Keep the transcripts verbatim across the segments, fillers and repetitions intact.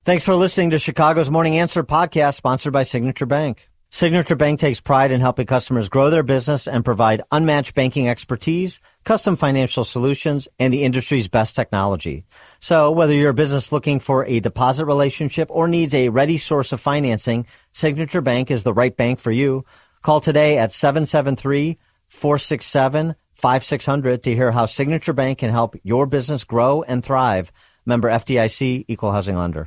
Thanks for listening to Chicago's Morning Answer podcast, sponsored by Signature Bank. Signature Bank takes pride in helping customers grow their business and provide unmatched banking expertise, custom financial solutions, and the industry's best technology. So whether you're a business looking for a deposit relationship or needs a ready source of financing, Signature Bank is the right bank for you. Call today at seven seven three, four six seven, five six zero zero to hear how Signature Bank can help your business grow and thrive. Member F D I C, Equal Housing Lender.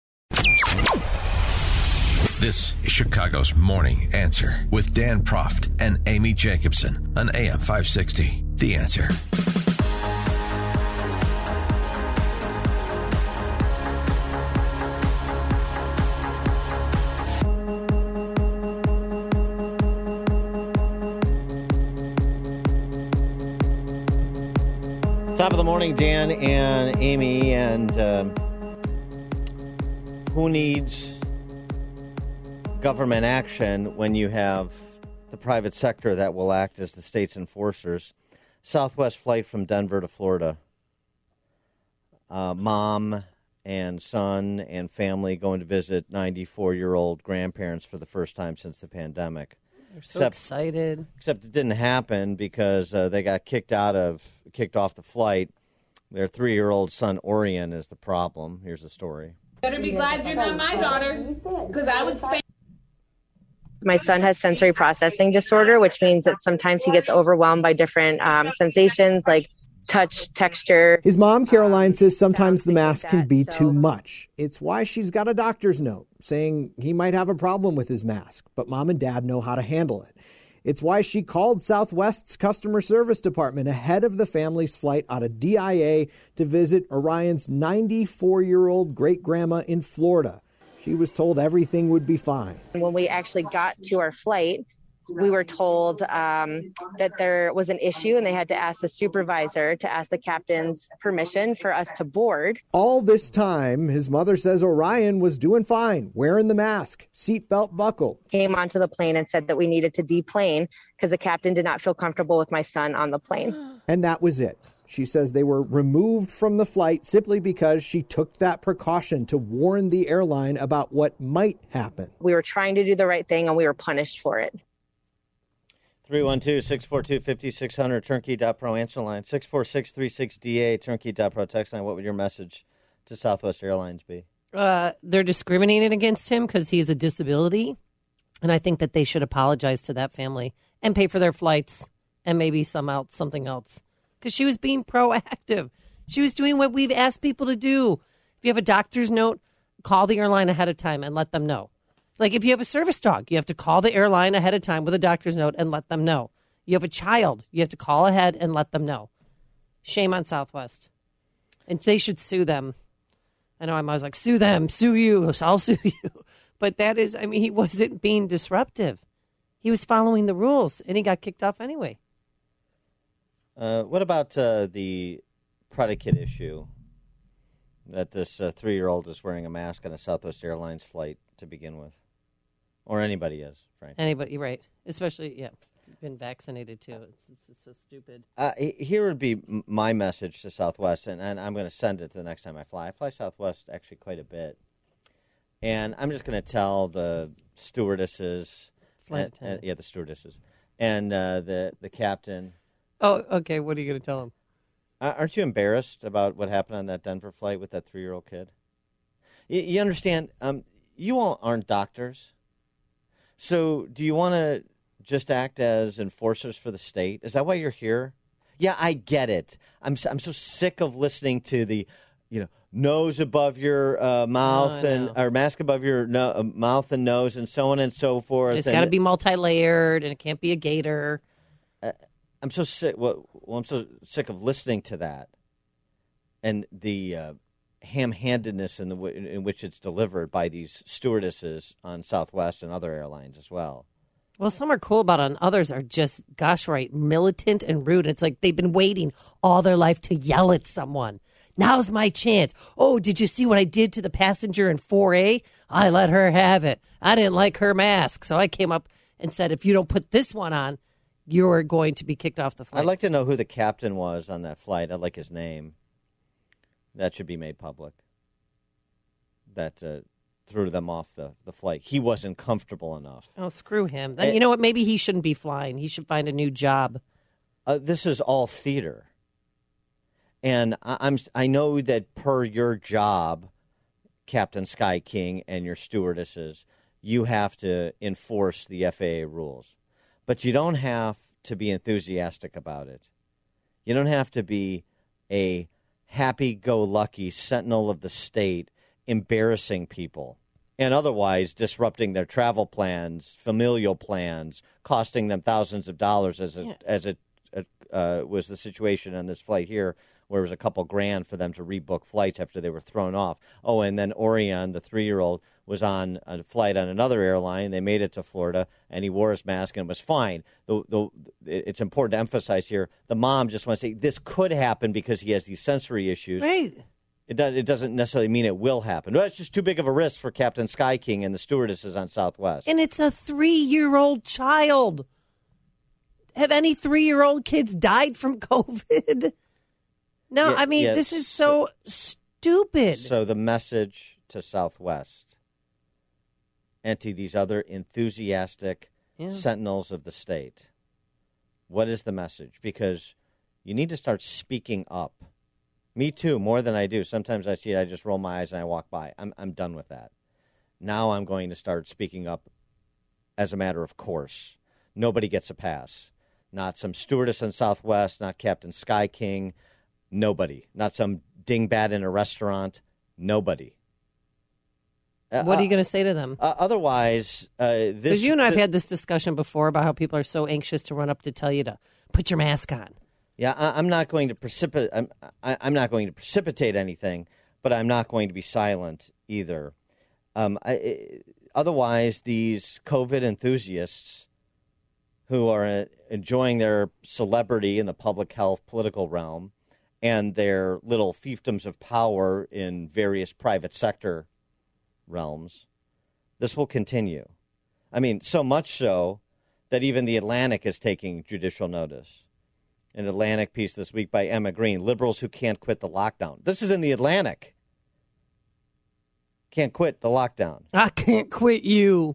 This is Chicago's Morning Answer with Dan Proft and Amy Jacobson on A M five sixty. The Answer. Top of the morning, Dan and Amy, and um, who needs government action when you have the private sector that will act as the state's enforcers? Southwest flight from Denver to Florida. Uh, mom and son and family going to visit ninety-four-year-old grandparents for the first time since the pandemic. They're so except, excited. Except it didn't happen because uh, they got kicked out of, kicked off the flight. Their three-year-old son, Orion, is the problem. Here's the story. Better be glad you're not my daughter, because I would spend. My son has sensory processing disorder, which means that sometimes he gets overwhelmed by different um, sensations like touch, texture. His mom, Caroline, says sometimes the mask can be too much. It's why she's got a doctor's note saying he might have a problem with his mask, but mom and dad know how to handle it. It's why she called Southwest's customer service department ahead of the family's flight out of D I A to visit Orion's ninety-four-year-old great-grandma in Florida. She was told everything would be fine. When we actually got to our flight, we were told um, that there was an issue and they had to ask the supervisor to ask the captain's permission for us to board. All this time, his mother says Orion was doing fine, wearing the mask, seatbelt buckled. Came onto the plane and said that we needed to deplane because the captain did not feel comfortable with my son on the plane. And that was it. She says they were removed from the flight simply because she took that precaution to warn the airline about what might happen. We were trying to do the right thing and we were punished for it. three one two, six four two, five six zero zero, turnkey dot pro answer line, six four six three six D A, turnkey dot pro text line. What would your message to Southwest Airlines be? Uh, they're discriminating against him because he has a disability, and I think that they should apologize to that family and pay for their flights and maybe some else, something else. Because she was being proactive. She was doing what we've asked people to do. If you have a doctor's note, call the airline ahead of time and let them know. Like if you have a service dog, you have to call the airline ahead of time with a doctor's note and let them know. You have a child, you have to call ahead and let them know. Shame on Southwest. And they should sue them. I know I'm always like, sue them, sue you, I'll sue you. But that is, I mean, he wasn't being disruptive. He was following the rules, and he got kicked off anyway. Uh, what about uh, the predicate issue that this uh, three-year-old is wearing a mask on a Southwest Airlines flight to begin with? Or anybody is, frankly. Anybody, right. Especially, yeah, been vaccinated, too. It's, it's, it's so stupid. Uh, here would be my message to Southwest, and, and I'm going to send it the next time I fly. I fly Southwest actually quite a bit. And I'm just going to tell the stewardesses. Flight and, and, yeah, the stewardesses. And uh, the, the captain. Oh, okay. What are you going to tell them? Aren't you embarrassed about what happened on that Denver flight with that three-year-old kid? You, you understand, um, you all aren't doctors. So do you want to just act as enforcers for the state? Is that why you're here? Yeah, I get it. I'm so, I'm so sick of listening to the, you know, nose above your uh, mouth oh, and or mask above your no, uh, mouth and nose and so on and so forth. And it's got to be multi-layered and it can't be a gator. Uh, I'm so sick. Well, well, I'm so sick of listening to that, and the uh, ham-handedness in the w- in which it's delivered by these stewardesses on Southwest and other airlines as well. Well, some are cool about it, and others are just, gosh, right, militant and rude. It's like they've been waiting all their life to yell at someone. Now's my chance. Oh, did you see what I did to the passenger in four A? I let her have it. I didn't like her mask, so I came up and said, if you don't put this one on, you're going to be kicked off the flight. I'd like to know who the captain was on that flight. I'd like his name. That should be made public. that uh, threw them off the, the flight. He wasn't comfortable enough. Oh, screw him. Then And- you know what? Maybe he shouldn't be flying. He should find a new job. Uh, this is all theater. And I, I'm I know that per your job, Captain Sky King and your stewardesses, you have to enforce the F A A rules. But you don't have to be enthusiastic about it. You don't have to be a happy-go-lucky sentinel of the state embarrassing people and otherwise disrupting their travel plans, familial plans, costing them thousands of dollars as it, Yeah. as it uh, was the situation on this flight here, where it was a couple grand for them to rebook flights after they were thrown off. Oh, and then Orion, the three-year-old, was on a flight on another airline. They made it to Florida, and he wore his mask and it was fine. The, the, it's important to emphasize here, the mom just wants to say, this could happen because he has these sensory issues. Right. It, does, it doesn't necessarily mean it will happen. Well, it's just too big of a risk for Captain Sky King and the stewardesses on Southwest. And it's a three-year-old child. Have any three-year-old kids died from COVID? No, Yeah, I mean, yeah, this is so, so stupid. So the message to Southwest and to these other enthusiastic Yeah. sentinels of the state, what is the message? Because you need to start speaking up. Me too, more than I do. Sometimes I see it, I just roll my eyes and I walk by. I'm I'm done with that. Now I'm going to start speaking up as a matter of course. Nobody gets a pass. Not some stewardess in Southwest, not Captain Sky King. Nobody. Not some dingbat in a restaurant. Nobody. What are you going to say to them? Uh, otherwise, uh, this... Because you and I have th- had this discussion before about how people are so anxious to run up to tell you to put your mask on. Yeah, I, I'm not going to precipitate. I'm, I, I'm not going to precipitate anything, but I'm not going to be silent either. Um, I, I, otherwise, these COVID enthusiasts who are uh, enjoying their celebrity in the public health political realm and their little fiefdoms of power in various private sector realms, this will continue. I mean, so much so that even the Atlantic is taking judicial notice. An Atlantic piece this week by Emma Green, liberals who can't quit the lockdown. This is in the Atlantic. Can't quit the lockdown. I can't quit you.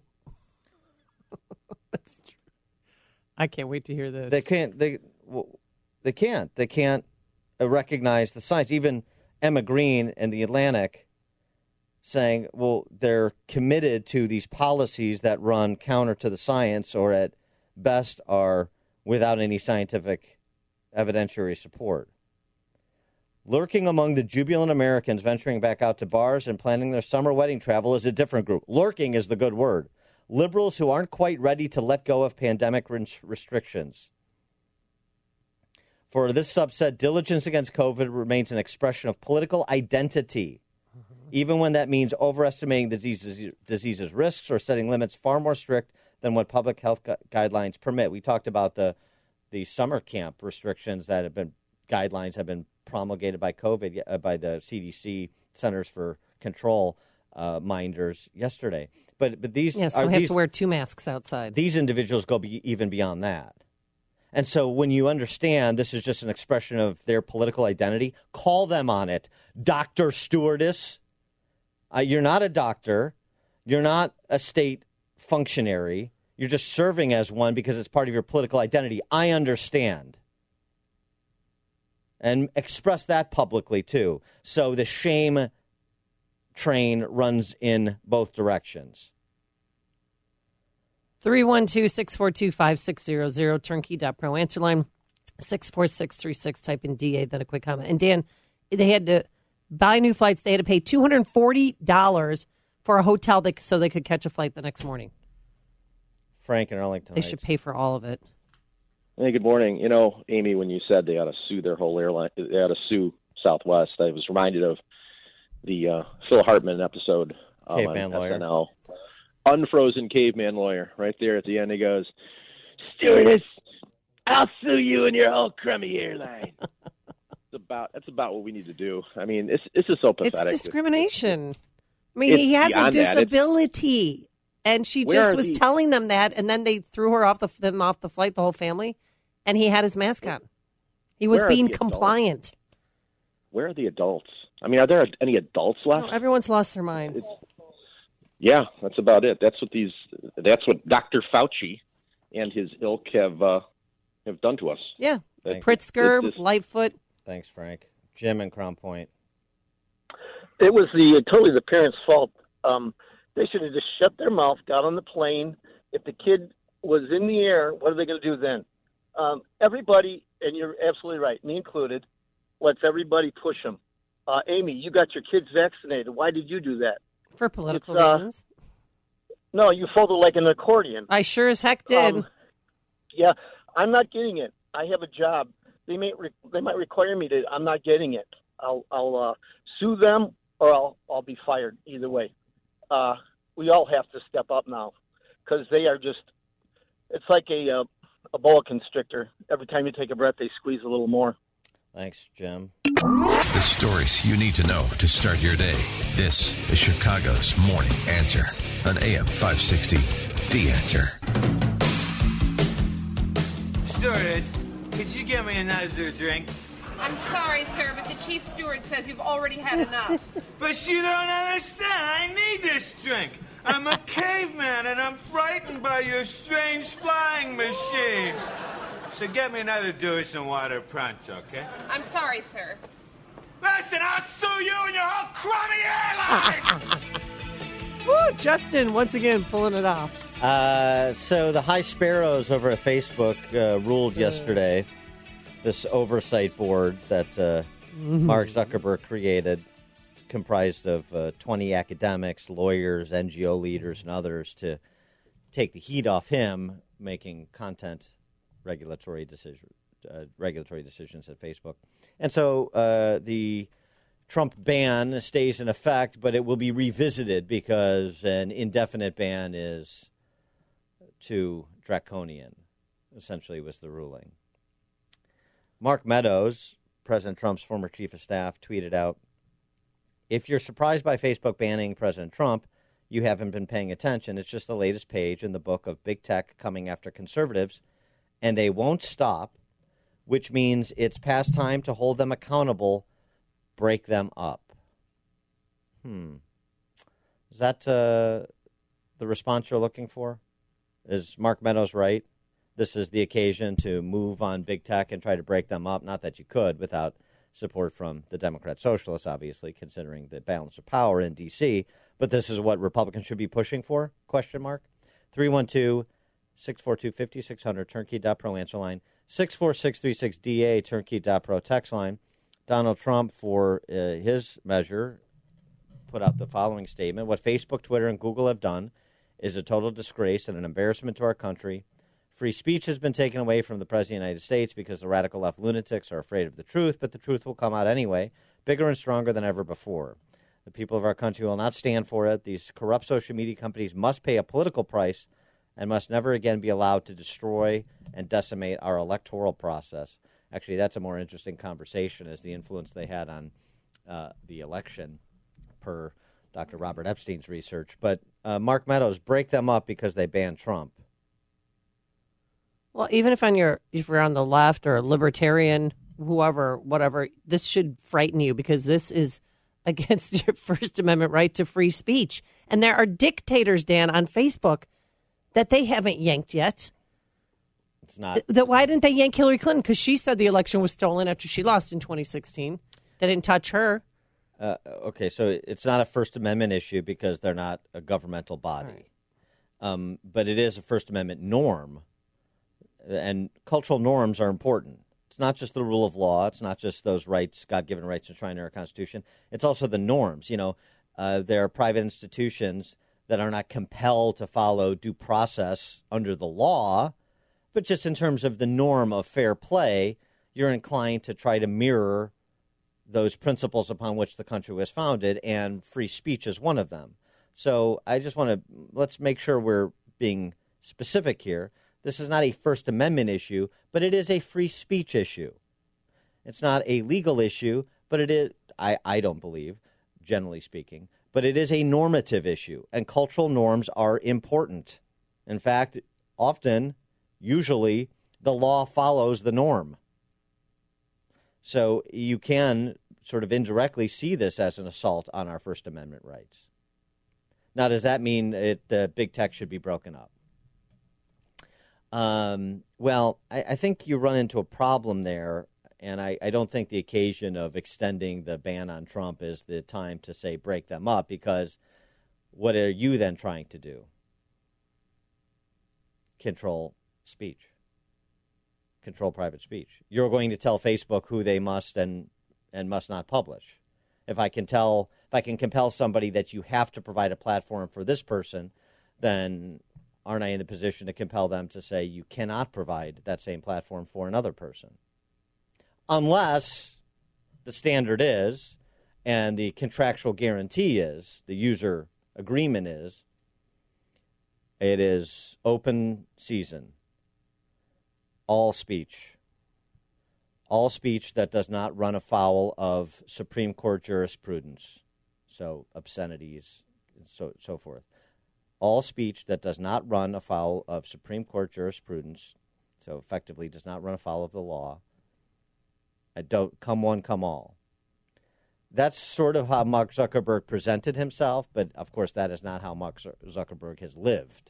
That's true. I can't wait to hear this. They can't. They well, they can't. They can't uh, recognize the science. Even Emma Green and the Atlantic saying, well, they're committed to these policies that run counter to the science, or at best are without any scientific evidentiary support. Lurking among the jubilant Americans venturing back out to bars and planning their summer wedding travel is a different group. Lurking is the good word. Liberals who aren't quite ready to let go of pandemic restrictions. For this subset, diligence against COVID remains an expression of political identity, even when that means overestimating the disease's, disease's risks or setting limits far more strict than what public health gu- guidelines permit. We talked about the the summer camp restrictions that have been guidelines have been promulgated by COVID uh, by the C D C Centers for Control uh, minders yesterday. But but these yes, so are we have these, to wear two masks outside. These individuals go be, even beyond that. And so when you understand this is just an expression of their political identity, call them on it. Doctor Stewardess, uh, you're not a doctor. You're not a state functionary. You're just serving as one because it's part of your political identity. I understand. And express that publicly, too. So the shame train runs in both directions. three one two, six four two, five six zero zero, turnkey dot pro. Answer line six four six three six. Type in D A, then a quick comment. And Dan, they had to buy new flights. They had to pay two hundred forty dollars for a hotel that, so they could catch a flight the next morning. Frank and Arlington They Heights. should pay for all of it. Hey, good morning. You know, Amy, when you said they ought to sue their whole airline, they ought to sue Southwest, I was reminded of the uh, Phil Hartman episode um, Caveman on lawyer. S N L. Unfrozen caveman lawyer. Right there at the end, he goes, "Stewardess, I'll sue you and your whole crummy airline." It's about that's about what we need to do. I mean, it's this is so pathetic. It's discrimination. I mean, It's he has a beyond that. It's- disability, and she Where just are was the- telling them that, and then they threw her off the them off the flight, the whole family, and he had his mask on. He was Where are being the adults? compliant. Where are the adults? I mean, are there any adults left? No, everyone's lost their minds. It's, yeah, that's about it. That's what these. That's what Doctor Fauci and his ilk have uh, have done to us. Yeah, Thank Pritzker, This- this- Lightfoot. Thanks, Frank. Jim in Crown Point. It was the totally the parents' fault. Um, they should have just shut their mouth, got on the plane. If the kid was in the air, what are they going to do then? Um, everybody, and you're absolutely right, me included, lets everybody push them. Uh, Amy, you got your kids vaccinated. Why did you do that? For political It's, uh, reasons. No, you folded like an accordion. I sure as heck did. Um, yeah, I'm not getting it. I have a job. They may re- they might require me to. I'm not getting it. I'll I'll uh, sue them or I'll I'll be fired. Either way, uh, we all have to step up now because they are just. It's like a uh, a boa constrictor. Every time you take a breath, they squeeze a little more. Thanks, Jim. The stories you need to know to start your day. This is Chicago's Morning Answer on A M five sixty. The Answer. Stewardess, could you get me another drink? I'm sorry, sir, but the chief steward says you've already had enough. But you don't understand. I need this drink. I'm a caveman, and I'm frightened by your strange flying machine. So get me another Dewis and water pronto, okay? I'm sorry, sir. Listen, I'll sue you and your whole crummy airline! Woo, Justin, once again, pulling it off. Uh, so the High Sparrows over at Facebook uh, ruled yesterday, this oversight board that uh, Mm-hmm. Mark Zuckerberg created, comprised of uh, twenty academics, lawyers, N G O leaders, and others, to take the heat off him making content regulatory decision, uh, regulatory decisions at Facebook. And so uh, the Trump ban stays in effect, but it will be revisited because an indefinite ban is too draconian, essentially was the ruling. Mark Meadows, President Trump's former chief of staff, tweeted out, "If you're surprised by Facebook banning President Trump, you haven't been paying attention. It's just the latest page in the book of big tech coming after conservatives, and they won't stop, which means it's past time to hold them accountable, break them up." Hmm. Is that uh, the response you're looking for? Is Mark Meadows right? This is the occasion to move on big tech and try to break them up. Not that you could without support from the Democrat Socialists, obviously, considering the balance of power in D C. But this is what Republicans should be pushing for? Question mark. three one two, six four two, five six zero zero, turnkey dot pro answer line. six four six three six D A, turnkey dot pro text line. Donald Trump, for uh, his measure, put out the following statement. "What Facebook, Twitter, and Google have done is a total disgrace and an embarrassment to our country. Free speech has been taken away from the President of the United States because the radical left lunatics are afraid of the truth, but the truth will come out anyway, bigger and stronger than ever before. The people of our country will not stand for it. These corrupt social media companies must pay a political price and must never again be allowed to destroy and decimate our electoral process." Actually, that's a more interesting conversation, as the influence they had on uh, the election, per Doctor Robert Epstein's research. But uh, Mark Meadows, break them up because they banned Trump. Well, even if on your if you're on the left or a libertarian, whoever, whatever, this should frighten you because this is against your First Amendment right to free speech. And there are dictators, Dan, on Facebook that they haven't yanked yet. It's not. Th- that why didn't they yank Hillary Clinton? Because she said the election was stolen after she lost in twenty sixteen. They didn't touch her. Uh, okay, so it's not a First Amendment issue because they're not a governmental body. Right. Um, but it is a First Amendment norm. And cultural norms are important. It's not just the rule of law. It's not just those rights, God-given rights enshrined in our Constitution. It's also the norms. You know, uh, there are private institutions that are not compelled to follow due process under the law, but just in terms of the norm of fair play, you're inclined to try to mirror those principles upon which the country was founded, and free speech is one of them. So I just want to, let's make sure we're being specific here. This is not a First Amendment issue, but it is a free speech issue. It's not a legal issue, but it is, I, I don't believe, generally speaking, but it is a normative issue, and cultural norms are important. In fact, often, usually, the law follows the norm. So you can sort of indirectly see this as an assault on our First Amendment rights. Now, does that mean it, the big tech should be broken up? Um, well, I, I think you run into a problem there, and I, I don't think the occasion of extending the ban on Trump is the time to say break them up, because what are you then trying to do? Control speech. Control private speech. You're going to tell Facebook who they must and, and must not publish. If I can tell, if I can compel somebody that you have to provide a platform for this person, then aren't I in the position to compel them to say you cannot provide that same platform for another person? Unless the standard is, and the contractual guarantee is, the user agreement is, it is open season, all speech. All speech that does not run afoul of Supreme Court jurisprudence, so obscenities and so, so forth. All speech that does not run afoul of Supreme Court jurisprudence, so effectively does not run afoul of the law, I don't, come one, come all. That's sort of how Mark Zuckerberg presented himself, but of course that is not how Mark Zuckerberg has lived.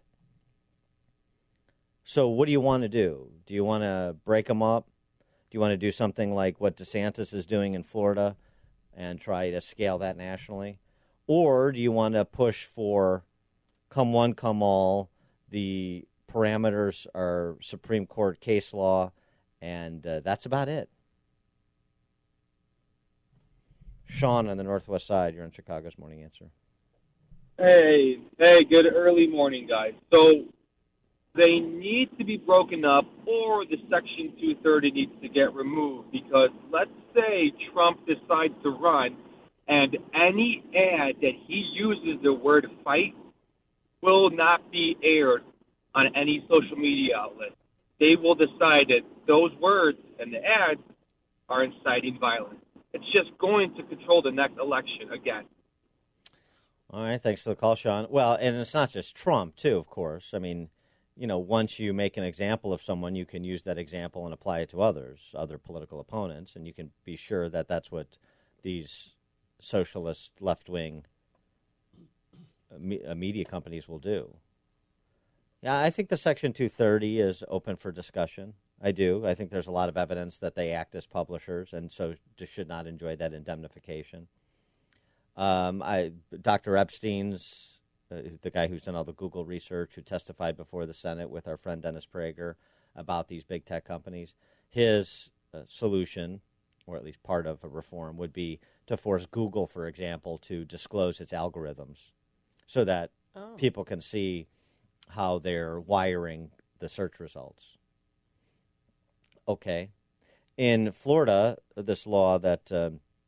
So what do you want to do? Do you want to break them up? Do you want to do something like what DeSantis is doing in Florida and try to scale that nationally? Or do you want to push for come one, come all? The parameters are Supreme Court case law, and uh, that's about it. Sean on the Northwest Side, you're on Chicago's Morning Answer. Hey, hey, good early morning, guys. So they need to be broken up, or the Section two thirty needs to get removed, because let's say Trump decides to run, and any ad that he uses the word fight will not be aired on any social media outlet. They will decide that those words and the ads are inciting violence. It's just going to control the next election again. All right, thanks for the call, Sean. Well, and it's not just Trump, too, of course. I mean, you know, once you make an example of someone, you can use that example and apply it to others, other political opponents, and you can be sure that that's what these socialist left-wing media companies will do. Yeah, I think the Section two thirty is open for discussion. I do. I think there's a lot of evidence that they act as publishers and so should not enjoy that indemnification. Um, I, Doctor Epstein's, uh, the guy who's done all the Google research, who testified before the Senate with our friend Dennis Prager about these big tech companies, his uh, solution, or at least part of a reform, would be to force Google, for example, to disclose its algorithms so that oh. people can see how they're wiring the search results. Okay. In Florida, this law that uh,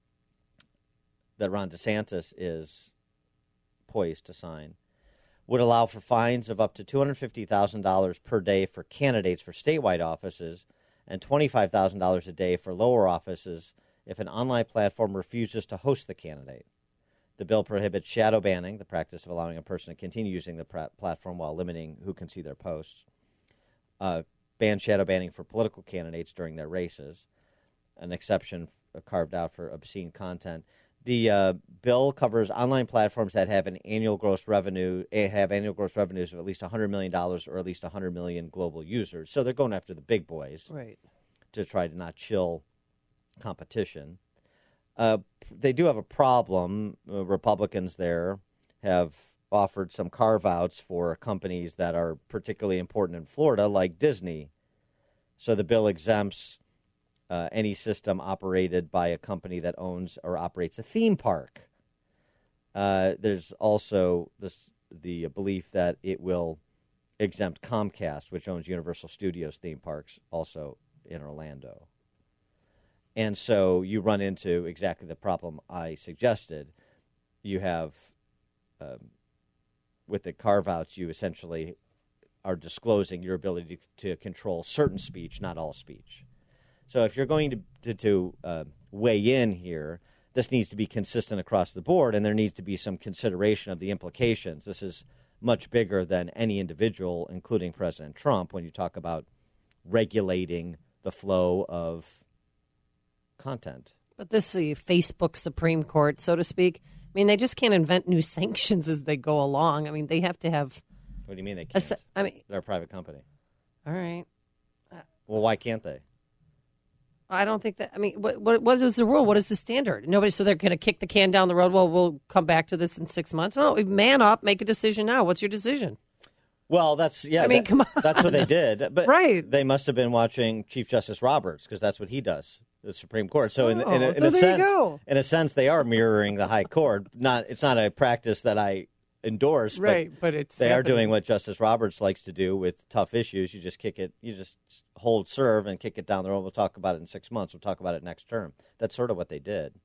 that Ron DeSantis is poised to sign would allow for fines of up to two hundred fifty thousand dollars per day for candidates for statewide offices and twenty-five thousand dollars a day for lower offices if an online platform refuses to host the candidate. The bill prohibits shadow banning, the practice of allowing a person to continue using the pra- platform while limiting who can see their posts. Uh, ban shadow banning for political candidates during their races, an exception f- carved out for obscene content. The uh, bill covers online platforms that have an annual gross revenue have annual gross revenues of at least one hundred million dollars or at least one hundred million global users. So they're going after the big boys, right, to try to not chill competition. Uh, they do have a problem. Uh, Republicans there have offered some carve-outs for companies that are particularly important in Florida, like Disney. So the bill exempts uh, any system operated by a company that owns or operates a theme park. Uh, there's also this, the belief that it will exempt Comcast, which owns Universal Studios theme parks, also in Orlando. And so you run into exactly the problem I suggested. You have, um, with the carve-outs, you essentially are disclosing your ability to, to control certain speech, not all speech. So if you're going to, to, to uh, weigh in here, this needs to be consistent across the board, and there needs to be some consideration of the implications. This is much bigger than any individual, including President Trump, when you talk about regulating the flow of content. But this is the Facebook Supreme Court, so to speak. I mean, they just can't invent new sanctions as they go along. I mean, they have to have. What do you mean they can't? A, I mean, they're a private company. All right. Well, why can't they? I don't think that. I mean, what what, what is the rule? What is the standard? Nobody. So they're going to kick the can down the road. Well, we'll come back to this in six months. No, man up, make a decision now. What's your decision? Well, that's yeah. I mean, that, come on. That's what they did. But right. They must have been watching Chief Justice Roberts because that's what he does, the Supreme Court. So in, oh, in, a, in so a there sense, you go. in a sense, they are mirroring the High Court. Not, it's not a practice that I endorse, right? But, but it's they happening. are doing what Justice Roberts likes to do with tough issues. You just kick it. You just hold serve and kick it down the road. We'll talk about it in six months. We'll talk about it next term. That's sort of what they did.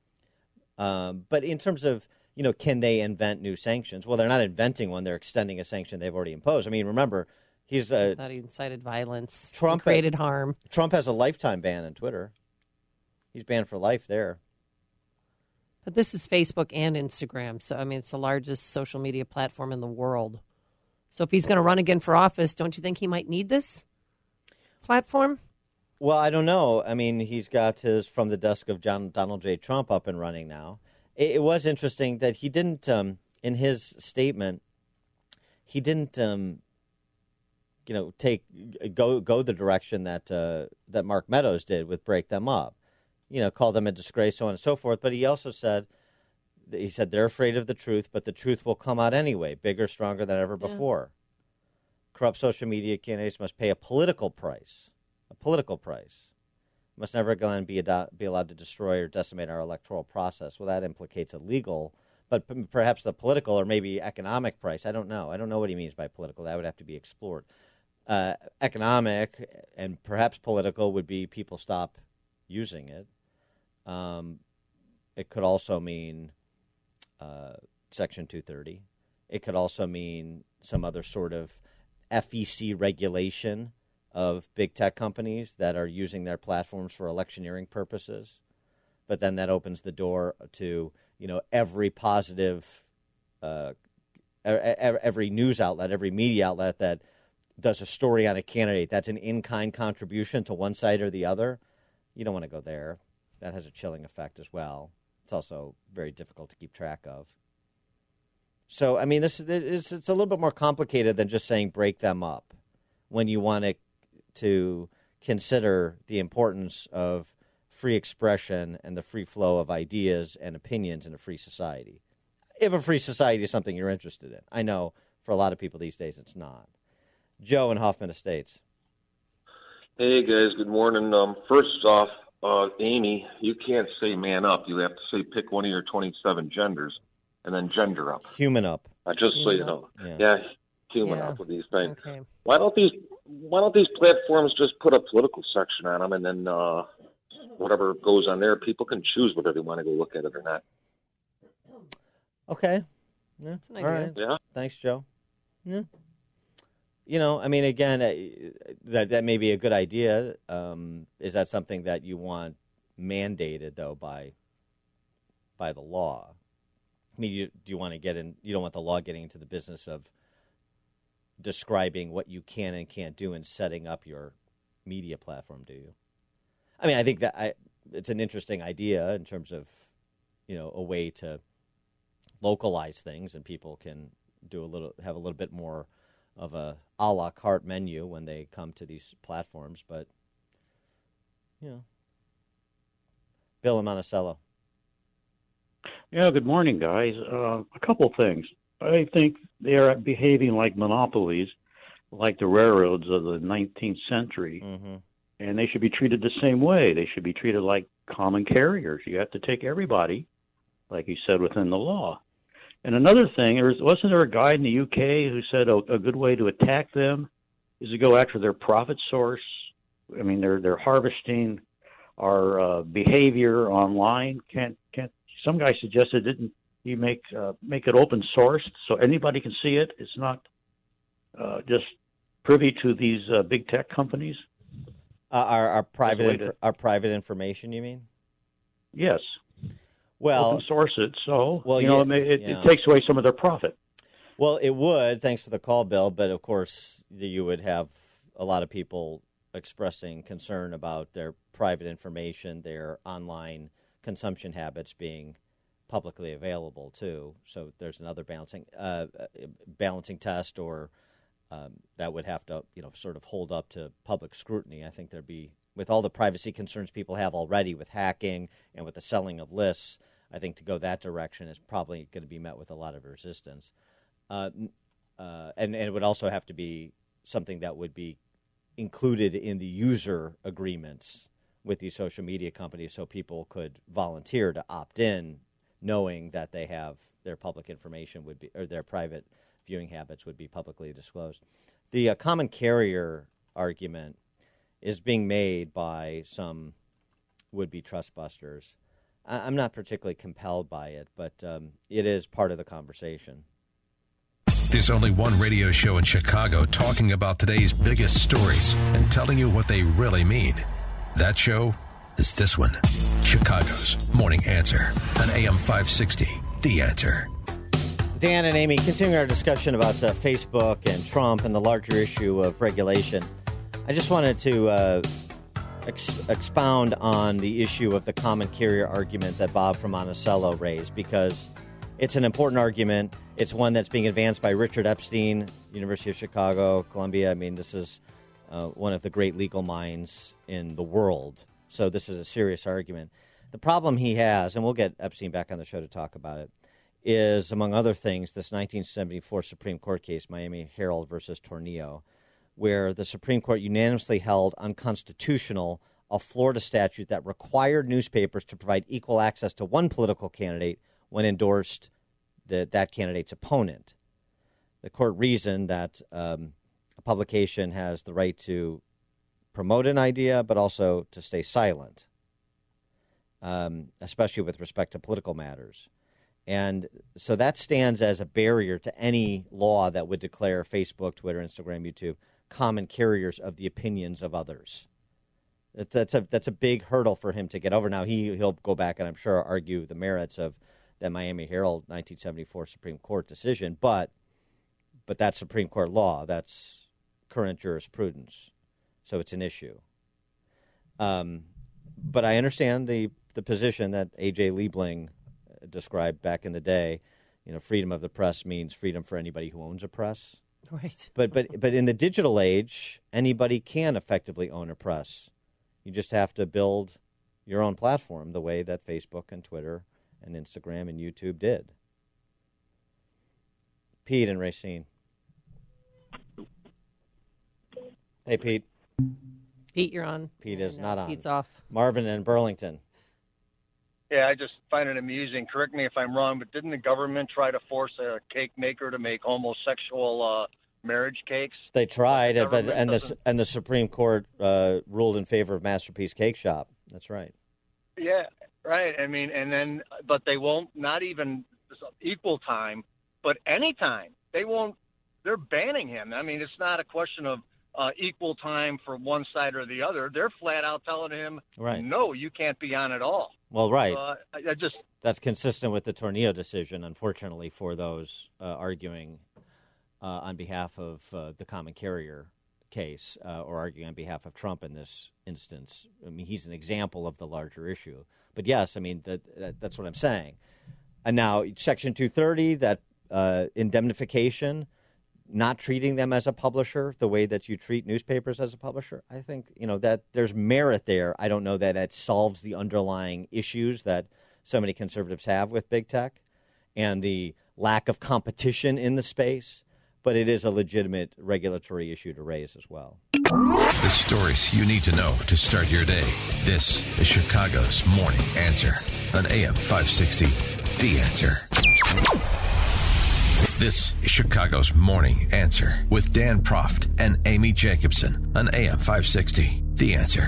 Um, but in terms of, you know, can they invent new sanctions? Well, they're not inventing one. They're extending a sanction they've already imposed. I mean, remember, he's a... That he incited violence, Trump created had, harm. Trump has a lifetime ban on Twitter. He's banned for life there. But this is Facebook and Instagram. So, I mean, it's the largest social media platform in the world. So if he's going to run again for office, don't you think he might need this platform? Well, I don't know. I mean, he's got his From the Desk of John, Donald J. Trump up and running now. It, it was interesting that he didn't, um, in his statement, he didn't, um, you know, take go go the direction that uh, that Mark Meadows did with Break Them Up. You know, call them a disgrace, so on and so forth. But he also said, he said they're afraid of the truth, but the truth will come out anyway, bigger, stronger than ever before. Yeah. Corrupt social media candidates must pay a political price, a political price. Must never again be, ado- be allowed to destroy or decimate our electoral process. Well, that implicates a legal, but p- perhaps the political or maybe economic price. I don't know. I don't know what he means by political. That would have to be explored. Uh, economic and perhaps political would be people stop using it. Um, it could also mean uh, Section two thirty. It could also mean some other sort of F E C regulation of big tech companies that are using their platforms for electioneering purposes. But then that opens the door to, you know, every positive, uh, every news outlet, every media outlet that does a story on a candidate that's an in-kind contribution to one side or the other. You don't want to go there. That has a chilling effect as well. It's also very difficult to keep track of. So, I mean, this is it's a little bit more complicated than just saying break them up when you want to, to consider the importance of free expression and the free flow of ideas and opinions in a free society. If a free society is something you're interested in. I know for a lot of people these days it's not. Joe in Hoffman Estates. Hey, guys. Good morning. Um, first off, uh, Amy, you can't say man up. You have to say pick one of your twenty-seven genders and then gender up. Human up. Uh, just human so you up. know. Yeah, yeah human yeah. up with these things. Okay. Why don't these Why don't these platforms just put a political section on them and then uh, whatever goes on there, people can choose whether they want to go look at it or not. Okay. Yeah. All right. Yeah. Thanks, Joe. Yeah. You know, I mean, again, uh, that that may be a good idea. Um, is that something that you want mandated, though, by by the law? I mean, you, do you want to get in? You don't want the law getting into the business of describing what you can and can't do and setting up your media platform, do you? I mean, I think that I, it's an interesting idea in terms of, you know, a way to localize things and people can do a little, have a little bit more of a a la carte menu when they come to these platforms, but, you know. Bill in Monticello. Yeah, good morning, guys. Uh, a couple things. I think they are behaving like monopolies, like the railroads of the nineteenth century, Mm-hmm. and they should be treated the same way. They should be treated like common carriers. You have to take everybody, like you said, within the law. And another thing, there was, wasn't there a guy in the U K who said a, a good way to attack them is to go after their profit source? I mean, they're they're harvesting our uh, behavior online. Can't can't some guy suggested didn't you make uh, make it open source so anybody can see it? It's not uh, just privy to these uh, big tech companies. Uh, our our private way inf- to- our private information, you mean? Yes. Well, open source it, so well, you know yeah, it, it, yeah. it takes away some of their profit. Well, it would. Thanks for the call, Bill. But of course, you would have a lot of people expressing concern about their private information, their online consumption habits being publicly available too. So there's another balancing uh, balancing test, or um, that would have to, you know, sort of hold up to public scrutiny. I think there'd be, with all the privacy concerns people have already with hacking and with the selling of lists, I think to go that direction is probably going to be met with a lot of resistance. Uh, uh, and, and it would also have to be something that would be included in the user agreements with these social media companies, so people could volunteer to opt in, knowing that they have their public information would be, or their private viewing habits would be publicly disclosed. The uh, common carrier argument is being made by some would-be trustbusters. I- I'm not particularly compelled by it, but um, it is part of the conversation. There's only one radio show in Chicago talking about today's biggest stories and telling you what they really mean. That show is this one, Chicago's Morning Answer on A M five sixty, The Answer. Dan and Amy, continuing our discussion about uh, Facebook and Trump and the larger issue of regulation, I just wanted to uh, ex- expound on the issue of the common carrier argument that Bob from Monticello raised, because it's an important argument. It's one that's being advanced by Richard Epstein, University of Chicago, Columbia. I mean, this is uh, one of the great legal minds in the world. So this is a serious argument. The problem he has, and we'll get Epstein back on the show to talk about it, is, among other things, this nineteen seventy-four Supreme Court case, Miami Herald versus Tornillo, where the Supreme Court unanimously held unconstitutional a Florida statute that required newspapers to provide equal access to one political candidate when endorsed the, that candidate's opponent. The court reasoned that um, a publication has the right to promote an idea, but also to stay silent, um, especially with respect to political matters. And so that stands as a barrier to any law that would declare Facebook, Twitter, Instagram, YouTube common carriers of the opinions of others. That's, that's a that's a big hurdle for him to get over. Now, he, he'll go back and I'm sure argue the merits of the Miami Herald nineteen seventy-four Supreme Court decision, but but that's Supreme Court law. That's current jurisprudence. So it's an issue. Um, but I understand the, the position that A J Liebling described back in the day. You know, freedom of the press means freedom for anybody who owns a press. Right. But but but in the digital age, anybody can effectively own a press. You just have to build your own platform the way that Facebook and Twitter and Instagram and YouTube did. Pete and Racine. Hey, Pete. Pete, you're on. Pete is no, not on. Pete's off. Marvin and Burlington. Yeah, I just find it amusing. Correct me if I'm wrong, but didn't the government try to force a cake maker to make homosexual uh, marriage cakes? They tried, the but and the doesn't... and the Supreme Court uh, ruled in favor of Masterpiece Cake Shop. That's right. Yeah, right. I mean, and then, but they won't. Not even equal time, but any time. They won't. They're banning him. I mean, it's not a question of uh, equal time for one side or the other. They're flat out telling him, right. No, you can't be on at all. Well, right. Uh, I, I just That's consistent with the Tornillo decision, unfortunately, for those uh, arguing uh, on behalf of uh, the common carrier case uh, or arguing on behalf of Trump in this instance. I mean, he's an example of the larger issue. But, yes, I mean, that, that that's what I'm saying. And now Section two thirty, that uh, indemnification, not treating them as a publisher the way that you treat newspapers as a publisher, I think, you know, that there's merit there. I don't know that it solves the underlying issues that so many conservatives have with big tech and the lack of competition in the space, but it is a legitimate regulatory issue to raise as well. The stories you need to know to start your day. This is Chicago's Morning Answer on A M five sixty, The Answer. This is Chicago's Morning Answer with Dan Proft and Amy Jacobson on A M five sixty, The Answer.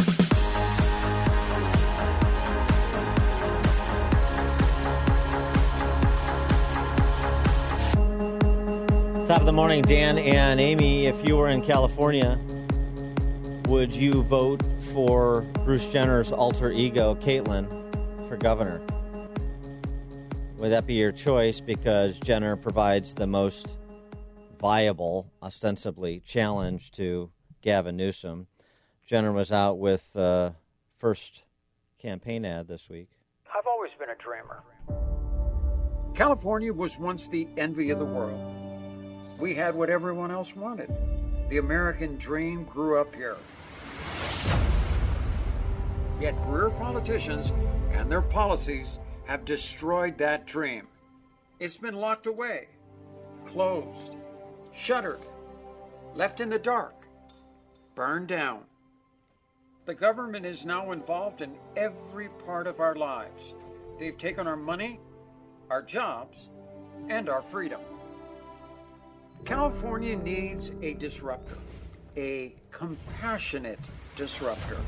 Top of the morning, Dan and Amy. If you were in California, would you vote for Bruce Jenner's alter ego, Caitlyn, for governor? Would that be your choice because Jenner provides the most viable, ostensibly, challenge to Gavin Newsom? Jenner was out with uh, first campaign ad this week. always been a dreamer. California was once the envy of the world. We had what everyone else wanted. The American dream grew up here. Yet career politicians and their policies have destroyed that dream. It's been locked away, closed, shuttered, left in the dark, burned down. The government is now involved in every part of our lives. They've taken our money, our jobs, and our freedom. California needs a disruptor, a compassionate disruptor.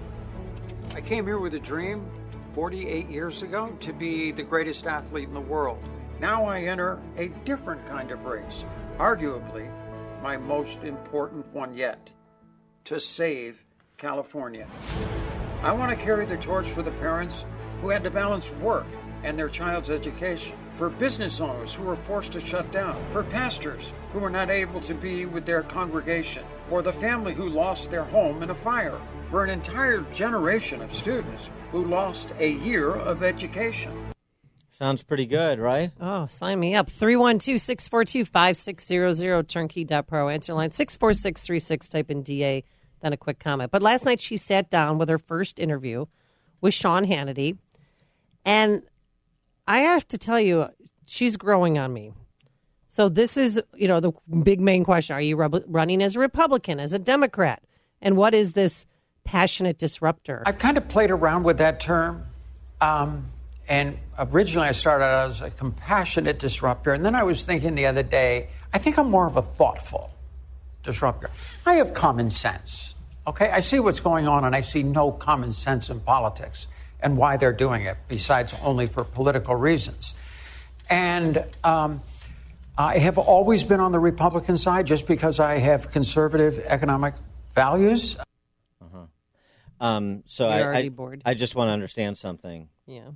I came here with a dream forty-eight years ago to be the greatest athlete in the world. Now I enter a different kind of race, arguably my most important one yet, to save California. I want to carry the torch for the parents who had to balance work and their child's education, for business owners who were forced to shut down, for pastors who were not able to be with their congregation, for the family who lost their home in a fire, for an entire generation of students who lost a year of education. Sounds pretty good, right? Oh, sign me up. three one two, six four two, five six zero zero, turnkey dot pro. Answer line six four six three six, type in D A, then a quick comment. But last night she sat down with her first interview with Sean Hannity, and I have to tell you, she's growing on me. So this is, you know, the big main question. Are you rub- running as a Republican, as a Democrat? And what is this passionate disruptor? I've kind of played around with that term. Um, and originally I started out as a compassionate disruptor. And then I was thinking the other day, I think I'm more of a thoughtful disruptor. I have common sense. Okay, I see what's going on and I see no common sense in politics and why they're doing it, besides only for political reasons. And um, I have always been on the Republican side just because I have conservative economic values. Uh-huh. Um, so You're I, already I, bored. I just want to understand something. Yeah.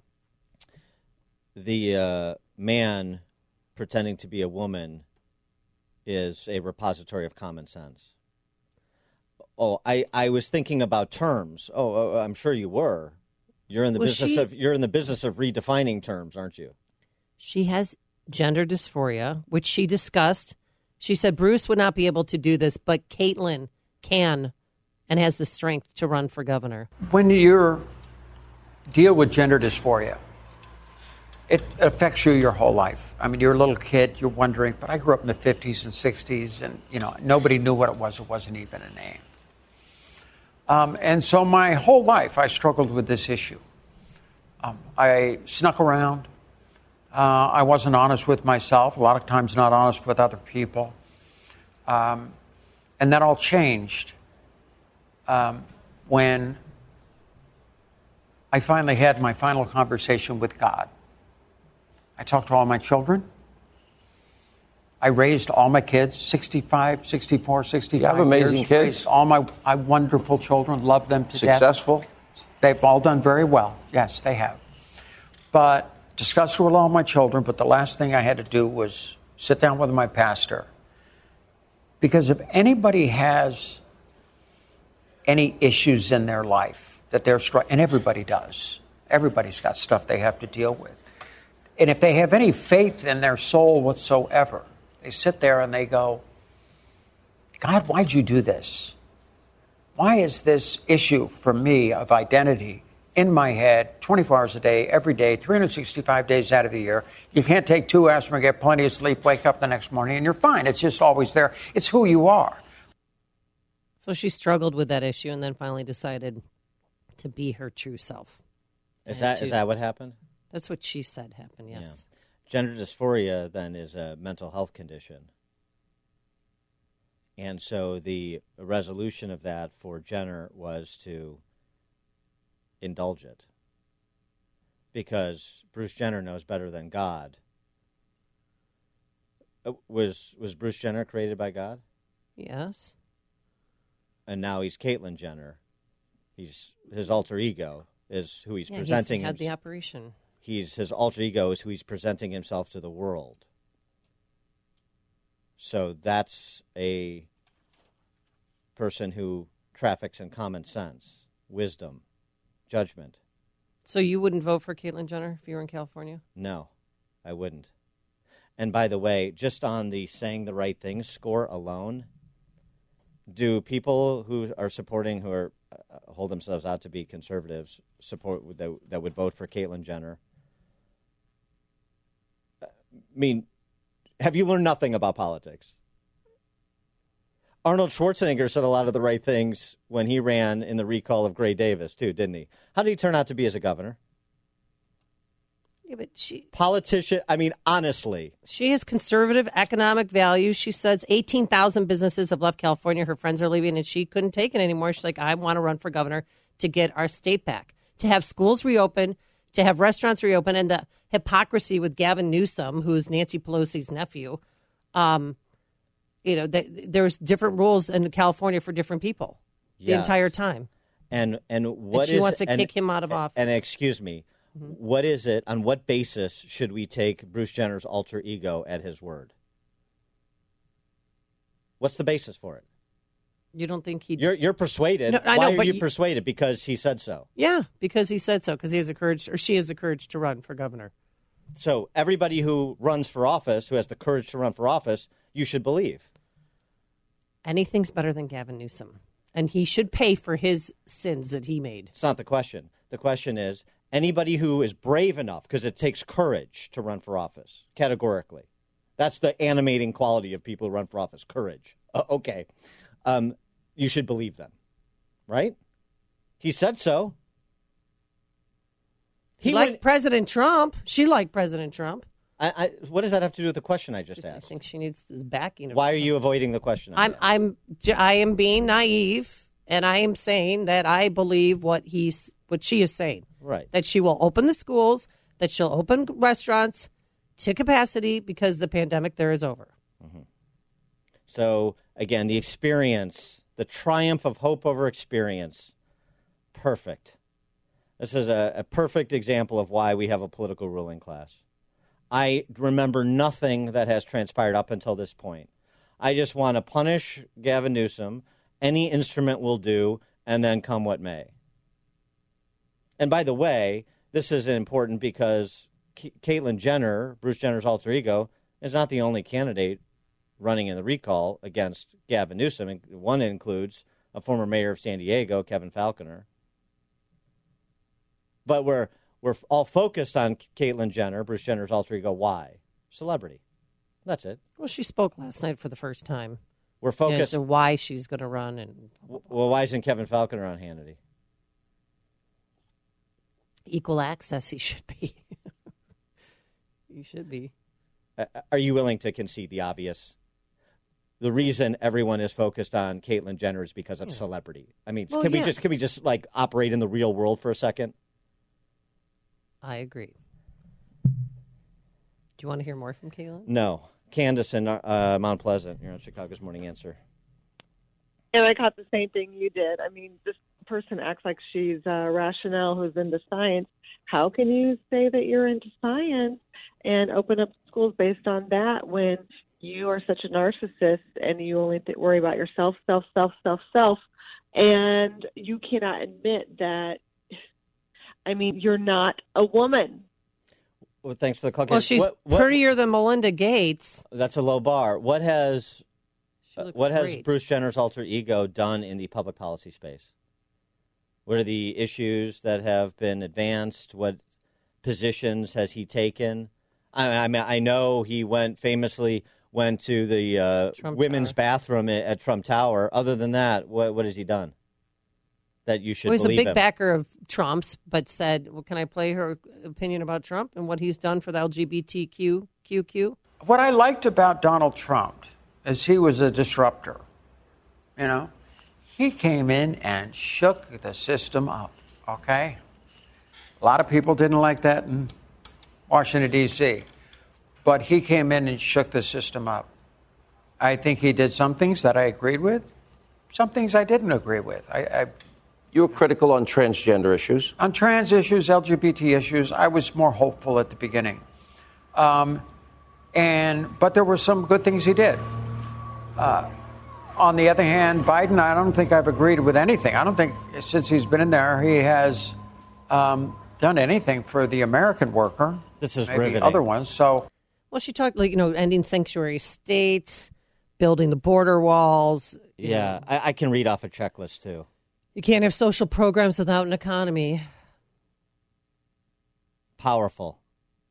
The uh, man pretending to be a woman is a repository of common sense. Oh, I, I was thinking about terms. Oh, oh, I'm sure you were. You're in the Well, business she- of you're in the business of redefining terms, aren't you? She has gender dysphoria, which she discussed. She said Bruce would not be able to do this, but Caitlyn can and has the strength to run for governor. When you deal with gender dysphoria, it affects you your whole life. I mean, you're a little kid, you're wondering, but I grew up in the fifties and sixties, and, you know, nobody knew what it was. It wasn't even a name. Um, and so my whole life, I struggled with this issue. Um, I snuck around. Uh, I wasn't honest with myself, a lot of times not honest with other people. Um, and that all changed um, when I finally had my final conversation with God. I talked to all my children. I raised all my kids, sixty-five, sixty-four, sixty-five You have amazing years, kids. Raised all my, my wonderful children, love them to death. Successful? They've all done very well. Yes, they have. But discussed with all my children, but the last thing I had to do was sit down with my pastor. Because if anybody has any issues in their life that they're struggling, and everybody does, everybody's got stuff they have to deal with. And if they have any faith in their soul whatsoever, they sit there and they go, God, why'd you do this? Why is this issue for me of identity in my head twenty-four hours a day, every day, three hundred sixty-five days out of the year? You can't take two aspirin, get plenty of sleep, wake up the next morning, and you're fine. It's just always there. It's who you are. So she struggled with that issue and then finally decided to be her true self. Is And that to- is that what happened? That's what she said happened, yes. Yeah. Gender dysphoria then is a mental health condition. And so the resolution of that for Jenner was to indulge it. Because Bruce Jenner knows better than God. Uh, Was was Bruce Jenner created by God? Yes. And now he's Caitlyn Jenner. He's his alter ego is who he's Yeah, presenting. he's had hims- the operation. He's his alter ego is who he's presenting himself to the world. So that's a person who traffics in common sense, wisdom, judgment. So you wouldn't vote for Caitlyn Jenner if you were in California? No, I wouldn't. And by the way, just on the saying the right things score alone, do people who are supporting, who are uh, hold themselves out to be conservatives, support that, that would vote for Caitlyn Jenner? I mean, have you learned nothing about politics? Arnold Schwarzenegger said a lot of the right things when he ran in the recall of Gray Davis, too, didn't he? How did he turn out to be as a governor? Yeah, but she... Politician, I mean, honestly. She has conservative economic values. She says eighteen thousand businesses have left California. Her friends are leaving, and she couldn't take it anymore. She's like, I want to run for governor to get our state back, to have schools reopen, to have restaurants reopen, and the hypocrisy with Gavin Newsom, who's Nancy Pelosi's nephew. Um, you know, the, there's different rules in California for different people the Yes. entire time. And and what and she is wants to and, kick him out of office. And excuse me, mm-hmm. what is it? On what basis should we take Bruce Jenner's alter ego at his word? What's the basis for it? You don't think he? You're you're persuaded. No, I Why know, are but you you- persuaded? Because he said so. Yeah, because he said so. Because he has the courage, or she has the courage to run for governor. So everybody who runs for office, who has the courage to run for office, you should believe. Anything's better than Gavin Newsom, and he should pay for his sins that he made. It's not the question. The question is anybody who is brave enough, because it takes courage to run for office, categorically. That's the animating quality of people who run for office, courage. Uh, okay. Um, you should believe them, right? He said so. He liked went, President Trump. She liked President Trump. I, I, what does that have to do with the question I just asked? I think she needs his backing. Why are you avoiding the question? I'm, I'm, I am being naive, and I am saying that I believe what he's, what she is saying. Right. That she will open the schools, that she'll open restaurants to capacity because the pandemic there is over. Mm-hmm. So again, the experience, the triumph of hope over experience, perfect. This is a, a perfect example of why we have a political ruling class. I remember nothing that has transpired up until this point. I just want to punish Gavin Newsom. Any instrument will do, and then come what may. And by the way, this is important because K- Caitlyn Jenner, Bruce Jenner's alter ego, is not the only candidate running in the recall against Gavin Newsom. One includes a former mayor of San Diego, Kevin Falconer. But we're we're all focused on Caitlyn Jenner, Bruce Jenner's alter ego. Why? Celebrity. That's it. Well, she spoke last night for the first time. We're focused you know, as to why she's going to run. And well, why isn't Kevin Falconer on Hannity? Equal access, he should be. He should be. Uh, are you willing to concede the obvious? The reason everyone is focused on Caitlyn Jenner is because of yeah. celebrity. I mean, well, can yeah. we just can we just like operate in the real world for a second? I agree. Do you want to hear more from Caitlyn? No. Candace in uh, Mount Pleasant. You're on Chicago's Morning Answer. And I caught the same thing you did. I mean, this person acts like she's uh, rationale who's into science. How can you say that you're into science and open up schools based on that when you are such a narcissist and you only th- worry about yourself, self, self, self, self, and you cannot admit that, I mean, you're not a woman. Well, thanks for the call. Well, she's what, what, prettier than Melinda Gates. That's a low bar. What has uh, what great. has Bruce Jenner's alter ego done in the public policy space? What are the issues that have been advanced? What positions has he taken? I, I mean, I know he went famously went to the uh, women's Tower. bathroom at, at Trump Tower. Other than that, what what has he done that you should well, he's believe a big him? backer of Trump's, but said, well, can I play her opinion about Trump and what he's done for the L G B T Q Q Q? What I liked about Donald Trump is he was a disruptor. You know, he came in and shook the system up, okay? A lot of people didn't like that in Washington, D C, but he came in and shook the system up. I think he did some things that I agreed with, some things I didn't agree with. I, I You were critical on transgender issues. On trans issues, L G B T issues, I was more hopeful at the beginning. Um, and but there were some good things he did. Uh, on the other hand, Biden, I don't think I've agreed with anything. I don't think since he's been in there, he has um, done anything for the American worker. This is maybe riveting. Other ones. So, well, she talked like you know, ending sanctuary states, building the border walls. Yeah, I, I can read off a checklist too. You can't have social programs without an economy. Powerful.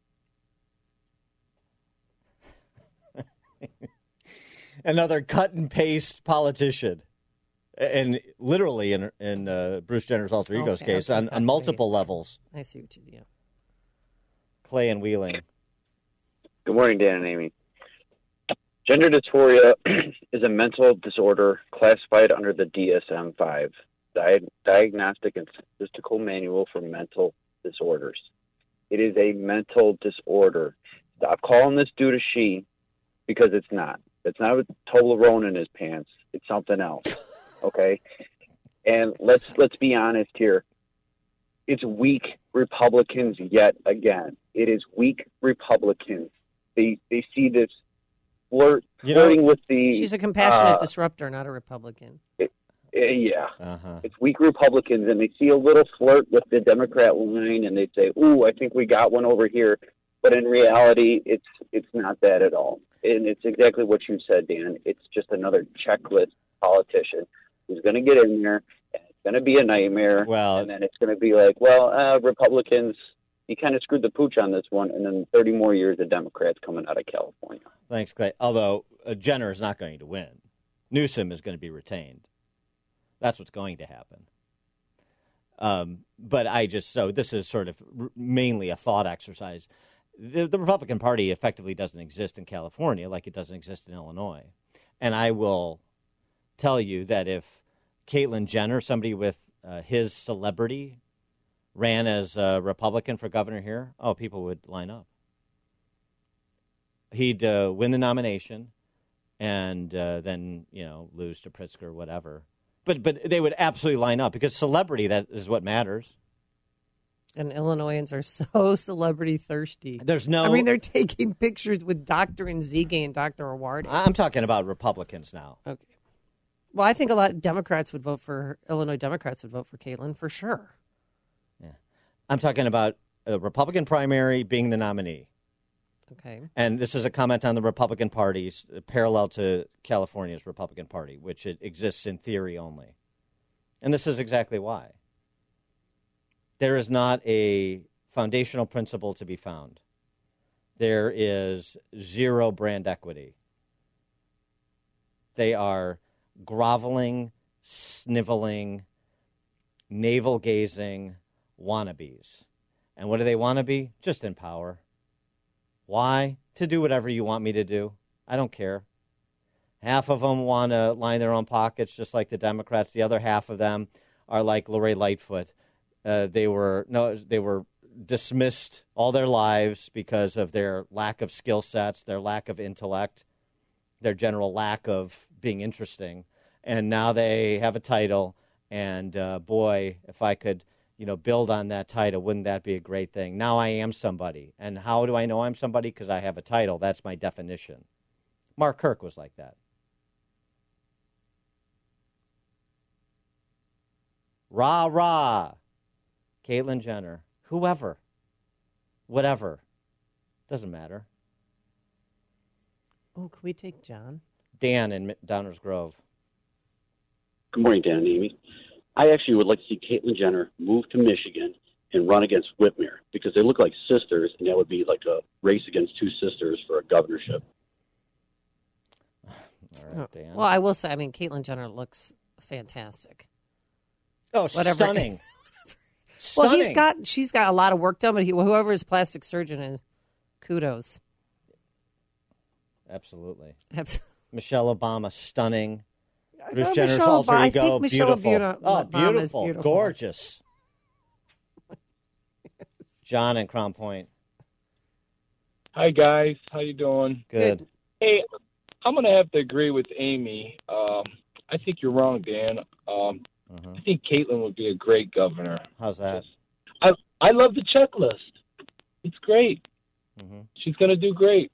Another cut and paste politician, and literally in in uh, Bruce Jenner's alter ego's Okay, case okay, on, cut on and multiple paste. levels. I see what you do. Yeah. Clay and Wheeling. Good morning, Dan and Amy. Gender dysphoria is a mental disorder classified under the D S M five, Di- Diagnostic and Statistical Manual for Mental Disorders. It is a mental disorder. Stop calling this dude a she, because it's not. It's not a Toblerone in his pants. It's something else. Okay? And let's let's be honest here. It's weak Republicans yet again. It is weak Republicans. They they see this flirt, You know, flirting with the. She's a compassionate uh, disruptor, not a Republican. Uh, yeah. Uh-huh. It's weak Republicans, and they see a little flirt with the Democrat line, and they say, ooh, I think we got one over here. But in reality, it's it's not that at all. And it's exactly what you said, Dan. It's just another checklist politician who's going to get in there, and it's going to be a nightmare. Well, and then it's going to be like, well, uh, Republicans, you kind of screwed the pooch on this one, and then thirty more years of Democrats coming out of California. Thanks, Clay. Although uh, Jenner is not going to win. Newsom is going to be retained. That's what's going to happen. Um, but I just, so this is sort of r- mainly a thought exercise. The, the Republican Party effectively doesn't exist in California like it doesn't exist in Illinois. And I will tell you that if Caitlyn Jenner, somebody with uh, his celebrity, ran as a Republican for governor here, oh, people would line up. He'd uh, win the nomination and uh, then, you know, lose to Pritzker or whatever. But but they would absolutely line up because celebrity, that is what matters. And Illinoisans are so celebrity thirsty. There's no... I mean, they're taking pictures with Doctor Nzige and Doctor Awardi. I'm talking about Republicans now. Okay. Well, I think a lot of Democrats would vote for, Illinois Democrats would vote for Caitlyn for sure. Yeah. I'm talking about a Republican primary being the nominee. Okay. And this is a comment on the Republican parties uh, parallel to California's Republican Party, which it exists in theory only. And this is exactly why. There is not a foundational principle to be found. There is zero brand equity. They are groveling, sniveling, navel-gazing wannabes. And what do they want to be? Just in power. Why? To do whatever you want me to do. I don't care. Half of them want to line their own pockets, just like the Democrats. The other half of them are like Lori Lightfoot. Uh, they were no, they were dismissed all their lives because of their lack of skill sets, their lack of intellect, their general lack of being interesting. And now they have a title. And uh, boy, if I could, you know, build on that title, wouldn't that be a great thing? Now I am somebody. And how do I know I'm somebody? Because I have a title. That's my definition. Mark Kirk was like that. Rah, rah. Caitlyn Jenner. Whoever. Whatever. Doesn't matter. Oh, can we take John? Dan in Downers Grove. Good morning, Dan and Amy. I actually would like to see Caitlyn Jenner move to Michigan and run against Whitmer because they look like sisters, and that would be like a race against two sisters for a governorship. All right, Dan. Well, I will say, I mean, Caitlyn Jenner looks fantastic. Oh, Whatever. stunning. Well, Stunning. he's got, she's got a lot of work done, but he, whoever his plastic surgeon is, kudos. Absolutely. Abs- Michelle Obama, stunning. Bruce know Jenner's Michelle alter Obama- I ego, think Michelle beautiful. Obama- oh, Obama is beautiful. beautiful. Gorgeous. John in Crown Point. Hi, guys. How you doing? Good. Hey, I'm going to have to agree with Amy. Um, I think you're wrong, Dan. Um, uh-huh. I think Caitlyn would be a great governor. How's that? I I love the checklist. It's great. Mm-hmm. She's going to do great.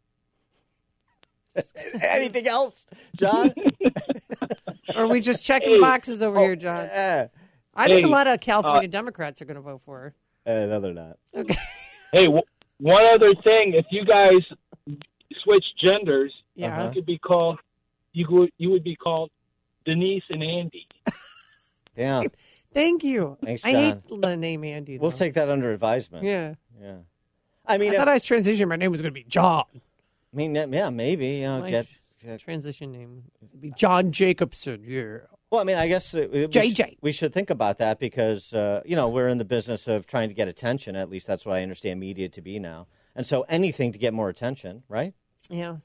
Anything else, John? Or are we just checking Hey, boxes over oh, here, John? Uh, I think hey, a lot of California uh, Democrats are going to vote for her. Uh, no, they're not. Okay. Hey, w- one other thing. If you guys switch genders, Yeah. you could be called. You would you would be called Denise and Andy. Yeah. Thank you. Thanks, I John. hate the name Andy. We'll though. take that under advisement. Yeah. Yeah. I mean, I if- thought I was transitioning. My name was going to be John. I mean, yeah, maybe. You know, My get, tr- get transition name would be John Jacobson. Yeah. Well, I mean, I guess uh, we J sh- J. we should think about that because, uh, you know, we're in the business of trying to get attention. At least that's what I understand media to be now. And so anything to get more attention, right? Yeah.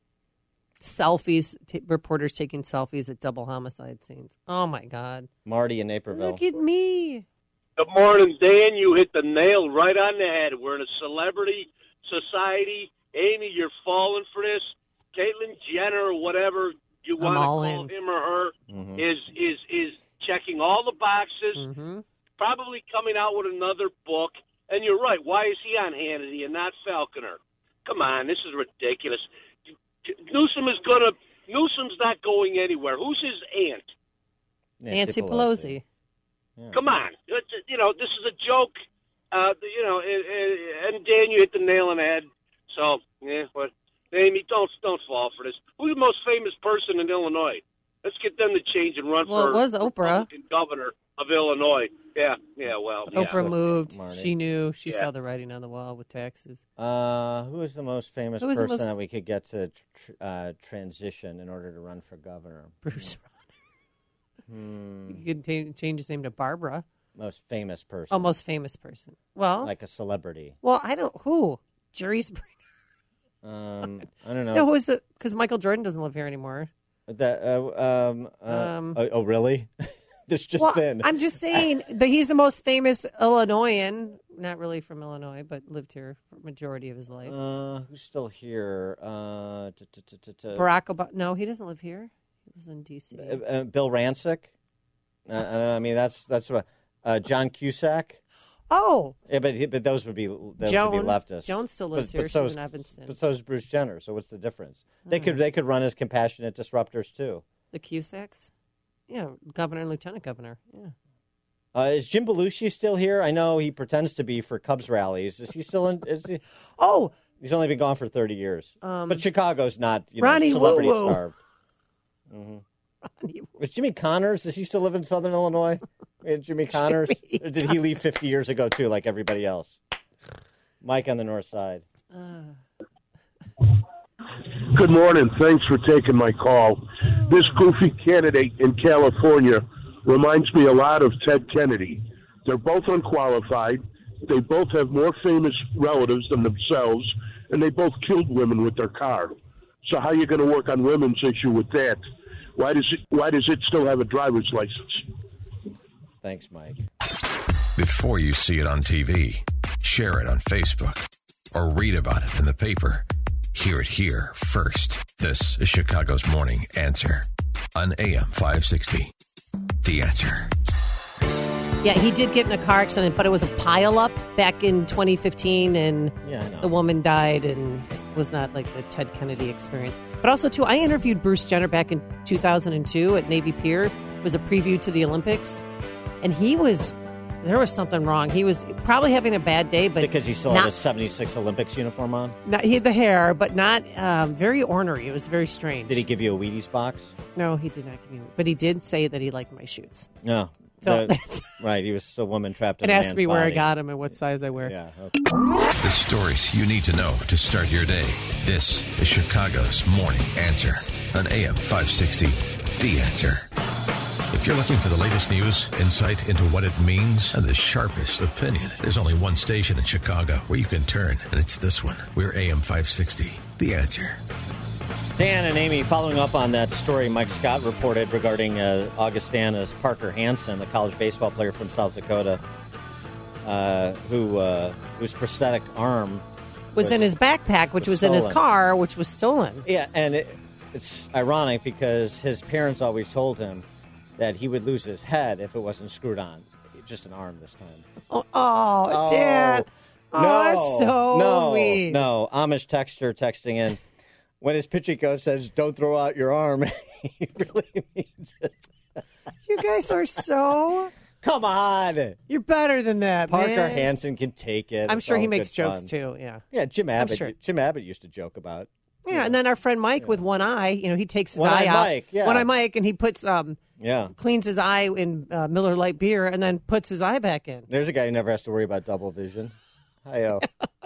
Selfies. T- reporters taking selfies at double homicide scenes. Oh, my God. Marty in Naperville. Look at me. Good morning, Dan. You hit the nail right on the head. We're in a celebrity society. Amy, you're falling for this. Caitlyn Jenner, or whatever you I'm want to all call in. him or her, Mhm. is is is checking all the boxes. Mm-hmm. Probably coming out with another book. And you're right. Why is he on Hannity and not Falconer? Come on, this is ridiculous. Newsom is gonna. Newsom's not going anywhere. Who's his aunt? Nancy Pelosi. Come on, It's- you know this is a joke. Uh, you know, and, and- and Dan, you hit the nail on the head. So, yeah, but Amy, don't don't fall for this. Who's the most famous person in Illinois? Let's get them to change and run Well, for it was Oprah. Republican governor of Illinois. Yeah, yeah, well, yeah. Oprah moved. Marty. She knew. She Yeah. saw the writing on the wall with taxes. Uh, who is the most famous Who is the person most- that we could get to tr- uh, transition in order to run for governor? Bruce Hmm. You could ta- change his name to Barbara. Most famous person. Oh, most famous person. Well, Like a celebrity. well, I don't. Who? Jerry Springer. Um, I don't know. No, who is it? Because Michael Jordan doesn't live here anymore. That, uh, um, uh, Um, oh, oh, really? This just well, in. I'm just saying that he's the most famous Illinoisan. Not really from Illinois, but lived here for majority of his life. Uh, who's still here? Uh, t- t- t- t- t- Barack Obama. No, he doesn't live here. He lives in D C. Uh, uh, Bill Rancic. Uh, I, don't know, I mean, that's that's what uh, John Cusack. Oh, Yeah, but he- but those would be those Joan. would be leftists. Joan still lives But- here. but so She's is- in Evanston. But so is Bruce Jenner. So what's the difference? They Hmm. could they could run as compassionate disruptors too. The Cusacks. Yeah, governor and lieutenant governor. Yeah. Uh, is Jim Belushi still here? I know he pretends to be for Cubs rallies. Is he still in? Is he? Oh, he's only been gone for thirty years. Um, but Chicago's not you know, Ronnie celebrity Woo Woo. starved. Mm-hmm. Was Jimmy Connors? Does he still live in Southern Illinois? Uh, Jimmy Connors? Jimmy Or did he leave fifty years ago too, like everybody else? Mike on the north side. Good morning. Thanks for taking my call. This goofy candidate in California reminds me a lot of Ted Kennedy. They're both unqualified. They both have more famous relatives than themselves, and they both killed women with their car. So how are you going to work on women's issue with that? Why does it Why does it still have a driver's license? Thanks, Mike. Before you see it on T V, share it on Facebook, or read about it in the paper. Hear it here first. This is Chicago's Morning Answer on A M five sixty. The Answer. Yeah, he did get in a car accident, but it was a pileup back in twenty fifteen, and Yeah, I know. the woman died, and was not like the Ted Kennedy experience. But also, too, I interviewed Bruce Jenner back in two thousand two at Navy Pier. It was a preview to the Olympics, and he was there was something wrong. He was probably having a bad day, but Because he still not, had his seventy-six Olympics uniform on? not he had the hair, but not um, very ornery. It was very strange. Did he give you a Wheaties box? No, he did not give me. But he did say that he liked my shoes. No. So The- right, he was a woman trapped in And a asked man's me where I body. got them and what size I wear. Yeah. Okay. The stories you need to know to start your day. This is Chicago's Morning Answer on A M five sixty. The Answer. If you're looking for the latest news, insight into what it means, and the sharpest opinion, there's only one station in Chicago where you can turn, and it's this one. We're A M five sixty. The Answer. Dan and Amy, following up on that story Mike Scott reported regarding uh, Augustana's Parker Hansen, the college baseball player from South Dakota, uh, who uh, whose prosthetic arm Was in his backpack, which was, was in his stolen. car, which was stolen. Yeah, and it, it's ironic because his parents always told him that he would lose his head if it wasn't screwed on. Just an arm this time. Oh, oh, Dad. Oh, no, that's so no, mean. No, Amish texter texting in. When his pitching coach says, "Don't throw out your arm," he really means it. You guys are so Come on. You're better than that, Parker man. Hansen can take it. I'm It's sure he all makes good jokes fun. too. Yeah. Yeah, Jim Abbott. sure. Jim Abbott used to joke about. Yeah, and then our friend Mike with one eye, you know, he takes his One-Eye eye out. Mike, yeah. One eye Mike, and he puts um Yeah. cleans his eye in uh, Miller Lite beer, and then puts his eye back in. There's a guy who never has to worry about double vision. Hi-yo.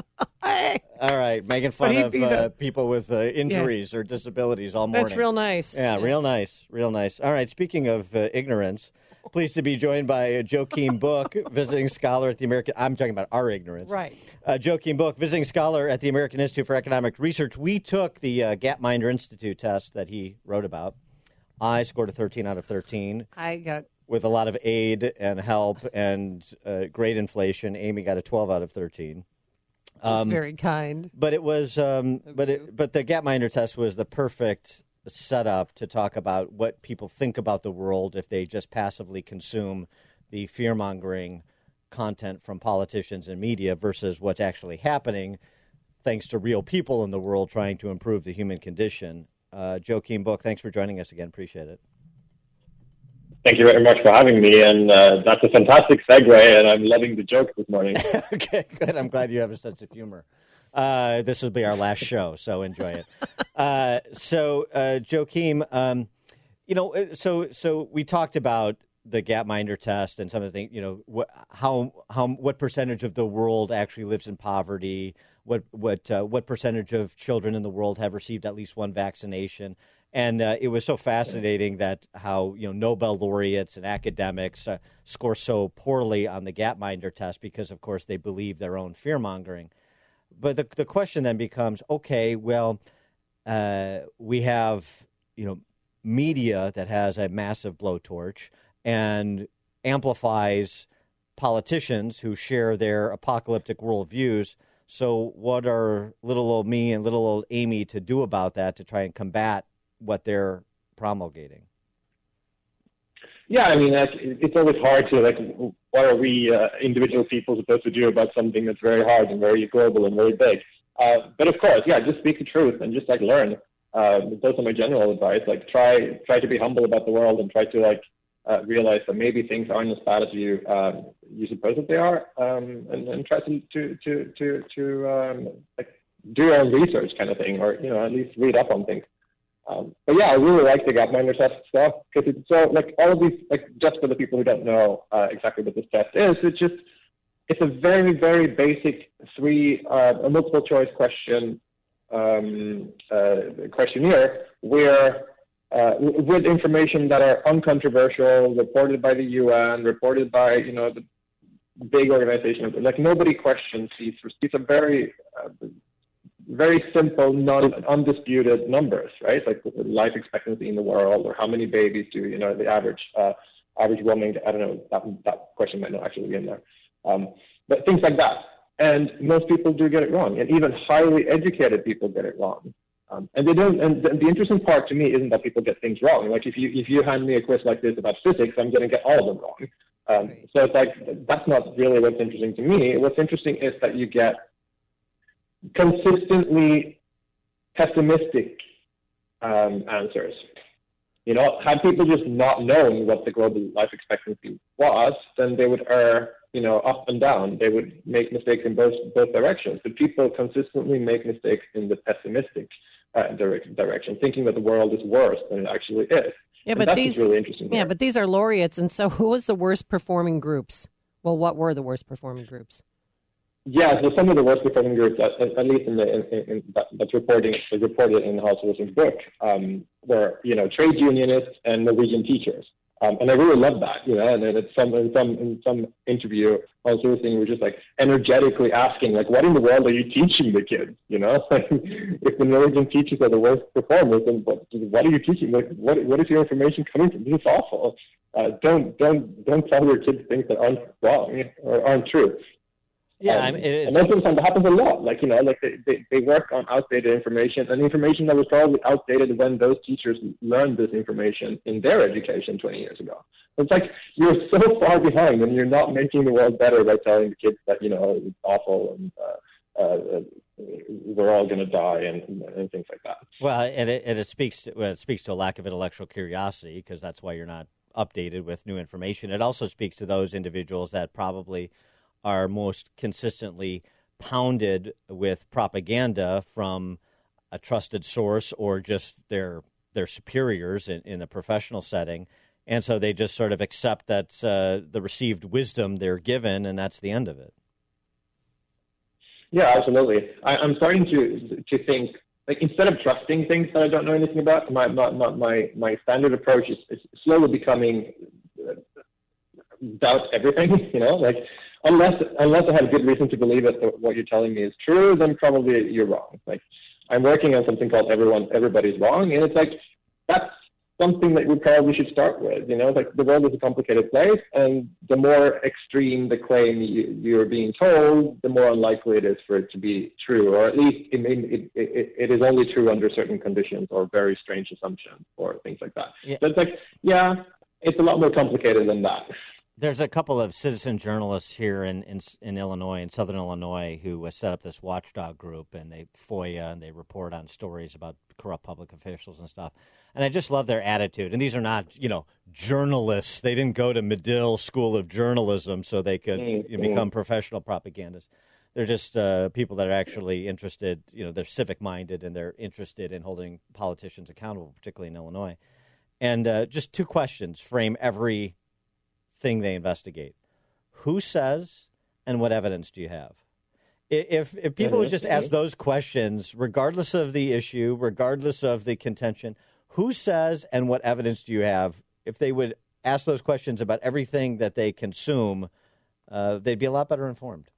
All right, making fun But he- of he- uh, people with uh, injuries or disabilities all morning. That's real nice. Yeah, real nice, real nice. All right, speaking of uh, ignorance, pleased to be joined by uh, Joakim Book, visiting scholar at the American. I'm talking about our ignorance, Right. Uh, Joakim Book, visiting scholar at the American Institute for Economic Research. We took the uh, Gapminder Institute test that he wrote about. I scored a thirteen out of thirteen. I got with a lot of aid and help and uh, great inflation. Amy got a twelve out of thirteen. That's very kind. But it was, um, but it, but the Gapminder test was the perfect setup to talk about what people think about the world if they just passively consume the fear-mongering content from politicians and media versus what's actually happening, thanks to real people in the world trying to improve the human condition. Uh, Joakim Book, thanks for joining us again. Appreciate it. Thank you very much for having me, and uh, that's a fantastic segue, and I'm loving the joke this morning. Okay, good. I'm glad you have a sense of humor. Uh, this will be our last show, so enjoy it. Uh, so, uh, Joakim, um, you know, so so we talked about the Gapminder test and some of the things, you know, what, how how what percentage of the world actually lives in poverty, what what uh, what percentage of children in the world have received at least one vaccination. And uh, it was so fascinating that how, you know, Nobel laureates and academics uh, score so poorly on the Gapminder test because, of course, they believe their own fear-mongering. But the the question then becomes, okay, well, uh, we have, you know, media that has a massive blowtorch and amplifies politicians who share their apocalyptic worldviews. So what are little old me and little old Amy to do about that to try and combat what they're promulgating? Yeah, I mean, like, it's always hard to, like, what are we uh, individual people supposed to do about something that's very hard and very global and very big? Uh, but of course, yeah, just speak the truth and just, like, learn. Uh, it's also my general advice. Like, try try to be humble about the world and try to, like, uh, realize that maybe things aren't as bad as you um, you suppose that they are, um, and, and try to to to to, to um, like, do your own research kind of thing, or, you know, at least read up on things. Um, but yeah, I really like the Gapminder test stuff because it's so, like, all of these, like, just for the people who don't know uh, exactly what this test is, it's just, it's a very, very basic three, uh, a multiple choice question, um, uh, questionnaire where, uh, with information that are uncontroversial, reported by the U N, reported by, you know, the big organizations, like, nobody questions these. These are very, uh, very simple, non undisputed numbers, right? Like the life expectancy in the world, or how many babies do, you know, the average uh, average woman, I don't know, that, that question might not actually be in there. Um, but things like that. And most people do get it wrong. And even highly educated people get it wrong. Um, and they don't, and the, the interesting part to me isn't that people get things wrong. Like, if you, if you hand me a quiz like this about physics, I'm going to get all of them wrong. Um, right. So it's like, that's not really what's interesting to me. What's interesting is that you get consistently pessimistic um, answers. You know, had people just not known what the global life expectancy was, then they would err, you know, up and down. They would make mistakes in both both directions. But people consistently make mistakes in the pessimistic uh, direct, direction, thinking that the world is worse than it actually is. Yeah, and but that's these really interesting. Yeah, here. but these are laureates, and so who was the worst performing groups? Well, what were the worst performing groups? Yeah, so some of the worst performing groups, at, at least in the in, in, that, that's reporting is reported in Hans Wilson's book, um, were, you know, trade unionists and Norwegian teachers, um, and I really love that, you know. And then it's some in some in some interview, Hans Wilson was just like energetically asking, like, what in the world are you teaching the kids? You know, like, if the Norwegian teachers are the worst performers, then what, what are you teaching? Like, what what is your information coming from? This is awful. Uh, don't don't don't tell your kids things that aren't wrong or aren't true. Yeah, um, I mean, it and most of the time that happens a lot. Like, you know, like they, they, they work on outdated information, and information that was probably outdated when those teachers learned this information in their education twenty years ago. It's like you're so far behind, and you're not making the world better by telling the kids that, you know, it's awful and uh, uh, we're all going to die and, and things like that. Well, and it, and it speaks to well, it speaks to a lack of intellectual curiosity, because that's why you're not updated with new information. It also speaks to those individuals that probably are most consistently pounded with propaganda from a trusted source or just their their superiors in, in the professional setting. And so they just sort of accept that uh, the received wisdom they're given, and that's the end of it. Yeah, absolutely. I, I'm starting to to think, like, instead of trusting things that I don't know anything about, my my my, my standard approach is, is slowly becoming uh, doubt everything, you know, like, unless unless I have good reason to believe that what you're telling me is true, then probably you're wrong. Like, I'm working on something called Everyone Everybody's Wrong, and it's like, that's something that we probably should start with. You know, like, the world is a complicated place, and the more extreme the claim you, you're being told, the more unlikely it is for it to be true, or at least it, it, it, it is only true under certain conditions or very strange assumptions or things like that. Yeah. So it's like, yeah, it's a lot more complicated than that. There's a couple of citizen journalists here in, in in Illinois, in Southern Illinois, who set up this watchdog group, and they FOIA and they report on stories about corrupt public officials and stuff. And I just love their attitude. And these are not, you know, journalists. They didn't go to Medill School of Journalism so they could mm, you know, become mm. professional propagandists. They're just uh, people that are actually interested, you know, they're civic-minded, and they're interested in holding politicians accountable, particularly in Illinois. And uh, just two questions frame every thing they investigate. Who says, and what evidence do you have? If if people would just ask those questions, regardless of the issue, regardless of the contention, who says and what evidence do you have? If they would ask those questions about everything that they consume, uh, they'd be a lot better informed.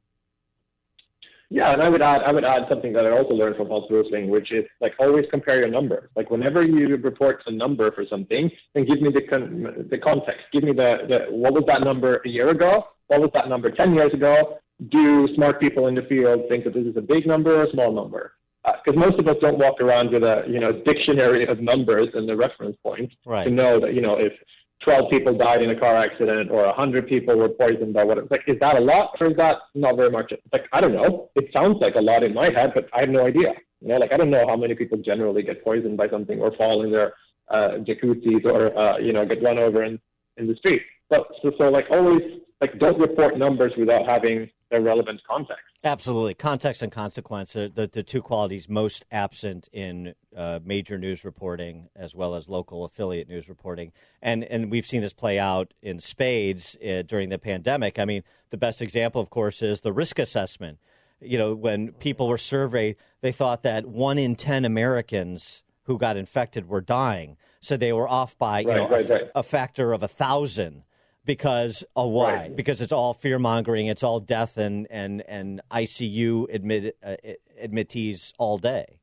Yeah, and I would add I would add something that I also learned from Hans Rosling, which is, like, always compare your numbers. Like, whenever you report a number for something, then give me the con- the context. Give me the, the what was that number a year ago? What was that number ten years ago? Do smart people in the field think that this is a big number or a small number? Because uh, most of us don't walk around with a you know dictionary of numbers and the reference point right. to know that you know if twelve people died in a car accident or one hundred people were poisoned by what it's like, is that a lot or is that not very much? It's like, I don't know. It sounds like a lot in my head, but I have no idea. You know, like, I don't know how many people generally get poisoned by something or fall in their uh, jacuzzis or, uh, you know, get run over in, in the street. So, so, so, like, always, like, don't report numbers without having the relevant context. Absolutely. Context and consequence are the, the two qualities most absent in uh, major news reporting as well as local affiliate news reporting. And and we've seen this play out in spades uh, during the pandemic. I mean, the best example, of course, is the risk assessment. You know, when people were surveyed, they thought that one in ten Americans who got infected were dying. So they were off by you right, know, right, a, right. a factor of a thousand. Because of why? Right. Because it's all fear mongering. It's all death and and, and I C U admit, uh, admittees all day.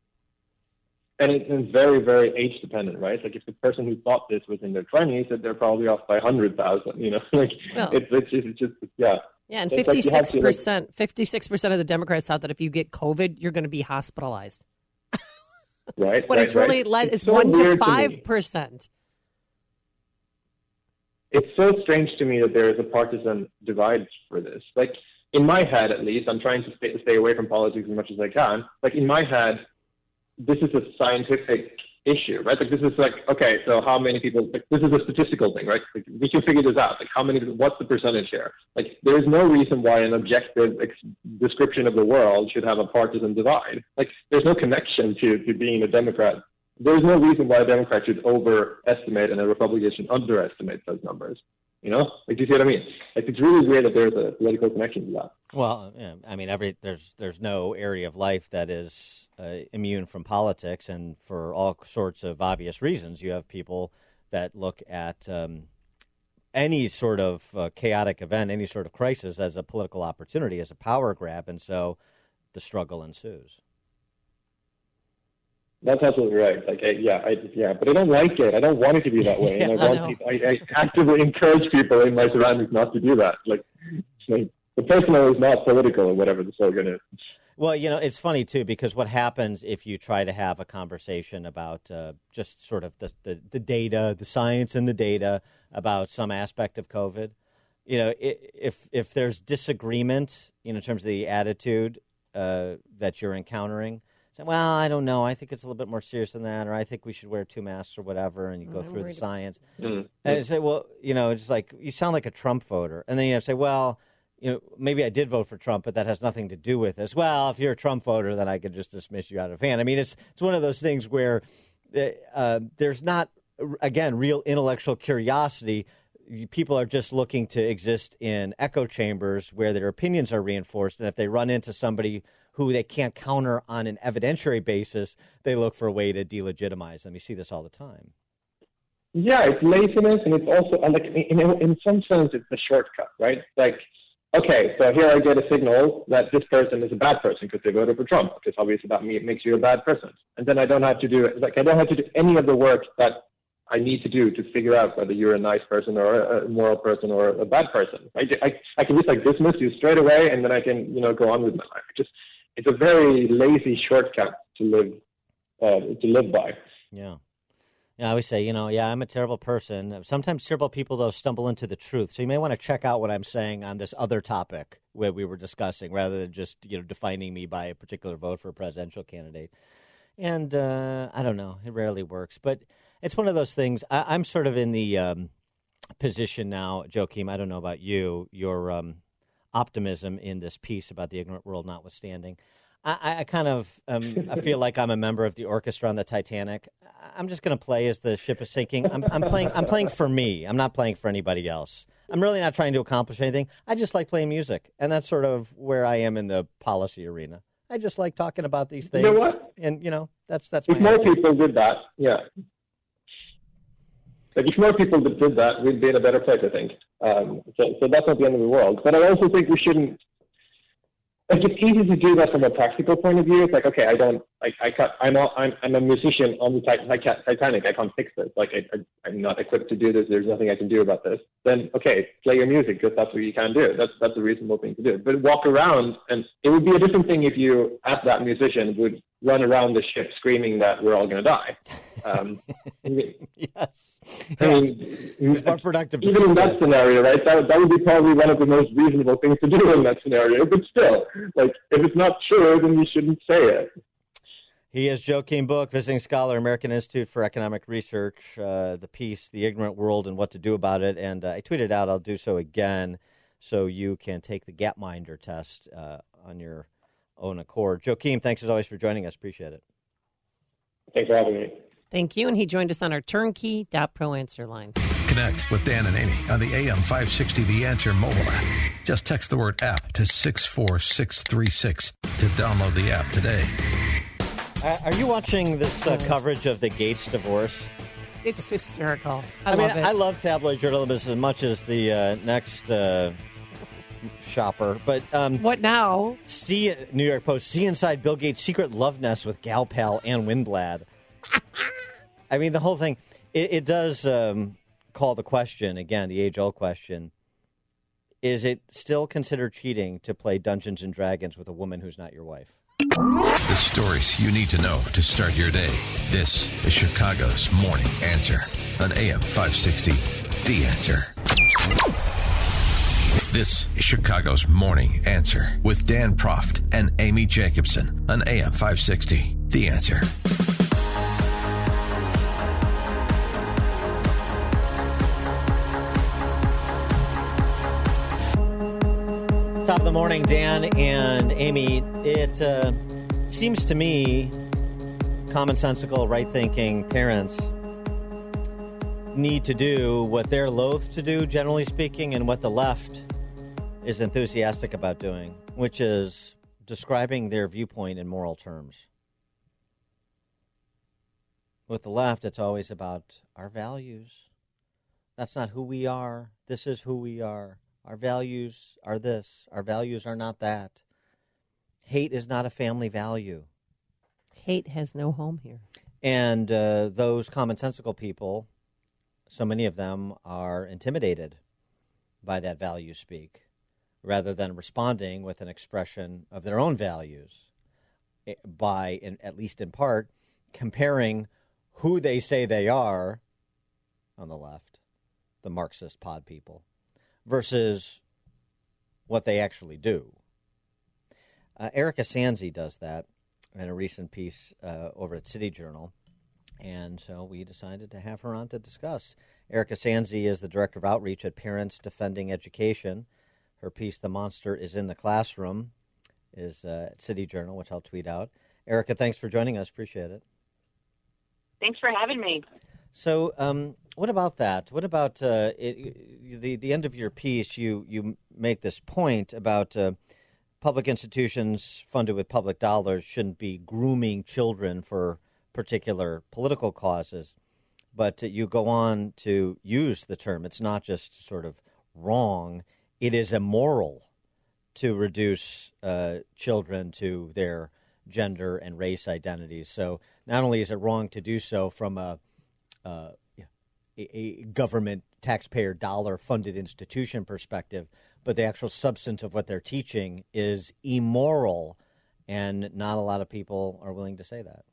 And it's very, very age dependent, right? Like, if the person who thought this was in their twenties, that they're probably off by a hundred thousand. You know, like well, it's, it's just, it's just yeah. Yeah, and it's fifty-six like percent, fifty-six percent of the Democrats thought that if you get COVID, you're going to be hospitalized. Right. What right, it's really right. led it's is so one to weird five percent. It's so strange to me that there is a partisan divide for this. Like, in my head, at least, I'm trying to stay, stay away from politics as much as I can. Like, in my head, this is a scientific issue, right? Like, this is like, okay, so how many people, like, this is a statistical thing, right? Like, we can figure this out. Like, how many, what's the percentage here? Like, there's no reason why an objective ex- description of the world should have a partisan divide. Like, there's no connection to, to being a Democrat. There's no reason why a Democrat should overestimate and a Republican should underestimate those numbers. You know, like, do you see what I mean? Like, it's really weird that there's a political connection to that. Well, yeah, I mean, every there's there's no area of life that is uh, immune from politics, and for all sorts of obvious reasons, you have people that look at um, any sort of uh, chaotic event, any sort of crisis, as a political opportunity, as a power grab, and so the struggle ensues. That's absolutely right. Like, I, yeah, I, yeah, but I don't like it. I don't want it to be that way. Yeah, and I, I, want people, I, I actively encourage people in my surroundings not to do that. Like, like the personal is not political or whatever the slogan is. Well, you know, it's funny, too, because what happens if you try to have a conversation about uh, just sort of the, the, the data, the science and the data about some aspect of COVID, you know, if if there's disagreement, you know, in terms of the attitude uh, that you're encountering, say, well, I don't know. I think it's a little bit more serious than that, or I think we should wear two masks or whatever, and you go I'm through the worried science. Mm-hmm. And you say, well, you know, it's like, you sound like a Trump voter. And then you have to say, well, you know, maybe I did vote for Trump, but that has nothing to do with this. Well, if you're a Trump voter, then I could just dismiss you out of hand. I mean, it's it's one of those things where uh, there's not, again, real intellectual curiosity. People are just looking to exist in echo chambers where their opinions are reinforced. And if they run into somebody who they can't counter on an evidentiary basis, they look for a way to delegitimize them. You see this all the time. Yeah, it's laziness, and it's also, like, in, in some sense, it's a shortcut, right? Like, okay, so here I get a signal that this person is a bad person because they voted for Trump, because obviously that makes you a bad person. And then I don't have to do, like, I don't have to do any of the work that I need to do to figure out whether you're a nice person or a moral person or a bad person. I, I, I can just like dismiss you straight away, and then I can, you know, go on with my life. Just, it's a very lazy shortcut to live, uh, to live by. Yeah. Yeah, I always say, you know, yeah, I'm a terrible person. Sometimes terrible people, though, stumble into the truth. So you may want to check out what I'm saying on this other topic where we were discussing, rather than just, you know, defining me by a particular vote for a presidential candidate. And uh, I don't know, it rarely works, but it's one of those things. I, I'm sort of in the um, position now, Joachim, I don't know about you, your um, optimism in this piece about the ignorant world notwithstanding. I, I kind of um, I feel like I'm a member of the orchestra on the Titanic. I'm just going to play as the ship is sinking. I'm, I'm playing. I'm playing for me. I'm not playing for anybody else. I'm really not trying to accomplish anything. I just like playing music, and that's sort of where I am in the policy arena. I just like talking about these things. You know what? And you know, that's that's. If my more attitude. people did that, yeah. Like if more people did that, we'd be in a better place, I think. Um, so, so that's not the end of the world. But I also think we shouldn't. Like it's easy to do that from a practical point of view. It's like, okay, I don't, like, I cut, I'm, a, I'm, I'm a musician on the Titanic. I can't fix this. Like, I, I, I'm not equipped to do this. There's nothing I can do about this. Then, okay, play your music because that's what you can do. That's that's a reasonable thing to do. But walk around, and it would be a different thing if you, as that musician, would run around the ship screaming that we're all going to die. Um, yes. I mean, It's more productive. to even do in that scenario, right? That that would be probably one of the most reasonable things to do in that scenario. But still, like if it's not true, then you shouldn't say it. He is Joachim Book, visiting scholar, American Institute for Economic Research, uh, the piece, The Ignorant World and What to Do About It. And uh, I tweeted out, I'll do so again, so you can take the Gapminder test uh, on your own accord. Joachim, thanks as always for joining us. Appreciate it. Thanks for having me. Thank you. And he joined us on our turnkey dot pro answer line. Connect with Dan and Amy on the A M five sixty The Answer mobile app. Just text the word app to six four six three six to download the app today. Uh, are you watching this uh, coverage of the Gates divorce? It's hysterical. I, I mean, love it. I love tabloid journalism as much as the uh, next uh, shopper. But um, what now? See, New York Post, see inside Bill Gates' secret love nest with gal pal Ann Winblad. I mean, the whole thing, it, it does um, call the question, again, the age-old question, is it still considered cheating to play Dungeons and Dragons with a woman who's not your wife? The stories you need to know to start your day. This is Chicago's Morning Answer on A M five sixty, The Answer. This is Chicago's Morning Answer with Dan Proft and Amy Jacobson on A M five sixty, The Answer. Top of the morning, Dan and Amy. It uh, seems to me commonsensical, right-thinking parents need to do what they're loath to do, generally speaking, and what the left is enthusiastic about doing, which is describing their viewpoint in moral terms. With the left, it's always about our values. That's not who we are. This is who we are. Our values are this. Our values are not that. Hate is not a family value. Hate has no home here. And uh, those commonsensical people, so many of them are intimidated by that value speak, rather than responding with an expression of their own values by, in, at least in part, comparing who they say they are on the left, the Marxist pod people, versus what they actually do. Uh, Erica Sanzi does that in a recent piece uh, over at City Journal. And so we decided to have her on to discuss. Erica Sanzi is the Director of Outreach at Parents Defending Education. Her piece, The Monster is in the Classroom, is uh, at City Journal, which I'll tweet out. Erica, thanks for joining us. Appreciate it. Thanks for having me. So um, what about that? What about uh, it, the, the end of your piece? You, you make this point about uh, public institutions funded with public dollars shouldn't be grooming children for particular political causes. But uh, you go on to use the term. It's not just sort of wrong. It is immoral to reduce uh, children to their gender and race identities. So not only is it wrong to do so from a, uh, a, a government taxpayer dollar funded institution perspective, but the actual substance of what they're teaching is immoral, and not a lot of people are willing to say that.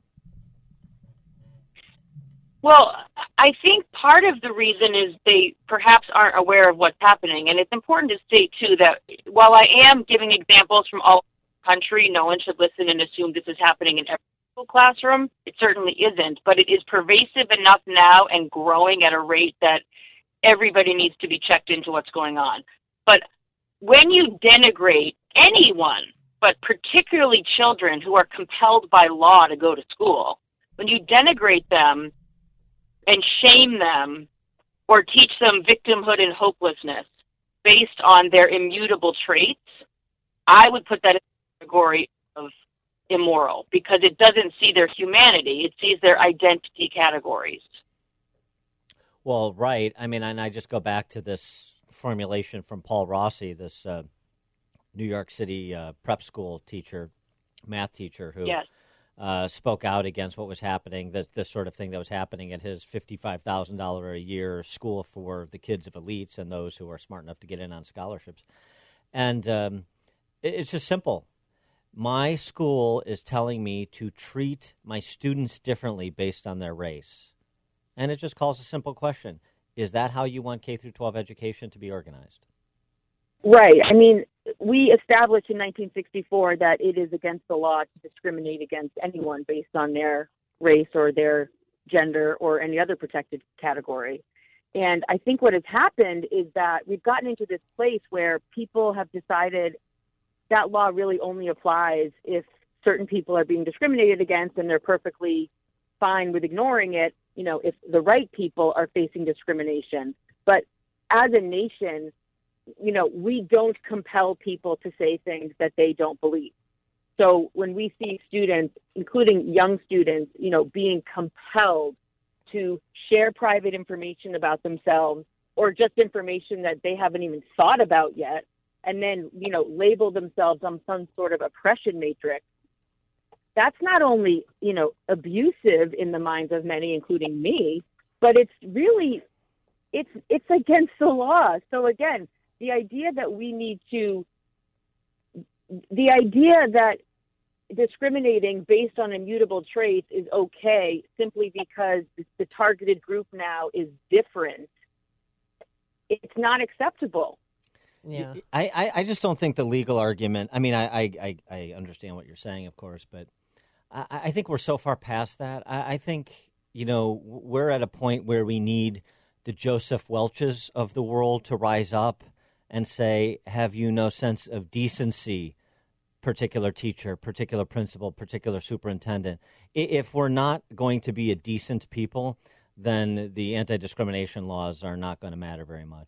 Well, I think part of the reason is they perhaps aren't aware of what's happening. And it's important to state, too, that while I am giving examples from all over the country, no one should listen and assume this is happening in every single classroom. It certainly isn't. But it is pervasive enough now and growing at a rate that everybody needs to be checked into what's going on. But when you denigrate anyone, but particularly children who are compelled by law to go to school, when you denigrate them and shame them or teach them victimhood and hopelessness based on their immutable traits, I would put that in the category of immoral because it doesn't see their humanity. It sees their identity categories. Well, right. I mean, and I just go back to this formulation from Paul Rossi, this uh, New York City uh, prep school teacher, math teacher, who yes. Uh, spoke out against what was happening, this, this sort of thing that was happening at his fifty-five thousand dollars a year school for the kids of elites and those who are smart enough to get in on scholarships. And um, it, it's just simple. My school is telling me to treat my students differently based on their race. And it just calls a simple question. Is that how you want K through twelve education to be organized? Right. I mean, we established in nineteen sixty-four that it is against the law to discriminate against anyone based on their race or their gender or any other protected category. And I think what has happened is that we've gotten into this place where people have decided that law really only applies if certain people are being discriminated against, and they're perfectly fine with ignoring it, you know, if the right people are facing discrimination. But as a nation, you know, we don't compel people to say things that they don't believe. So when we see students, including young students, you know, being compelled to share private information about themselves or just information that they haven't even thought about yet, and then, you know, label themselves on some sort of oppression matrix, that's not only, you know, abusive in the minds of many, including me, but it's really, it's it's against the law. So again, the idea that we need to, the idea that discriminating based on immutable traits is okay simply because the targeted group now is different, it's not acceptable. Yeah, I, I, I just don't think the legal argument, I mean, I, I, I understand what you're saying, of course, but I, I think we're so far past that. I, I think, you know, we're at a point where we need the Joseph Welches of the world to rise up and say, have you no sense of decency, particular teacher, particular principal, particular superintendent? If we're not going to be a decent people, then the anti-discrimination laws are not going to matter very much.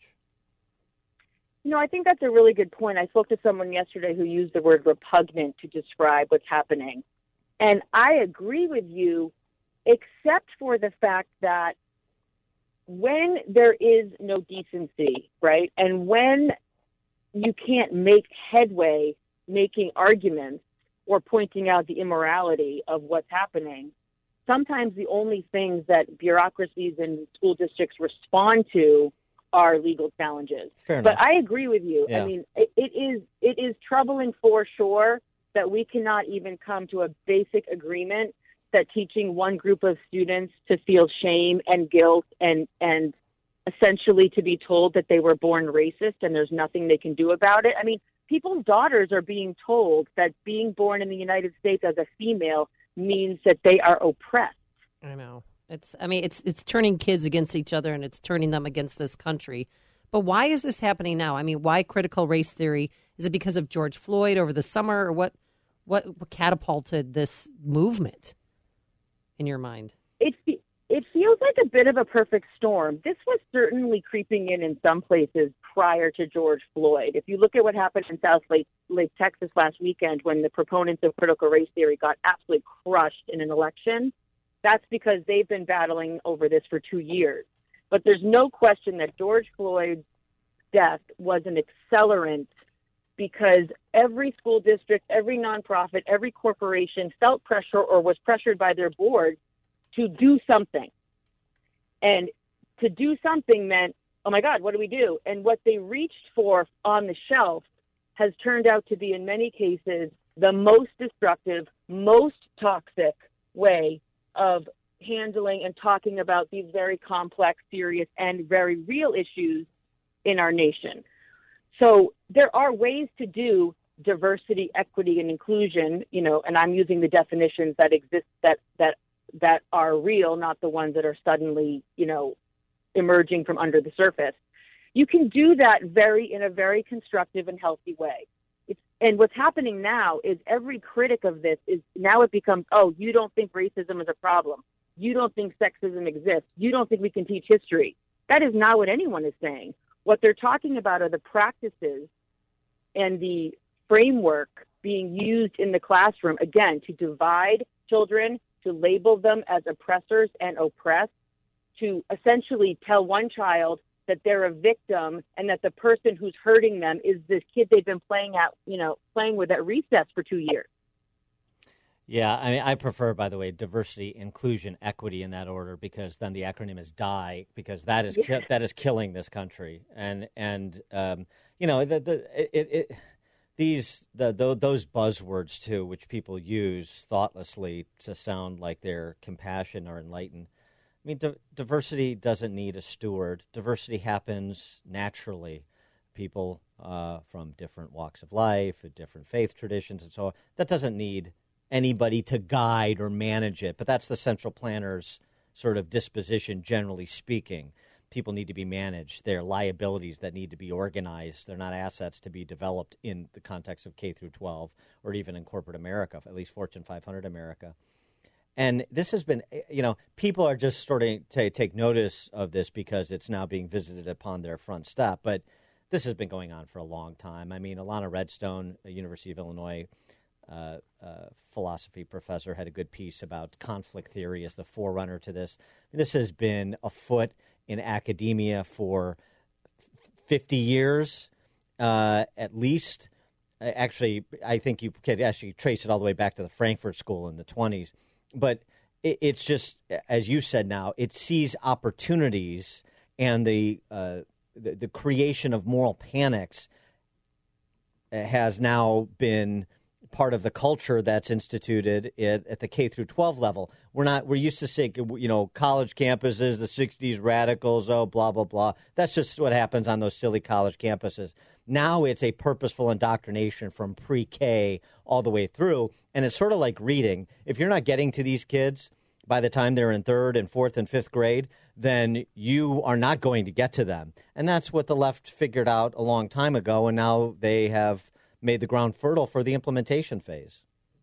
You know, I think that's a really good point. I spoke to someone yesterday who used the word repugnant to describe what's happening. And I agree with you, except for the fact that when there is no decency, right, and when you can't make headway making arguments or pointing out the immorality of what's happening, sometimes the only things that bureaucracies and school districts respond to are legal challenges. Fair enough. But I agree with you. Yeah. I mean, it, it is it is troubling for sure that we cannot even come to a basic agreement that teaching one group of students to feel shame and guilt and, and essentially to be told that they were born racist and there's nothing they can do about it. I mean, people's daughters are being told that being born in the United States as a female means that they are oppressed. I know. It's, I mean, it's it's turning kids against each other, and it's turning them against this country. But why is this happening now? I mean, why critical race theory? Is it because of George Floyd over the summer, or what? What, what catapulted this movement in your mind? It it feels like a bit of a perfect storm. This was certainly creeping in in some places prior to George Floyd. If you look at what happened in South Lake, Lake Texas last weekend, when the proponents of critical race theory got absolutely crushed in an election, that's because they've been battling over this for two years. But there's no question that George Floyd's death was an accelerant, because every school district, every nonprofit, every corporation felt pressure or was pressured by their board to do something. And to do something meant, oh my God, what do we do? And what they reached for on the shelf has turned out to be, in many cases, the most destructive, most toxic way of handling and talking about these very complex, serious, and very real issues in our nation. So there are ways to do diversity, equity, and inclusion, you know, and I'm using the definitions that exist, that that that are real, not the ones that are suddenly, you know, emerging from under the surface. You can do that very in a very constructive and healthy way. It's, and what's happening now is every critic of this is now it becomes, oh, you don't think racism is a problem. You don't think sexism exists. You don't think we can teach history. That is not what anyone is saying. What they're talking about are the practices and the framework being used in the classroom, again, to divide children, to label them as oppressors and oppressed, to essentially tell one child that they're a victim and that the person who's hurting them is this kid they've been playing at, you know, playing with at recess for two years. Yeah, I mean, I prefer, by the way, diversity, inclusion, equity in that order, because then the acronym is D I, because that is Yeah. ki- that is killing this country, and and um, you know the the it, it these the, the those buzzwords too, which people use thoughtlessly to sound like they're compassion or enlightened. I mean, di- diversity doesn't need a steward. Diversity happens naturally. People uh, from different walks of life, different faith traditions, and so on. That doesn't need anybody to guide or manage it, but that's the central planner's sort of disposition, generally speaking. People need to be managed. They're liabilities that need to be organized. They're not assets to be developed in the context of K through twelve or even in corporate America, at least Fortune five hundred America. And this has been, you know, people are just starting to take notice of this because it's now being visited upon their front step. But this has been going on for a long time. I mean, Alana Redstone, the University of Illinois uh, uh, philosophy professor, had a good piece about conflict theory as the forerunner to this. This has been afoot in academia for fifty years, uh, at least. Actually, I think you could actually trace it all the way back to the Frankfurt School in the twenties. But it, it's just, as you said now, it sees opportunities, and the, uh, the the creation of moral panics has now been part of the culture that's instituted at, at the K through twelve level. We're not, we're used to say, you know, college campuses, the sixties radicals, oh, blah, blah, blah. That's just what happens on those silly college campuses. Now it's a purposeful indoctrination from pre-K all the way through. And it's sort of like reading. If you're not getting to these kids by the time they're in third and fourth and fifth grade, then you are not going to get to them. And that's what the left figured out a long time ago. And now they have made the ground fertile for the implementation phase.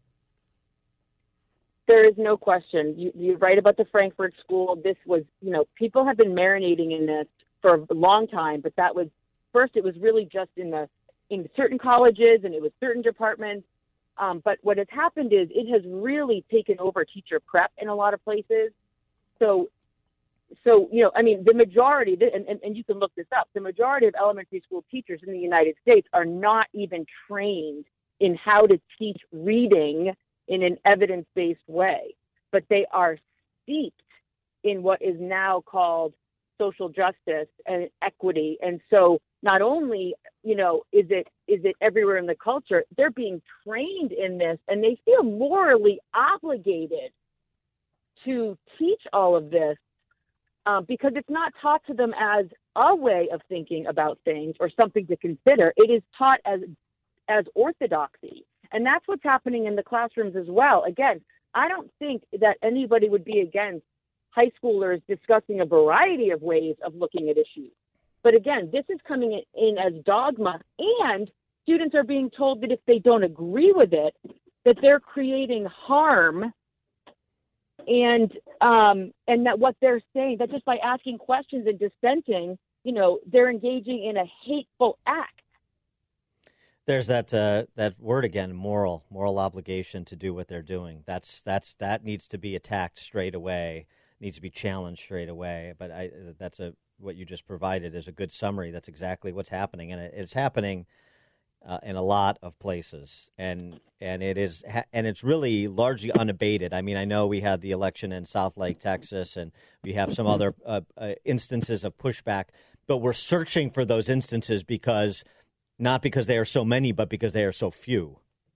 There is no question. You, you're right about the Frankfurt School. This was, you know, people have been marinating in this for a long time, but that was, first it was really just in the in certain colleges and it was certain departments. Um, but what has happened is it has really taken over teacher prep in a lot of places. So, so you know, I mean, the majority, and, and, and you can look this up, the majority of elementary school teachers in the United States are not even trained in how to teach reading in an evidence-based way, but they are steeped in what is now called social justice and equity. And so not only, you know, is it is it everywhere in the culture, they're being trained in this, and they feel morally obligated to teach all of this um, because it's not taught to them as a way of thinking about things or something to consider. It is taught as as orthodoxy. And that's what's happening in the classrooms as well. Again, I don't think that anybody would be against high schoolers discussing a variety of ways of looking at issues. But again, this is coming in as dogma, and students are being told that if they don't agree with it, that they're creating harm, and um, and that what they're saying, that just by asking questions and dissenting, you know, they're engaging in a hateful act. There's that uh, that word again, moral, moral obligation to do what they're doing. That's that's that needs to be attacked straight away, needs to be challenged straight away. But I, that's a what you just provided is a good summary. That's exactly what's happening, and it, it's happening uh, in a lot of places, and and it is and it's really largely unabated. I mean, I know we had the election in South Lake, Texas, and we have some other uh, uh, instances of pushback, but we're searching for those instances because. Not because they are so many, but because they are so few.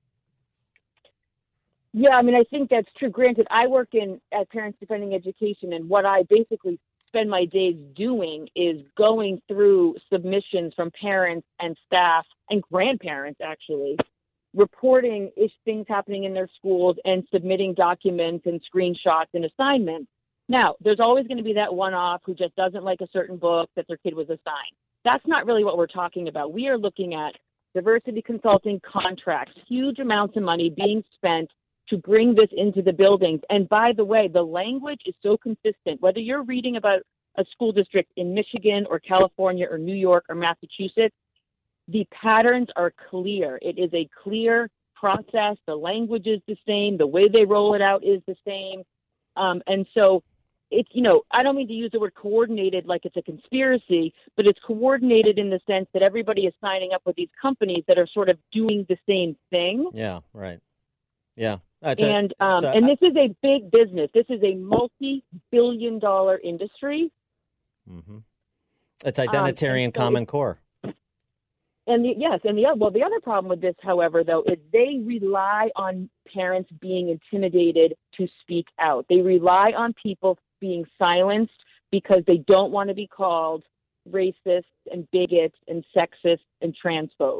Yeah, I mean, I think that's true. Granted, I work in at Parents Defending Education, and what I basically spend my days doing is going through submissions from parents and staff and grandparents, actually, reporting if things happening in their schools and submitting documents and screenshots and assignments. Now, there's always going to be that one-off who just doesn't like a certain book that their kid was assigned. That's not really what we're talking about. We are looking at diversity consulting contracts, huge amounts of money being spent to bring this into the buildings. And by the way, the language is so consistent. Whether you're reading about a school district in Michigan or California or New York or Massachusetts, the patterns are clear. It is a clear process. The language is the same. The way they roll it out is the same. Um, and so it's, you know, I don't mean to use the word coordinated like it's a conspiracy, but it's coordinated in the sense that everybody is signing up with these companies that are sort of doing the same thing. Yeah, right. Yeah. It's and a, um, a, and this is a big business. This is a multi-billion dollar industry. Mm-hmm. It's identitarian um, so common core. And the, yes, and the well, the other problem with this, however, though, is they rely on parents being intimidated to speak out. They rely on people being silenced because they don't want to be called racists and bigots and sexists and transphobes.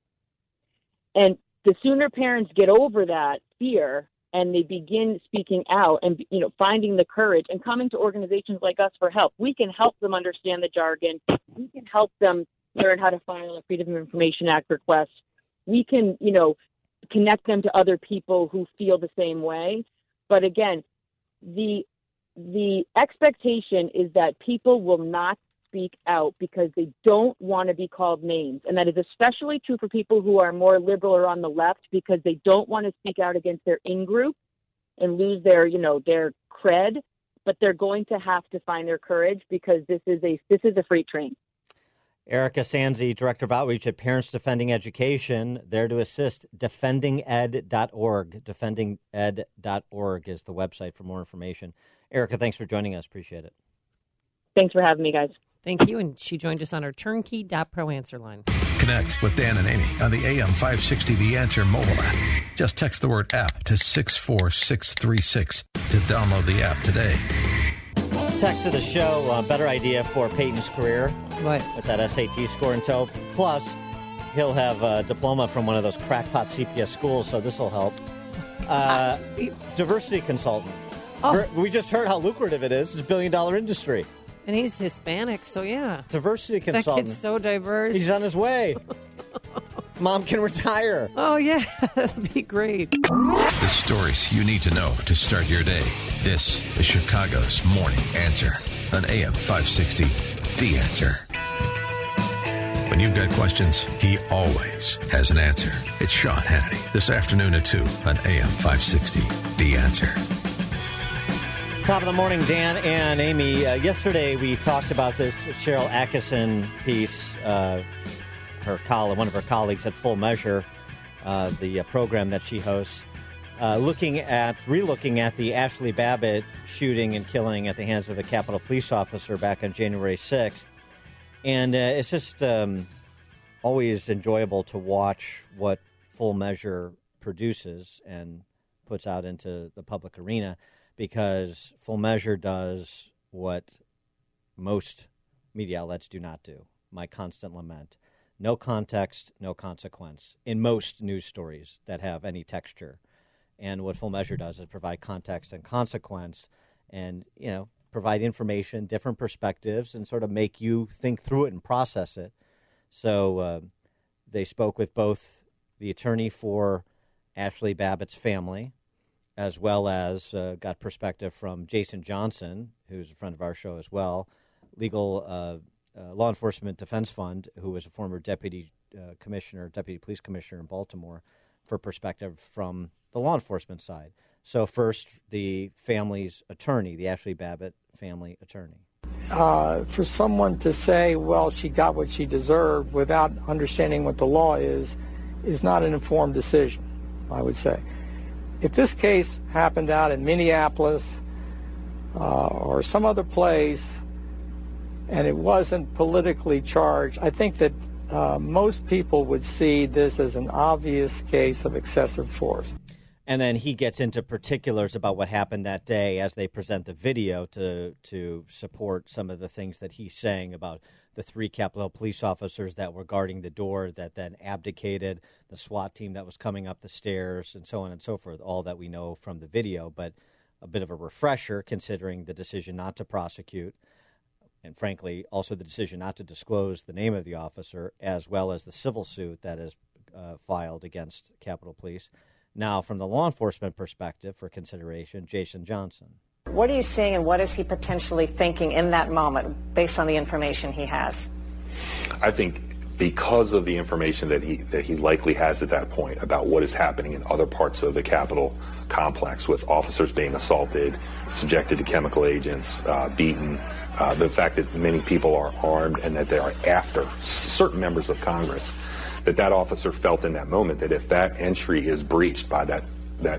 And the sooner parents get over that fear and they begin speaking out and, you know, finding the courage and coming to organizations like us for help, we can help them understand the jargon. We can help them learn how to file a Freedom of Information Act request. We can, you know, connect them to other people who feel the same way. But again, the the expectation is that people will not speak out because they don't want to be called names. And that is especially true for people who are more liberal or on the left because they don't want to speak out against their in-group and lose their, you know, their cred. But they're going to have to find their courage because this is a this is a freight train. Erica Sanzi, Director of Outreach at Parents Defending Education, there to assist, defending ed dot org. defending ed dot org is the website for more information. Erica, thanks for joining us. Appreciate it. Thanks for having me, guys. Thank you. And she joined us on our turnkey dot pro answer line. Connect with Dan and Amy on the A M five sixty The Answer mobile app. Just text the word app to six four six three six to download the app today. Text to the show, uh, better idea for Peyton's career. What? With that S A T score in tow. Plus, he'll have a diploma from one of those crackpot C P S schools, so this will help. Uh, diversity consultant. Oh. We just heard how lucrative it is. It's a billion-dollar industry. And he's Hispanic, so yeah. Diversity consultant. That kid's so diverse. He's on his way. Mom can retire. Oh, yeah. That'd be great. The stories you need to know to start your day. This is Chicago's Morning Answer on A M five sixty, The Answer. When you've got questions, he always has an answer. It's Sean Hannity this afternoon at two on A M five sixty, The Answer. Top of the morning, Dan and Amy. Uh, yesterday we talked about this Cheryl Atkinson piece, uh, her colleague, one of her colleagues at Full Measure, uh, the uh, program that she hosts, uh, looking at, relooking at the Ashley Babbitt shooting and killing at the hands of a Capitol police officer back on January sixth. And uh, it's just um, always enjoyable to watch what Full Measure produces and puts out into the public arena, because Full Measure does what most media outlets do not do, my constant lament. No context, no consequence in most news stories that have any texture. And what Full Measure does is provide context and consequence and, you know, provide information, different perspectives, and sort of make you think through it and process it. So uh, they spoke with both the attorney for Ashley Babbitt's family, as well as uh, got perspective from Jason Johnson, who's a friend of our show as well, legal uh, uh, law enforcement defense fund, who was a former deputy uh, commissioner, deputy police commissioner in Baltimore, for perspective from the law enforcement side. So first, the family's attorney, the Ashley Babbitt family attorney. Uh, for someone to say, well, she got what she deserved without understanding what the law is, is not an informed decision, I would say. If this case happened out in Minneapolis uh, or some other place and it wasn't politically charged, I think that uh, most people would see this as an obvious case of excessive force. And then he gets into particulars about what happened that day as they present the video to to support some of the things that he's saying about the three Capitol police officers that were guarding the door that then abdicated, the SWAT team that was coming up the stairs, and so on and so forth, all that we know from the video, but a bit of a refresher considering the decision not to prosecute and, frankly, also the decision not to disclose the name of the officer, as well as the civil suit that is uh, filed against Capitol Police. Now, from the law enforcement perspective, for consideration, Jason Johnson. What are you seeing, and what is he potentially thinking in that moment based on the information he has? I think because of the information that he that he likely has at that point about what is happening in other parts of the Capitol complex, with officers being assaulted, subjected to chemical agents, uh, beaten, uh, the fact that many people are armed and that they are after certain members of Congress, that that officer felt in that moment that if that entry is breached by that that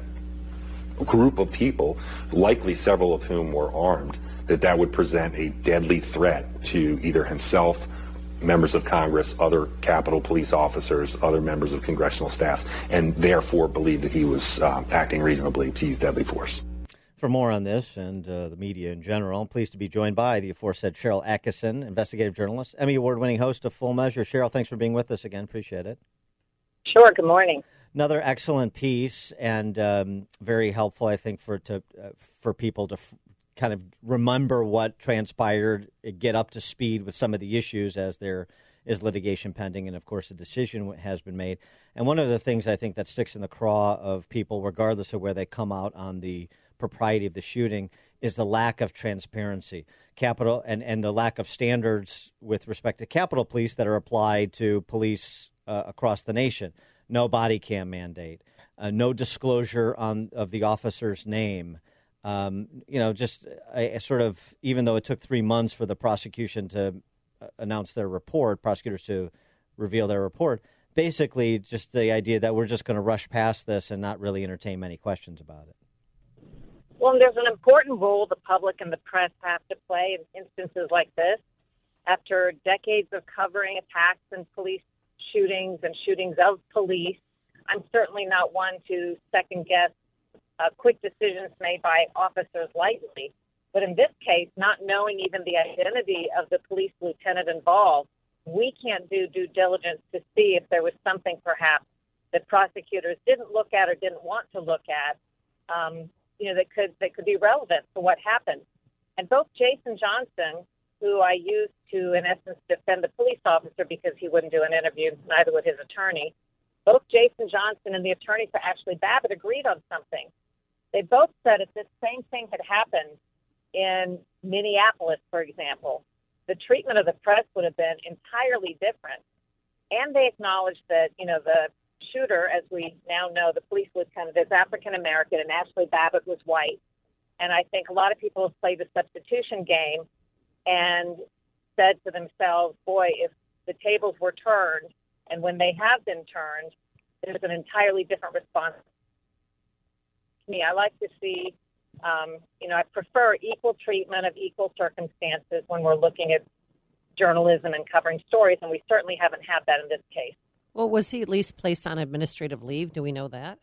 group of people, likely several of whom were armed, that that would present a deadly threat to either himself, members of Congress, other Capitol Police officers, other members of congressional staffs, and therefore believed that he was um, acting reasonably to use deadly force. For more on this and uh, the media in general, I'm pleased to be joined by the aforesaid Cheryl Atkinson, investigative journalist, Emmy Award-winning host of Full Measure. Cheryl, thanks for being with us again. Appreciate it. Sure. Good morning. Another excellent piece and um, very helpful, I think, for to uh, for people to f- kind of remember what transpired, get up to speed with some of the issues as there is litigation pending, and, of course, a decision has been made. And one of the things I think that sticks in the craw of people, regardless of where they come out on the propriety of the shooting, is the lack of transparency. Capitol and, and the lack of standards with respect to Capitol Police that are applied to police uh, across the nation. No body cam mandate, uh, no disclosure on of the officer's name. Um, you know, just a, a sort of, even though it took three months for the prosecution to uh, announce their report, prosecutors to reveal their report, basically just the idea that we're just going to rush past this and not really entertain many questions about it. Well, there's an important role the public and the press have to play in instances like this. After decades of covering attacks and police shootings and shootings of police, I'm certainly not one to second-guess uh, quick decisions made by officers lightly. But in this case, not knowing even the identity of the police lieutenant involved, we can't do due diligence to see if there was something perhaps that prosecutors didn't look at or didn't want to look at, um, you know, that could that could be relevant to what happened. And both Jason Johnson, who I used to, in essence, defend the police officer because he wouldn't do an interview, neither would his attorney, both Jason Johnson and the attorney for Ashley Babbitt agreed on something. They both said if this same thing had happened in Minneapolis, for example, the treatment of the press would have been entirely different. And they acknowledged that, you know, the shooter, as we now know, the police lieutenant, is African-American and Ashley Babbitt was white. And I think a lot of people have played the substitution game and said to themselves, boy, if the tables were turned, and when they have been turned, there's an entirely different response. To me, I like to see, um, you know, I prefer equal treatment of equal circumstances when we're looking at journalism and covering stories, and we certainly haven't had that in this case. Well, was he at least placed on administrative leave? Do we know that?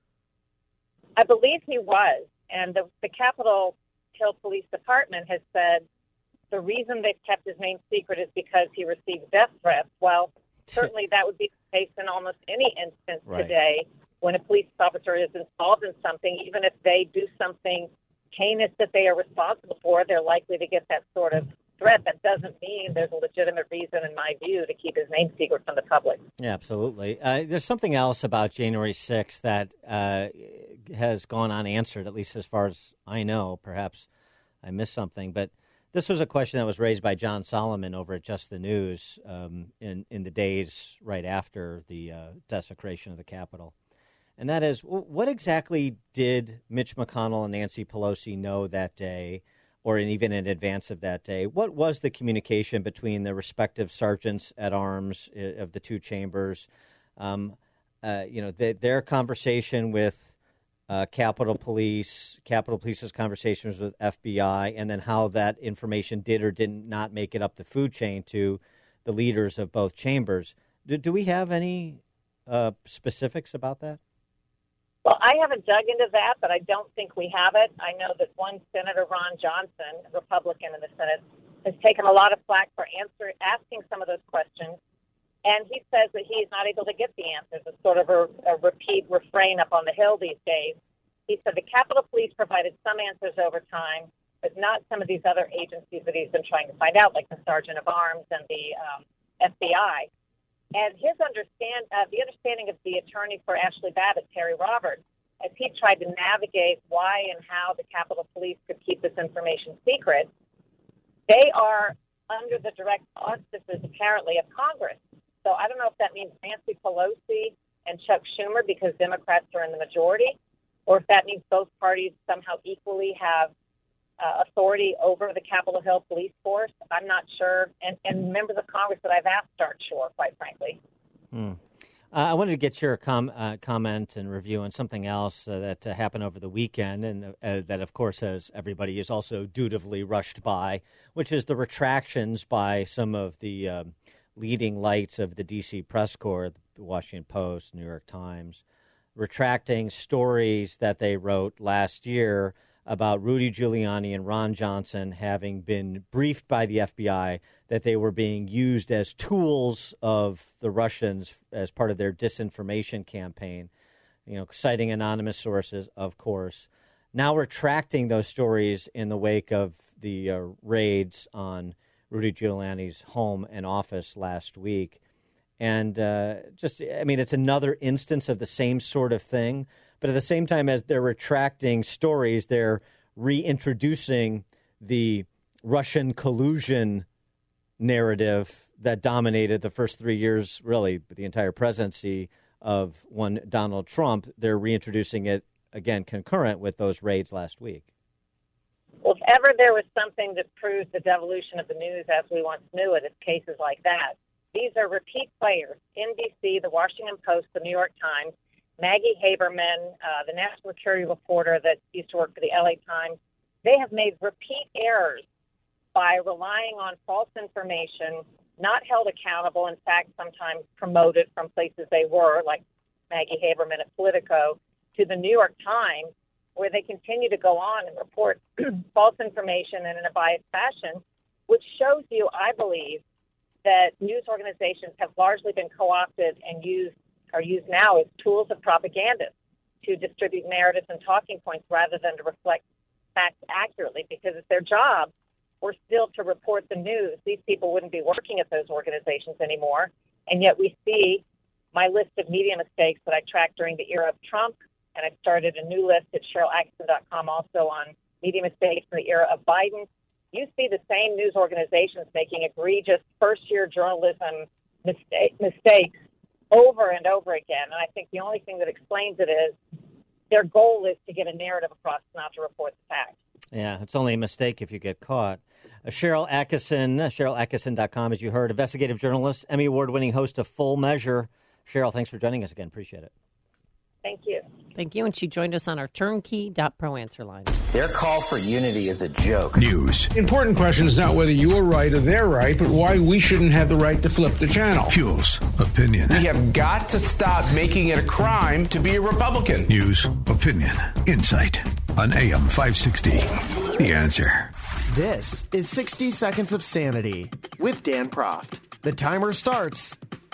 I believe he was, and the, the Capitol Hill Police Department has said the reason they've kept his name secret is because he received death threats. Well, certainly that would be the case in almost any instance Right. today when a police officer is involved in something. Even if they do something heinous that they are responsible for, they're likely to get that sort of threat. That doesn't mean there's a legitimate reason, in my view, to keep his name secret from the public. Yeah, absolutely. Uh, there's something else about January sixth that uh, has gone unanswered, at least as far as I know. Perhaps I missed something, but this was a question that was raised by John Solomon over at Just the News um, in, in the days right after the uh, desecration of the Capitol. And that is, what exactly did Mitch McConnell and Nancy Pelosi know that day, or even in advance of that day? What was the communication between the respective sergeants at arms of the two chambers? Um, uh, you know, the, their conversation with uh, Capitol Police, Capitol Police's conversations with F B I, and then how that information did or did not make it up the food chain to the leaders of both chambers. Do, do we have any uh, specifics about that? Well, I haven't dug into that, but I don't think we have it. I know that one Senator, Ron Johnson, a Republican in the Senate, has taken a lot of flack for answer, asking some of those questions. And he says that he's not able to get the answers. It's sort of a, a repeat refrain up on the Hill these days. He said the Capitol Police provided some answers over time, but not some of these other agencies that he's been trying to find out, like the Sergeant of Arms and the um, F B I. And his understand, uh, the understanding of the attorney for Ashley Babbitt, Terry Roberts, as he tried to navigate why and how the Capitol Police could keep this information secret, they are under the direct auspices, apparently, of Congress. So I don't know if that means Nancy Pelosi and Chuck Schumer, because Democrats are in the majority, or if that means both parties somehow equally have Uh, authority over the Capitol Hill police force. I'm not sure. And, and members of Congress that I've asked aren't sure, quite frankly. Hmm. Uh, I wanted to get your com- uh, comment and review on something else uh, that uh, happened over the weekend, and uh, that, of course, as everybody is also dutifully rushed by, which is the retractions by some of the um, leading lights of the D C press corps, the Washington Post, New York Times, retracting stories that they wrote last year about Rudy Giuliani and Ron Johnson having been briefed by the F B I that they were being used as tools of the Russians as part of their disinformation campaign, you know, citing anonymous sources, of course. Now retracting those stories in the wake of the uh, raids on Rudy Giuliani's home and office last week. And uh, just, I mean, it's another instance of the same sort of thing. But at the same time as they're retracting stories, they're reintroducing the Russian collusion narrative that dominated the first three years, really, the entire presidency of one Donald Trump. They're reintroducing it, again, concurrent with those raids last week. Well, if ever there was something that proves the devolution of the news as we once knew it, it's cases like that. These are repeat players. N B C, the Washington Post, the New York Times, Maggie Haberman, uh, the national security reporter that used to work for the L A Times, they have made repeat errors by relying on false information, not held accountable, in fact, sometimes promoted from places they were, like Maggie Haberman at Politico, to the New York Times, where they continue to go on and report false information and in a biased fashion, which shows you, I believe, that news organizations have largely been co-opted and used are used now as tools of propaganda to distribute narratives and talking points rather than to reflect facts accurately, because it's their job were still to report the news. These people wouldn't be working at those organizations anymore. And yet we see my list of media mistakes that I tracked during the era of Trump, and I've started a new list at Cheryl Atkinson dot com also on media mistakes in the era of Biden. You see the same news organizations making egregious first-year journalism mistake, mistakes over and over again. And I think the only thing that explains it is their goal is to get a narrative across, not to report the facts. Yeah, it's only a mistake if you get caught. Uh, Cheryl Atkinson, Cheryl Atkinson dot com, as you heard, investigative journalist, Emmy Award-winning host of Full Measure. Cheryl, thanks for joining us again. Appreciate it. Thank you. Thank you. And she joined us on our turnkey dot pro answer line. Their call for unity is a joke. News. The important question is not whether you're right or they're right, but why we shouldn't have the right to flip the channel. Fuels. Opinion. We have got to stop making it a crime to be a Republican. News. Opinion. Insight. On A M five sixty. The Answer. This is sixty Seconds of Sanity with Dan Proft. The timer starts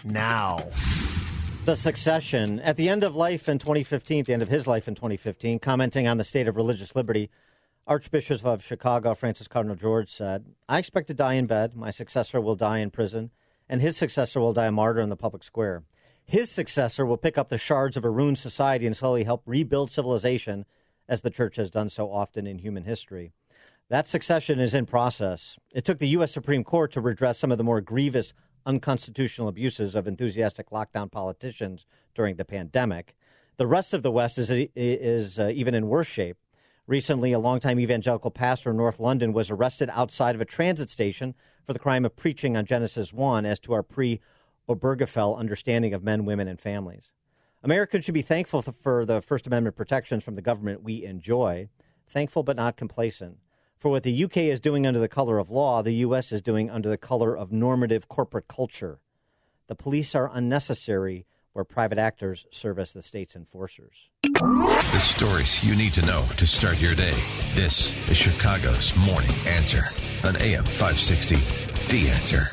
now. The Succession. At the end of life in twenty fifteen, at the end of his life in twenty fifteen, commenting on the state of religious liberty, Archbishop of Chicago, Francis Cardinal George, said, "I expect to die in bed. My successor will die in prison, and his successor will die a martyr in the public square. His successor will pick up the shards of a ruined society and slowly help rebuild civilization, as the church has done so often in human history." That succession is in process. It took the U S Supreme Court to redress some of the more grievous unconstitutional abuses of enthusiastic lockdown politicians during the pandemic. The rest of the West is, is uh, even in worse shape. Recently, a longtime evangelical pastor in North London was arrested outside of a transit station for the crime of preaching on Genesis one, as to our pre-Obergefell understanding of men, women, and families. Americans should be thankful for the First Amendment protections from the government we enjoy, thankful but not complacent. For what the U K is doing under the color of law, the U S is doing under the color of normative corporate culture. The police are unnecessary where private actors serve as the state's enforcers. The stories you need to know to start your day. This is Chicago's Morning Answer on A M five sixty, The Answer.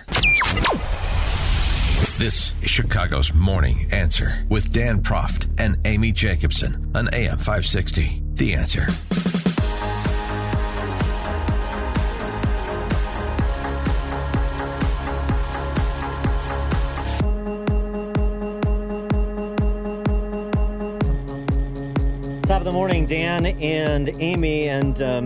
This is Chicago's Morning Answer with Dan Proft and Amy Jacobson on A M five sixty, The Answer. Top of the morning, Dan and Amy, and um,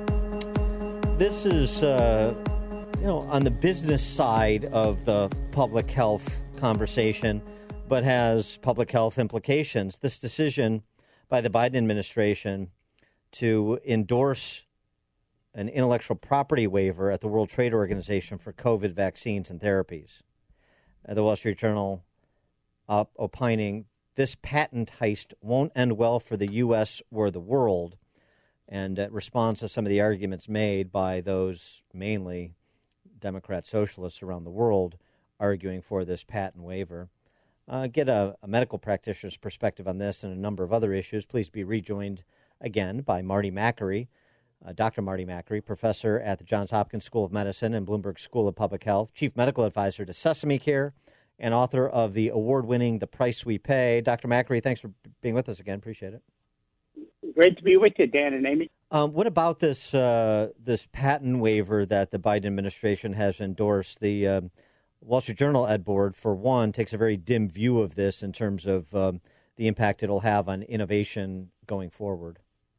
this is, uh, you know, on the business side of the public health conversation, but has public health implications. This decision by the Biden administration to endorse an intellectual property waiver at the World Trade Organization for COVID vaccines and therapies. Uh, the Wall Street Journal uh, opining this patent heist won't end well for the U S or the world, and it responds to some of the arguments made by those mainly Democrat socialists around the world arguing for this patent waiver. Uh, get a, a medical practitioner's perspective on this and a number of other issues. Please be rejoined again by Marty Makary, uh, Doctor Marty Makary, professor at the Johns Hopkins School of Medicine and Bloomberg School of Public Health, chief medical advisor to Sesame Care, and author of the award-winning The Price We Pay. Doctor Makary, thanks for being with us again. Appreciate it. Great to be with you, Dan and Amy. Um, what about this uh, this patent waiver that the Biden administration has endorsed? The uh, Wall Street Journal Ed Board, for one, takes a very dim view of this in terms of um, the impact it'll have on innovation going forward.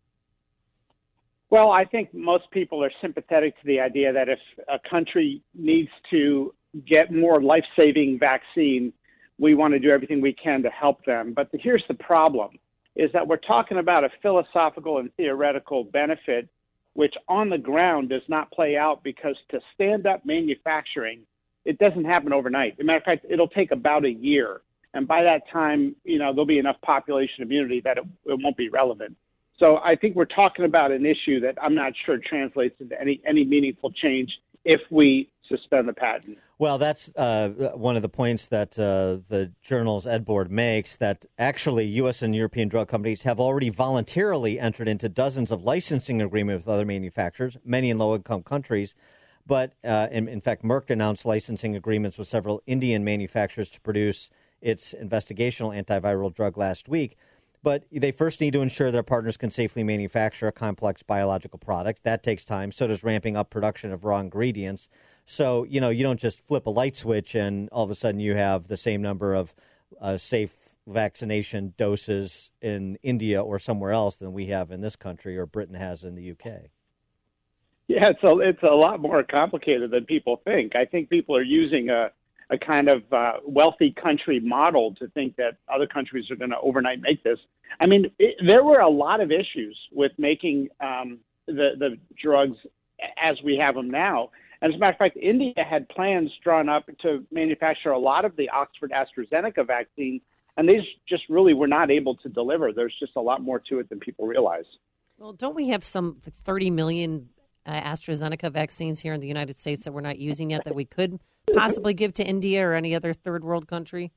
Well, I think most people are sympathetic to the idea that if a country needs to get more life-saving vaccine, we want to do everything we can to help them. But the, here's the problem, is that we're talking about a philosophical and theoretical benefit, which on the ground does not play out, because to stand up manufacturing, it doesn't happen overnight. As a matter of fact, it'll take about a year. And by that time, you know, there'll be enough population immunity that it, it won't be relevant. So I think we're talking about an issue that I'm not sure translates into any, any meaningful change if we suspend the patent. Well, that's uh, one of the points that uh, the journal's Ed Board makes, that actually U S and European drug companies have already voluntarily entered into dozens of licensing agreements with other manufacturers, many in low-income countries. But uh, in, in fact, Merck announced licensing agreements with several Indian manufacturers to produce its investigational antiviral drug last week. But they first need to ensure their partners can safely manufacture a complex biological product. That takes time. So does ramping up production of raw ingredients. So, you know, you don't just flip a light switch and all of a sudden you have the same number of uh, safe vaccination doses in India or somewhere else than we have in this country or Britain has in the U K. Yeah, it's a, it's a lot more complicated than people think. I think people are using a, a kind of uh, wealthy country model to think that other countries are going to overnight make this. I mean, it, there were a lot of issues with making um, the, the drugs as we have them now. And as a matter of fact, India had plans drawn up to manufacture a lot of the Oxford AstraZeneca vaccine, and these just really were not able to deliver. There's just a lot more to it than people realize. Well, don't we have some thirty million uh, AstraZeneca vaccines here in the United States that we're not using yet that we could possibly give to India or any other third world country?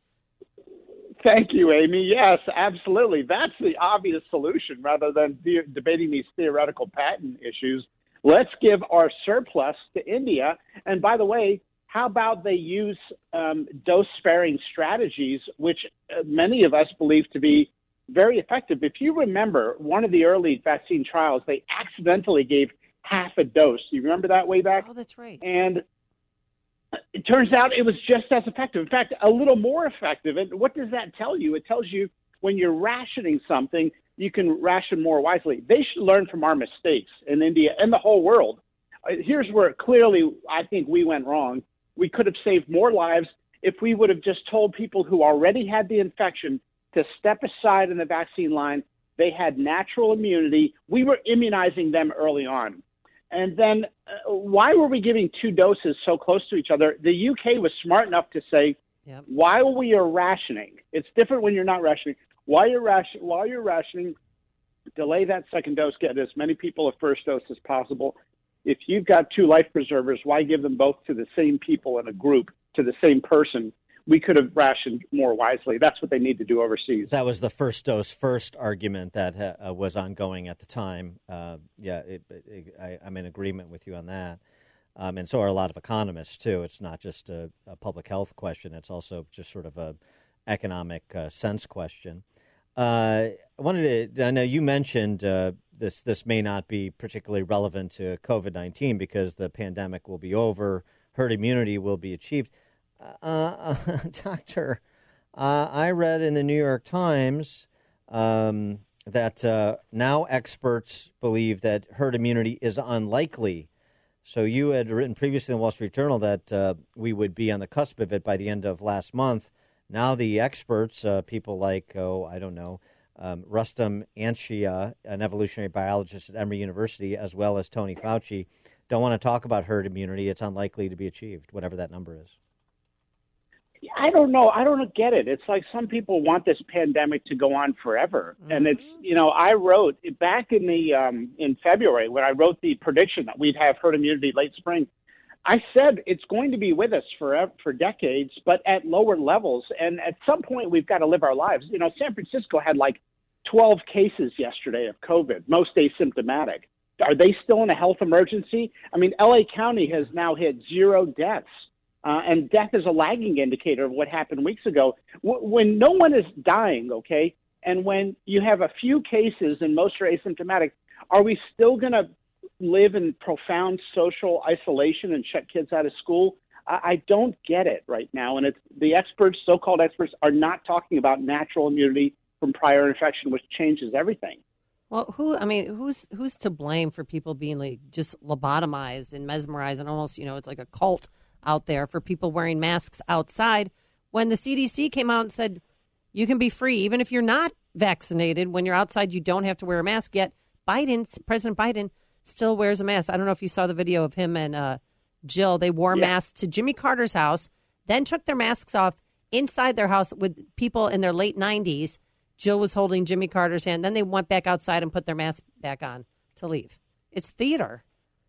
Thank you, Amy. Yes, absolutely. That's the obvious solution rather than de- debating these theoretical patent issues. Let's give our surplus to India. And by the way, How about they use um, dose-sparing strategies, which uh, many of us believe to be very effective? If you remember one of the early vaccine trials, they accidentally gave half a dose. You remember that way back? Oh, that's right. And it turns out it was just as effective. In fact, a little more effective. And what does that tell you? It tells you when you're rationing something, you can ration more wisely. They should learn from our mistakes in India and the whole world. Uh, here's where clearly I think we went wrong. We could have saved more lives if we would have just told people who already had the infection to step aside in the vaccine line. They had natural immunity. We were immunizing them early on. And then uh, why were we giving two doses so close to each other? The U K was smart enough to say, yep. while we are rationing, it's different when you're not rationing. While you're, ration, while you're rationing, delay that second dose, get as many people a first dose as possible. If you've got two life preservers, why give them both to the same people in a group, to the same person? We could have rationed more wisely. That's what they need to do overseas. That was the first dose first argument that uh, was ongoing at the time. Uh, yeah, it, it, I, I'm in agreement with you on that. Um, and so are a lot of economists, too. It's not just a, a public health question. It's also just sort of a economic uh, sense question. Uh, I wanted to, I know you mentioned uh, this, this may not be particularly relevant to COVID nineteen because the pandemic will be over, herd immunity will be achieved. Uh, uh, doctor, uh, I read in the New York Times um, that uh, now experts believe that herd immunity is unlikely. So you had written previously in the Wall Street Journal that uh, we would be on the cusp of it by the end of last month. Now the experts, uh, people like, oh, I don't know, um, Rustam Anshia, an evolutionary biologist at Emory University, as well as Tony Fauci, don't want to talk about herd immunity. It's unlikely to be achieved, whatever that number is. I don't know. I don't get it. It's like some people want this pandemic to go on forever. Mm-hmm. And it's, you know, I wrote back in the um, in February when I wrote the prediction that we'd have herd immunity late spring, I said it's going to be with us for for decades, but at lower levels. And at some point, we've got to live our lives. You know, San Francisco had like twelve cases yesterday of COVID, most asymptomatic. Are they still in a health emergency? I mean, L A County has now hit zero deaths. Uh, and death is a lagging indicator of what happened weeks ago. W- when no one is dying, okay, and when you have a few cases and most are asymptomatic, are we still going to live in profound social isolation and shut kids out of school? I, I don't get it right now. And it's the experts, so-called experts, are not talking about natural immunity from prior infection, which changes everything. Well, who, I mean, who's who's to blame for people being like just lobotomized and mesmerized and almost, you know, it's like a cult out there for people wearing masks outside when the C D C came out and said you can be free even if you're not vaccinated. When you're outside, you don't have to wear a mask. Yet Biden, President Biden, still wears a mask. I don't know if you saw the video of him and uh, Jill. They wore yeah. masks to Jimmy Carter's house, then took their masks off inside their house with people in their late nineties. Jill was holding Jimmy Carter's hand. Then they went back outside and put their mask back on to leave. It's theater.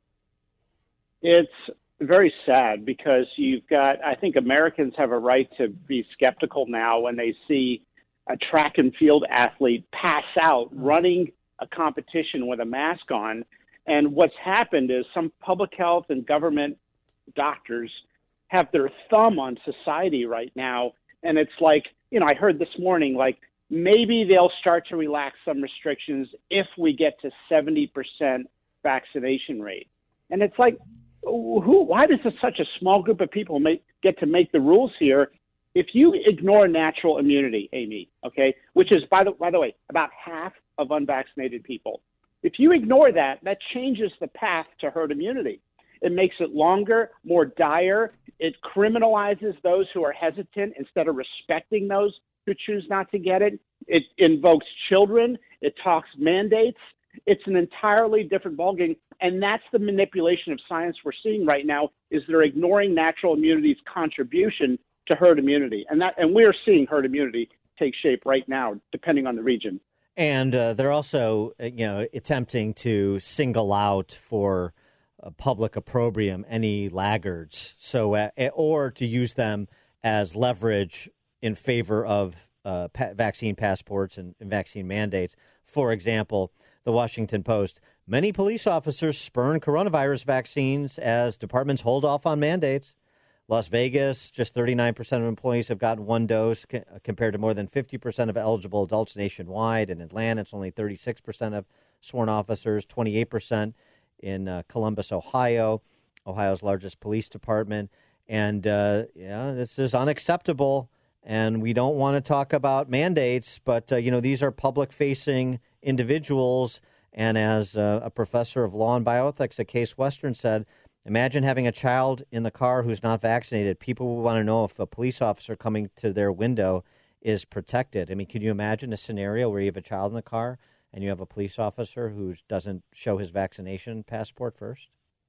It's very sad because you've got, I think Americans have a right to be skeptical now when they see a track and field athlete pass out running a competition with a mask on. And what's happened is some public health and government doctors have their thumb on society right now. And it's like, you know, I heard this morning, like maybe they'll start to relax some restrictions if we get to seventy percent vaccination rate. And it's like, Who? Why does such a small group of people make, get to make the rules here? If you ignore natural immunity, Amy, okay, which is, by the, by the way, about half of unvaccinated people, if you ignore that, that changes the path to herd immunity. It makes it longer, more dire. It criminalizes those who are hesitant instead of respecting those who choose not to get it. It invokes children. It talks mandates. It's an entirely different ballgame, and that's the manipulation of science we're seeing right now. Is they're ignoring natural immunity's contribution to herd immunity, and that, and we're seeing herd immunity take shape right now, depending on the region. And uh, they're also, you know, attempting to single out for uh, public opprobrium any laggards, so uh, or to use them as leverage in favor of uh, pa- vaccine passports and, and vaccine mandates. For example, the Washington Post, many police officers spurn coronavirus vaccines as departments hold off on mandates. Las Vegas, just thirty-nine percent of employees have gotten one dose c- compared to more than fifty percent of eligible adults nationwide. In Atlanta, it's only thirty-six percent of sworn officers, twenty-eight percent in uh, Columbus, Ohio, Ohio's largest police department. And, uh, yeah, this is unacceptable. And we don't want to talk about mandates, but, uh, you know, these are public-facing individuals. And as uh, a professor of law and bioethics at Case Western said, imagine having a child in the car who's not vaccinated. People will want to know if a police officer coming to their window is protected. I mean, can you imagine a scenario where you have a child in the car and you have a police officer who doesn't show his vaccination passport first?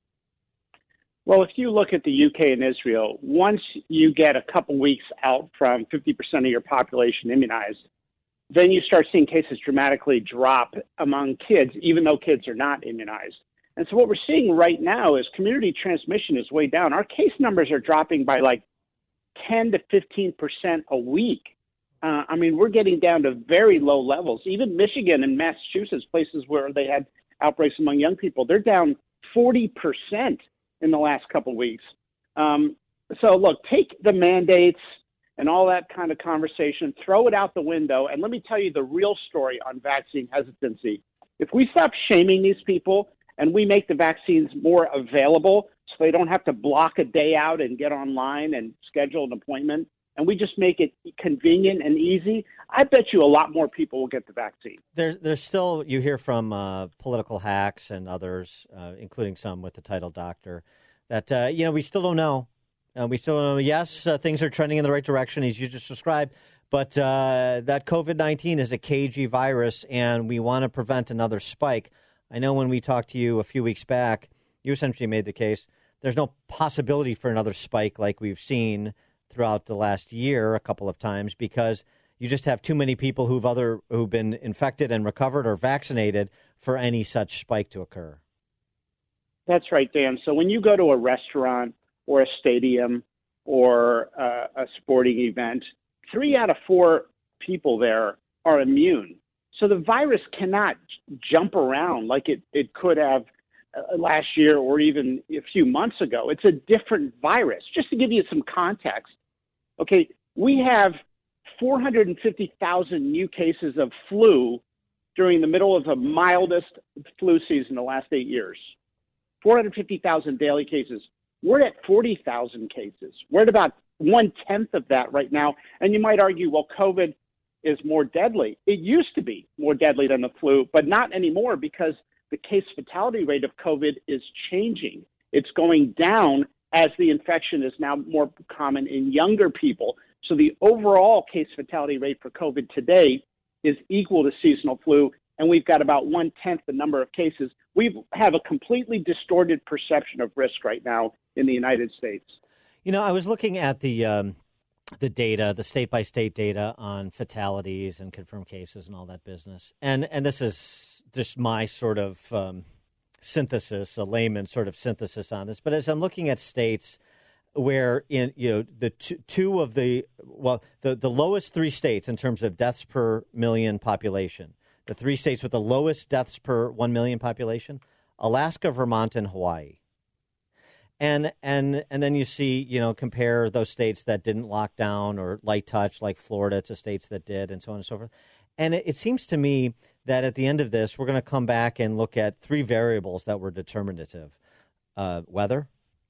Well, if you look at the U K and Israel, once you get a couple weeks out from fifty percent of your population immunized, then you start seeing cases dramatically drop among kids, even though kids are not immunized. And so what we're seeing right now is community transmission is way down. Our case numbers are dropping by like ten to fifteen percent a week. Uh, I mean, we're getting down to very low levels. Even Michigan and Massachusetts, places where they had outbreaks among young people, they're down forty percent in the last couple of weeks. Um, so, look, take the mandates and all that kind of conversation, throw it out the window, and let me tell you the real story on vaccine hesitancy. If we stop shaming these people and we make the vaccines more available so they don't have to block a day out and get online and schedule an appointment, and we just make it convenient and easy, I bet you a lot more people will get the vaccine. There's, there's still, you hear from uh, political hacks and others, uh, including some with the title doctor, that, uh, you know, we still don't know. Uh, we still don't know. Yes, uh, things are trending in the right direction, as you just described, but uh, that COVID nineteen is a cagey virus, and we want to prevent another spike. I know when we talked to you a few weeks back, you essentially made the case there's no possibility for another spike like we've seen throughout the last year a couple of times, because you just have too many people who've other who've been infected and recovered or vaccinated for any such spike to occur. That's right, Dan. So when you go to a restaurant or a stadium or uh, a sporting event, three out of four people there are immune. So the virus cannot jump around like it, it could have uh, last year or even a few months ago. It's a different virus. Just to give you some context, okay, we have four hundred fifty thousand new cases of flu during the middle of the mildest flu season the last eight years. four hundred fifty thousand daily cases. We're at forty thousand cases. We're at about one-tenth of that right now. And you might argue, well, COVID is more deadly. It used to be more deadly than the flu, but not anymore because the case fatality rate of COVID is changing. It's going down as the infection is now more common in younger people. So the overall case fatality rate for COVID today is equal to seasonal flu, and we've got about one-tenth the number of cases. We have a completely distorted perception of risk right now in the United States. You know, I was looking at the um, the data, the state-by-state data on fatalities and confirmed cases and all that business. And and this is just my sort of um, synthesis, a layman sort of synthesis on this. But as I'm looking at states where, in you know, the two, two of the, well, the, the lowest three states in terms of deaths per million population, the three states with the lowest deaths per one million population, Alaska, Vermont, and Hawaii. And and and then you see, you know, compare those states that didn't lock down or light touch like Florida to states that did and so on and so forth. And it, it seems to me that at the end of this, we're going to come back and look at three variables that were determinative. Uh, weather,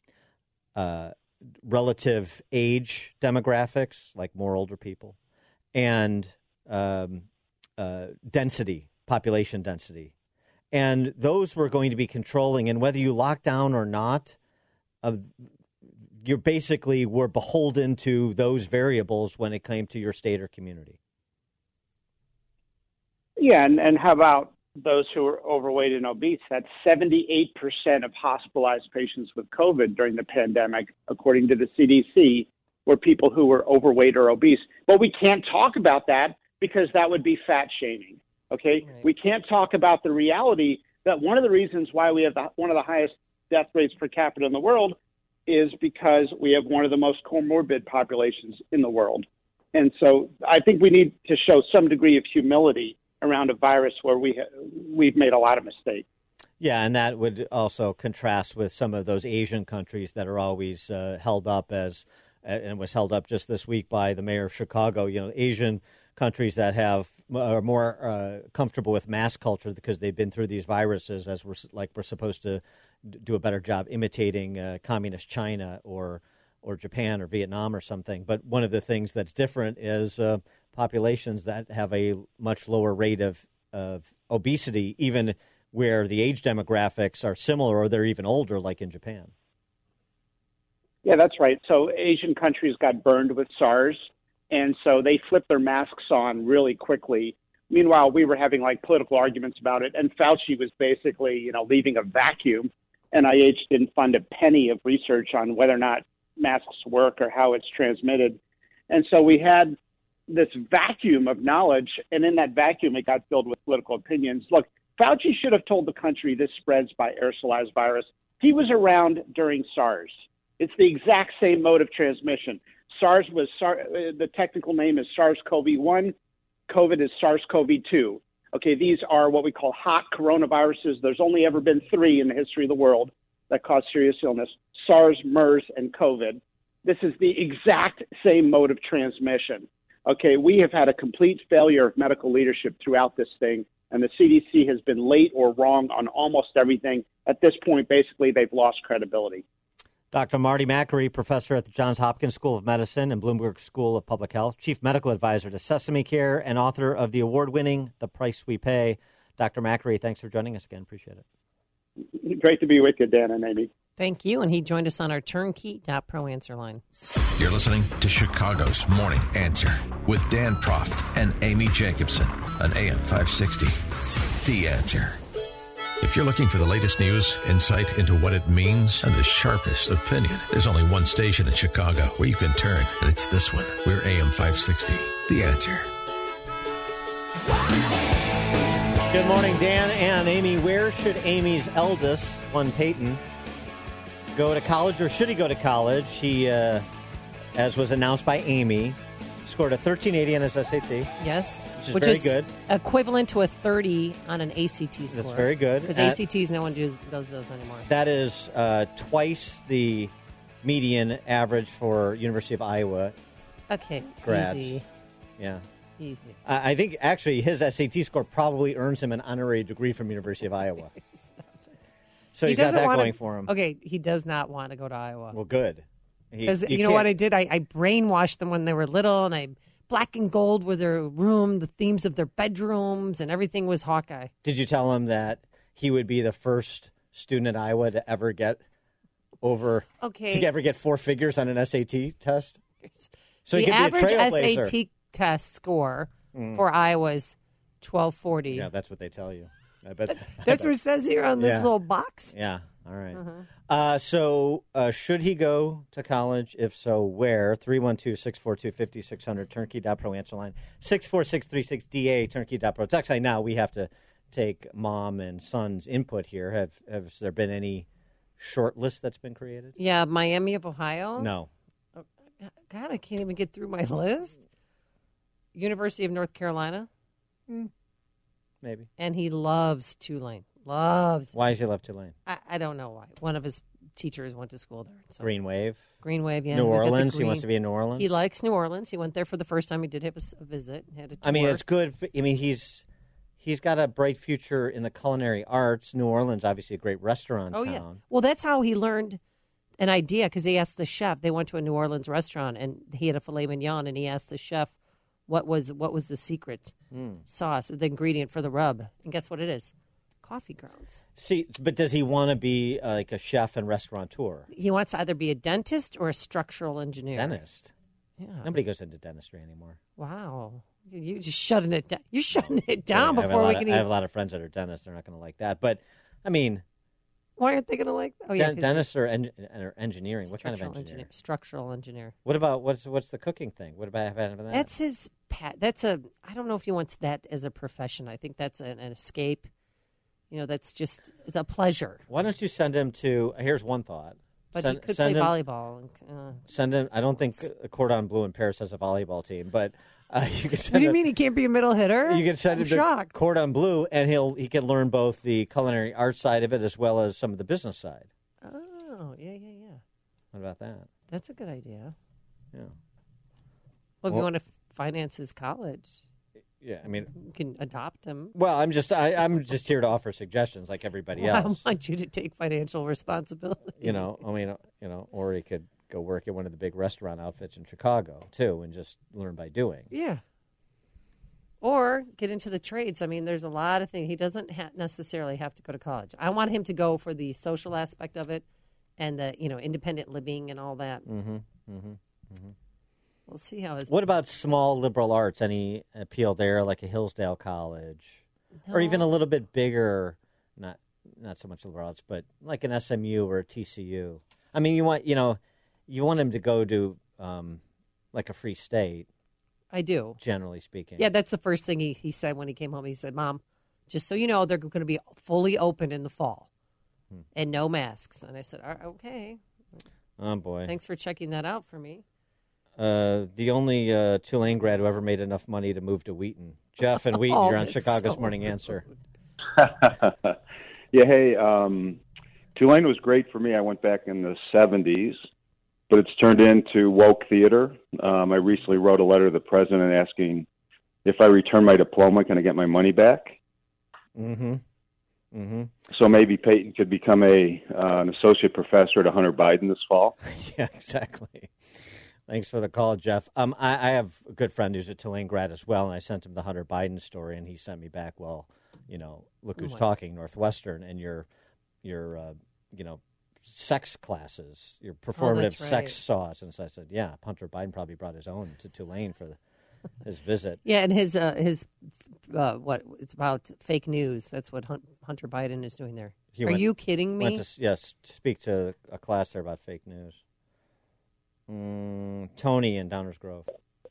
uh, relative age demographics, like more older people, and um, uh, density, population density. And those were going to be controlling. And whether you lock down or not, Uh, you're basically were beholden to those variables when it came to your state or community. Yeah, and, and how about those who are overweight and obese? That's seventy-eight percent of hospitalized patients with COVID during the pandemic, according to the C D C, were people who were overweight or obese. But we can't talk about that because that would be fat shaming, okay? Right. We can't talk about the reality that one of the reasons why we have the, one of the highest death rates per capita in the world is because we have one of the most comorbid populations in the world. And so I think we need to show some degree of humility around a virus where we ha- we've made a lot of mistakes. Yeah, and that would also contrast with some of those Asian countries that are always uh, held up as, uh, and was held up just this week by the mayor of Chicago. You know, Asian countries that have are more uh, comfortable with mass culture because they've been through these viruses, as we're like we're supposed to do a better job imitating uh, communist China or or Japan or Vietnam or something. But one of the things that's different is uh, populations that have a much lower rate of of obesity, even where the age demographics are similar or they're even older, like in Japan. Yeah, that's right. So Asian countries got burned with SARS, and so they flipped their masks on really quickly. Meanwhile, we were having like political arguments about it, and Fauci was basically, you know, leaving a vacuum. N I H didn't fund a penny of research on whether or not masks work or how it's transmitted. And so we had this vacuum of knowledge, and in that vacuum, it got filled with political opinions. Look, Fauci should have told the country this spreads by aerosolized virus. He was around during SARS. It's the exact same mode of transmission. SARS was, the technical name is SARS CoV one. COVID is SARS CoV two. Okay, these are what we call hot coronaviruses. There's only ever been three in the history of the world that cause serious illness: SARS, MERS, and COVID. This is the exact same mode of transmission. Okay, we have had a complete failure of medical leadership throughout this thing, and the C D C has been late or wrong on almost everything. At this point, basically, they've lost credibility. Doctor Marty Makary, professor at the Johns Hopkins School of Medicine and Bloomberg School of Public Health, chief medical advisor to Sesame Care, and author of the award-winning The Price We Pay. Doctor Makary, thanks for joining us again. Appreciate it. Great to be with you, Dan and Amy. Thank you. And he joined us on our turnkey dot pro answer line. You're listening to Chicago's Morning Answer with Dan Proft and Amy Jacobson on A M five sixty. The Answer. If you're looking for the latest news, insight into what it means, and the sharpest opinion, there's only one station in Chicago where you can turn, and it's this one. We're A M five sixty. The Answer. Good morning, Dan and Amy. Where should Amy's eldest, one Peyton, go to college, or should he go to college? He, uh, as was announced by Amy, scored a thirteen eighty on his S A T. Yes. Which is Which very is good. Equivalent to a thirty on an A C T score. That's very good. Because At- A C Ts, no one does, does those anymore. That is uh, twice the median average for University of Iowa Okay, grads. easy. Yeah. Easy. I I think, actually, his S A T score probably earns him an honorary degree from University of Iowa. So He he's got doesn't that wanna- going for him. Okay, he does not want to go to Iowa. Well, good. He- Because you, you know what can't- I did? I, I brainwashed them when they were little, and I black and gold were their room, the themes of their bedrooms, and everything was Hawkeye. Did you tell him that he would be the first student at Iowa to ever get over, Okay. to ever get four figures on an S A T test? So he the could be a average S trailblazer. A T test score Mm. for Iowa is twelve forty. Yeah, that's what they tell you. I bet. That's what it says here on this Yeah. little box. Yeah. All right. Uh-huh. Uh, so uh, should he go to college? If so, where? three one two, six four two, five six zero zero, turnkey dot pro answer line. six four six three six D A, turnkey dot pro. It's actually now we have to take mom and son's input here. Have Has there been any short list that's been created? Yeah, Miami of Ohio. No. Oh, God, I can't even get through my list. University of North Carolina. Maybe. And he loves Tulane. Loves. Why does he love Tulane? I, I don't know why. One of his teachers went to school there. So. Green Wave. Green Wave, yeah. New We've got the Orleans. He green- wants to be in New Orleans. He likes New Orleans. He went there for the first time. He did have a, s- a visit. Had a tour. I mean, it's good. I mean, he's he's got a bright future in the culinary arts. New Orleans, obviously, a great restaurant Oh, town. yeah. Well, that's how he learned an idea, because he asked the chef. They went to a New Orleans restaurant, and he had a filet mignon, and he asked the chef what was what was the secret Mm. sauce, the ingredient for the rub. And guess what it is? Coffee grounds. See, but does he want to be uh, like a chef and restaurateur? He wants to either be a dentist or a structural engineer. Dentist. Yeah. Nobody goes into dentistry anymore. Wow. You just shutting it down. You're shutting it down Yeah, I have a before lot we of- can I even. have a lot of friends that are dentists. They're not going to like that. But, I mean, Why aren't they going to like that? Oh, yeah. den- 'cause dentists are, en- are engineering. What kind of structural engineer? Structural engineer. What about, what's what's the cooking thing? What about having that? That's his pat. That's a. I don't know if he wants that as a profession. I think that's an, an escape. You know, that's just it's a pleasure. Why don't you send him to, here's one thought. But send, he could send play him, volleyball. And, uh, Send him, I don't think Cordon Bleu in Paris has a volleyball team, but Uh, you can send What do you him, mean he can't be a middle hitter? You can send I'm him to shocked. Cordon Bleu, and he'll he can learn both the culinary art side of it as well as some of the business side. Oh, yeah, yeah, yeah. What about that? That's a good idea. Yeah. Well, if Well- you want to finance his college, Yeah, I mean, you can adopt him. well, I'm just I, I'm just here to offer suggestions like everybody Well, else. I want you to take financial responsibility. You know, I mean, you know, or he could go work at one of the big restaurant outfits in Chicago too, and just learn by doing. Yeah. Or get into the trades. I mean, there's a lot of things. He doesn't ha- necessarily have to go to college. I want him to go for the social aspect of it and the, you know, independent living and all that. Mm-hmm. Mm-hmm. Mm-hmm. We'll see how his... What about small liberal arts? Any appeal there, like a Hillsdale College, or even a little bit bigger? Not not so much liberal arts, but like an S M U or a T C U. I mean, you want you know, you want him to go to um, like a free state. I do. Generally speaking. Yeah, that's the first thing he, he said when he came home. He said, Mom, just so you know, they're going to be fully open in the fall hmm. and no masks. And I said, All right, okay. Oh, boy. Thanks for checking that out for me. Uh, the only uh, Tulane grad who ever made enough money to move to Wheaton. Jeff and Wheaton, oh, you're on Chicago's so Morning rude. Answer. yeah, hey, um, Tulane was great for me. I went back in the seventies. But it's turned into woke theater. Um, I recently wrote a letter to the president asking if I return my diploma, can I get my money back? Mm-hmm. Mm-hmm. So maybe Peyton could become a uh, an associate professor to Hunter Biden this fall. Yeah, exactly. Thanks for the call, Jeff. Um, I, I have a good friend who's a Tulane grad as well, and I sent him the Hunter Biden story, and he sent me back, well, you know, look who's oh talking, Northwestern, and your, your, uh, you know, sex classes, your performative oh, right. sex sauce. And so I said, yeah, Hunter Biden probably brought his own to Tulane for the, his visit. Yeah, and his, uh, his uh, what, it's about fake news. That's what Hunter Biden is doing there. He Are went, you kidding me? Went to, yes, speak to a class there about fake news. Mm, Tony in Downers Grove.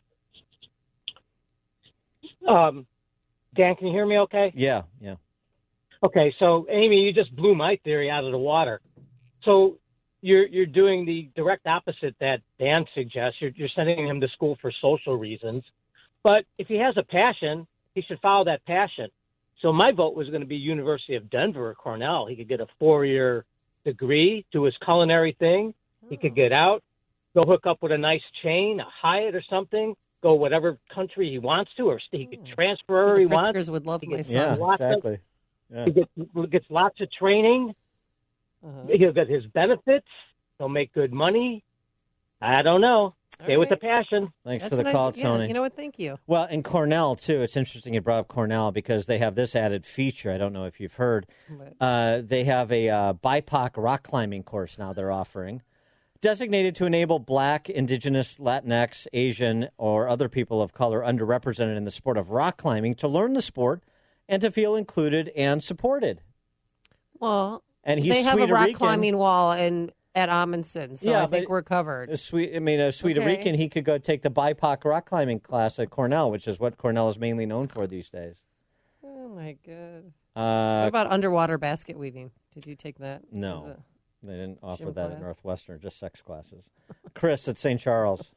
Um, Dan, can you hear me okay? Yeah, yeah. Okay, so, Amy, you just blew my theory out of the water. So you're you're doing the direct opposite that Dan suggests. You're, you're sending him to school for social reasons. But if he has a passion, he should follow that passion. So my vote was going to be University of Denver or Cornell. He could get a four-year degree, do his culinary thing. He could get out, go hook up with a nice chain, a Hyatt or something, go whatever country he wants to, or he could transfer where he wants. Pritzkers would love my son. Yeah, exactly. Of, yeah. He gets, gets lots of training. Uh-huh. He'll get his benefits. He'll make good money. I don't know. Stay right. with the passion. Thanks That's for the call, I, Tony. Yeah, you know what? Thank you. Well, in Cornell, too, it's interesting you brought up Cornell because they have this added feature. I don't know if you've heard. Uh, they have a uh, B I P O C rock climbing course now they're offering, designated to enable Black, Indigenous, Latinx, Asian, or other people of color underrepresented in the sport of rock climbing to learn the sport and to feel included and supported. Well, and he's they have a rock Rican. climbing wall in at Amundsen, so yeah, I think we're covered. A sweet, I mean, a Sweden okay. Rican, he could go take the B I P O C rock climbing class at Cornell, which is what Cornell is mainly known for these days. Oh, my God. Uh, what about underwater basket weaving? Did you take that? No. They didn't offer Gym that class? at Northwestern, just sex classes. Chris at Saint Charles.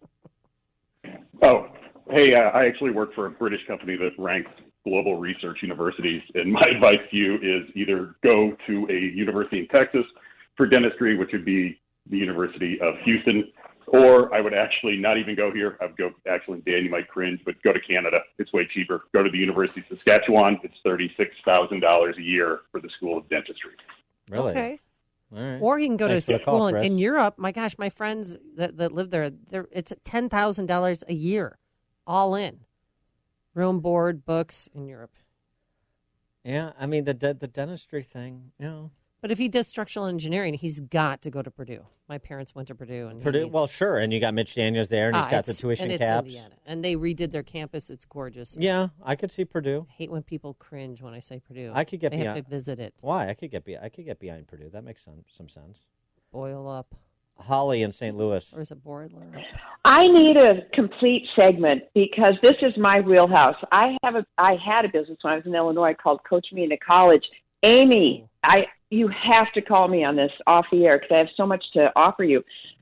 Oh, hey, uh, I actually work for a British company that ranks global research universities, and my advice to you is either go to a university in Texas for dentistry, which would be the University of Houston, or I would actually not even go here. I would go, actually, Dan, you might cringe, but go to Canada. It's way cheaper. Go to the University of Saskatchewan. It's thirty-six thousand dollars a year for the School of Dentistry. Really? Okay. All right. Or he can go Thanks to school call, in, in Europe. My gosh, my friends that, that live there, they're, it's ten thousand dollars a year, all in. Room, board, books in Europe. Yeah, I mean, the the, the dentistry thing, you know. But if he does structural engineering, he's got to go to Purdue. My parents went to Purdue. and Purdue, needs... well, sure. And you got Mitch Daniels there, and he's ah, got the tuition and it's caps. Indiana. And they redid their campus. It's gorgeous. Yeah, I could see Purdue. I hate when people cringe when I say Purdue. I could get they behind. have to visit it. Why? I could get be. I could get behind Purdue. That makes some some sense. Boil up. Holly in Saint Louis. Or is it boiler up? I need a complete segment because this is my wheelhouse. I have a. I had a business when I was in Illinois called Coach Me into College. Amy, I you have to call me on this off the air because I have so much to offer you.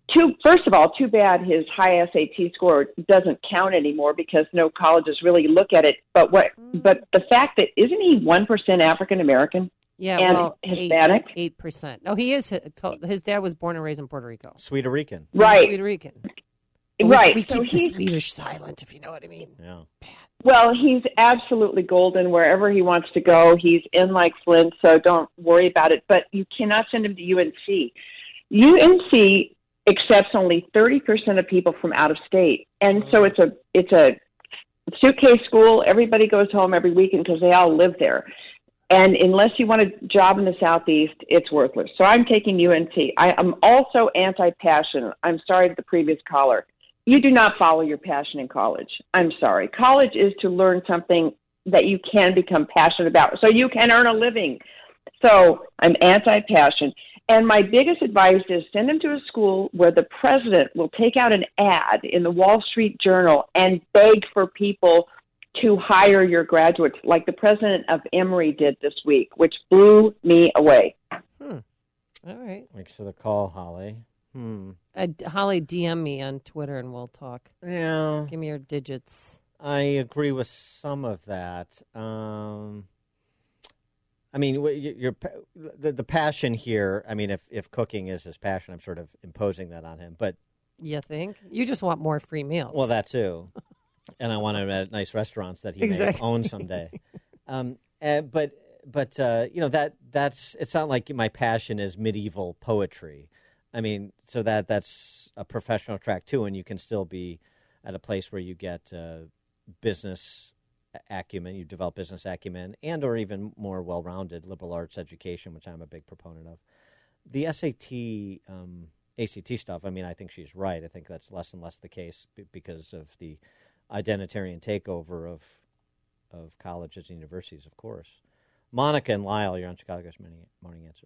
too, first of all, too bad his high S A T score doesn't count anymore because no colleges really look at it. But what? But the fact that isn't he one percent African American? Yeah, and well, Hispanic. Eight percent. Oh, he is. His dad was born and raised in Puerto Rico. Swedish Rican. Right. Swedish Rican. Right. We, we so keep the he's, Swedish silent, if you know what I mean. Yeah. Well, he's absolutely golden wherever he wants to go. He's in like Flint, so don't worry about it. But you cannot send him to U N C. U N C accepts only thirty percent of people from out of state, and so it's a it's a suitcase school. Everybody goes home every weekend because they all live there. And unless you want a job in the Southeast, it's worthless. So I'm taking U N C. I am also anti-passion. I'm sorry to the previous caller. You do not follow your passion in college. I'm sorry. College is to learn something that you can become passionate about so you can earn a living. So I'm anti-passion. And my biggest advice is send him to a school where the president will take out an ad in the Wall Street Journal and beg for people to hire your graduates, like the president of Emory did this week, which blew me away. Hmm. All right. Thanks for the call, Holly. Hmm. Uh, Holly, D M me on Twitter and we'll talk. Yeah. Give me your digits. I agree with some of that. Um, I mean, your the, the passion here, I mean, if, if cooking is his passion, I'm sort of imposing that on him. But you think? You just want more free meals. Well, that too. And I want him at nice restaurants that he exactly. may own someday. um, and, but, but uh, you know, that that's it's not like my passion is medieval poetry. I mean, so that that's a professional track, too, and you can still be at a place where you get uh, business acumen, you develop business acumen, and or even more well-rounded liberal arts education, which I'm a big proponent of. The S A T, um, A C T stuff, I mean, I think she's right. I think that's less and less the case because of the identitarian takeover of of colleges and universities, of course. Monica and Lyle, you're on Chicago's Morning, morning Answer.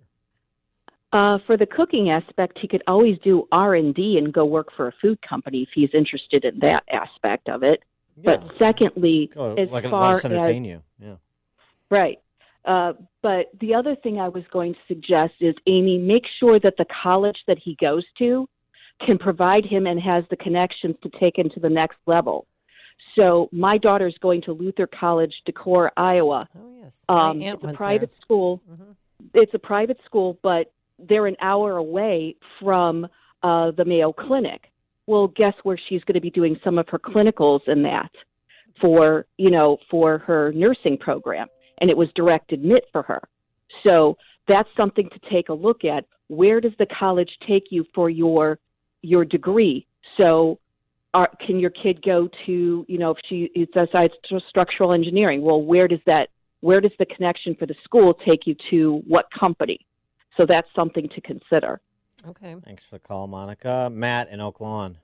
Uh, for the cooking aspect, he could always do R and D and go work for a food company if he's interested in that aspect of it. Yeah. But secondly, oh, as like, far let us entertain as you. Yeah. Right. Uh, but the other thing I was going to suggest is, Amy, make sure that the college that he goes to can provide him and has the connections to take him to the next level. So my daughter's going to Luther College, Decorah, Iowa. Oh, yes. Um, My aunt it's a went private there. school. Mm-hmm. It's a private school, but they're an hour away from uh, the Mayo Clinic. Well, guess where she's going to be doing some of her clinicals and that for, you know, for her nursing program. And it was direct admit for her. So that's something to take a look at. Where does the college take you for your your degree? So are, can your kid go to, you know, if she decides structural engineering, well, where does that, where does the connection for the school take you to what company? So that's something to consider. Okay. Thanks for the call, Monica. Matt in Oak Lawn.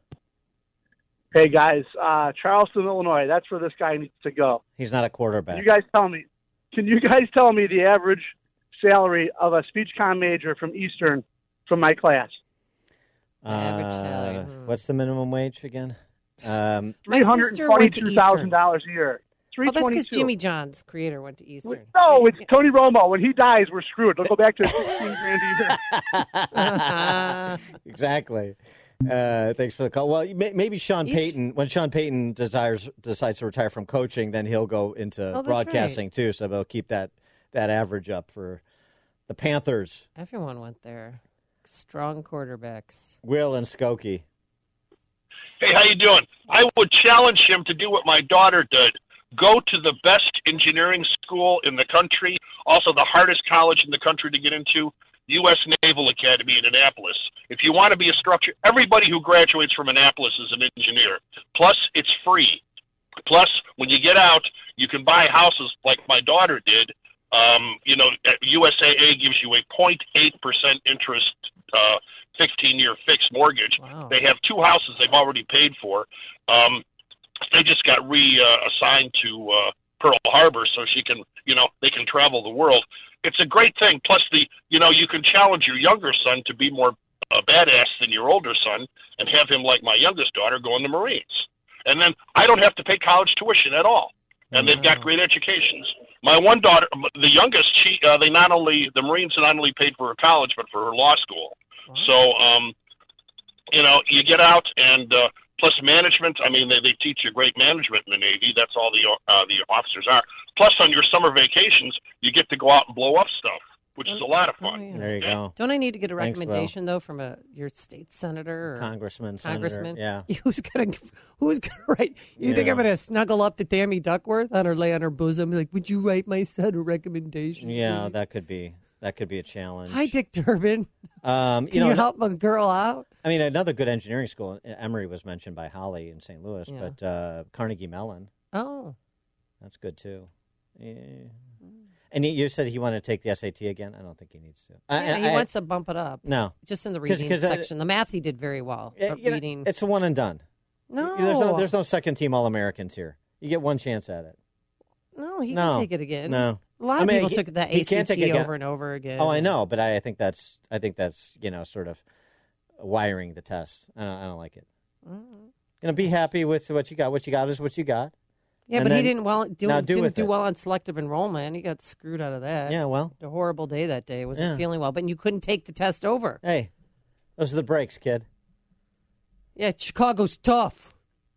Hey, guys, uh, Charleston, Illinois, that's where this guy needs to go. He's not a quarterback. Can you guys tell me, can you guys tell me the average salary of a speech comm major from Eastern from my class? Average salary. Uh, Hmm. What's the minimum wage again? Um, three hundred twenty-two thousand dollars a year. Oh, that's because three twenty-two. Jimmy John's creator went to Eastern. No, it's Tony Romo. When he dies, we're screwed. They'll go back to sixteen grand a year. Exactly. Uh, thanks for the call. Well, may, maybe Sean He's- Payton, when Sean Payton desires decides to retire from coaching, then he'll go into Oh, that's broadcasting right. too. So they'll keep that that average up for the Panthers. Everyone went there. Strong quarterbacks. Will and Skokie. Hey, how you doing? I would challenge him to do what my daughter did. Go to the best engineering school in the country, also the hardest college in the country to get into, U S Naval Academy in Annapolis. If you want to be a structure, everybody who graduates from Annapolis is an engineer. Plus, it's free. Plus, when you get out, you can buy houses like my daughter did. Um, you know, U S A A gives you a zero point eight percent interest uh, fifteen-year fixed mortgage. Wow. They have two houses they've already paid for. Um, they just got reassigned uh, to uh, Pearl Harbor so she can, you know, they can travel the world. It's a great thing. Plus, the, you know, you can challenge your younger son to be more uh, badass than your older son and have him, like my youngest daughter, go in the Marines. And then I don't have to pay college tuition at all. And they've got great educations. My one daughter, the youngest, she, uh, they not only, the Marines not only paid for her college, but for her law school. So, um, you know, you get out and uh, plus management. I mean, they, they teach you great management in the Navy. That's all the uh, the officers are. Plus, on your summer vacations, you get to go out and blow up stuff, which is a lot of fun. Oh, yeah. There you go. Don't I need to get a Thanks, recommendation though from a your state senator or Congressman, congressman? senator, yeah. Who's gonna Who's gonna write? You think Yeah. I'm gonna snuggle up to Tammy Duckworth on her lay on her bosom, like, would you write my son a recommendation? Yeah, please?" that could be that could be a challenge. Hi, Dick Durbin. Um, you Can know, you help a girl out? I mean, another good engineering school, Emory was mentioned by Holly in Saint Louis, Yeah. but uh, Carnegie Mellon, Oh, that's good too. Yeah. And you- you said he wanted to take the S A T again? I don't think he needs to. I- yeah, I- he I- wants to bump it up. No. Just in the 'Cause- reading 'cause, uh, section. The math he did very well. Yeah, But you know, reading, it's a one and done. no, There's no, there's no second team All Americans here. You get one chance at it. no, he no, can take it again. No, A lot of I mean, people he- took that he A C can't take it T again. over and over again. Oh, I know, but I, I think that's I think that's you know sort of wiring the test. I don't, I don't like it. Mm. You know, be happy with what you got. What you got is what you got. Yeah, And but he then- didn't well do, now do didn't with do it. well on selective enrollment. He got screwed out of that. Yeah, well. a horrible day that day. Wasn't Yeah. feeling well, but you couldn't take the test over. Hey, those are the breaks, kid. Yeah, Chicago's tough.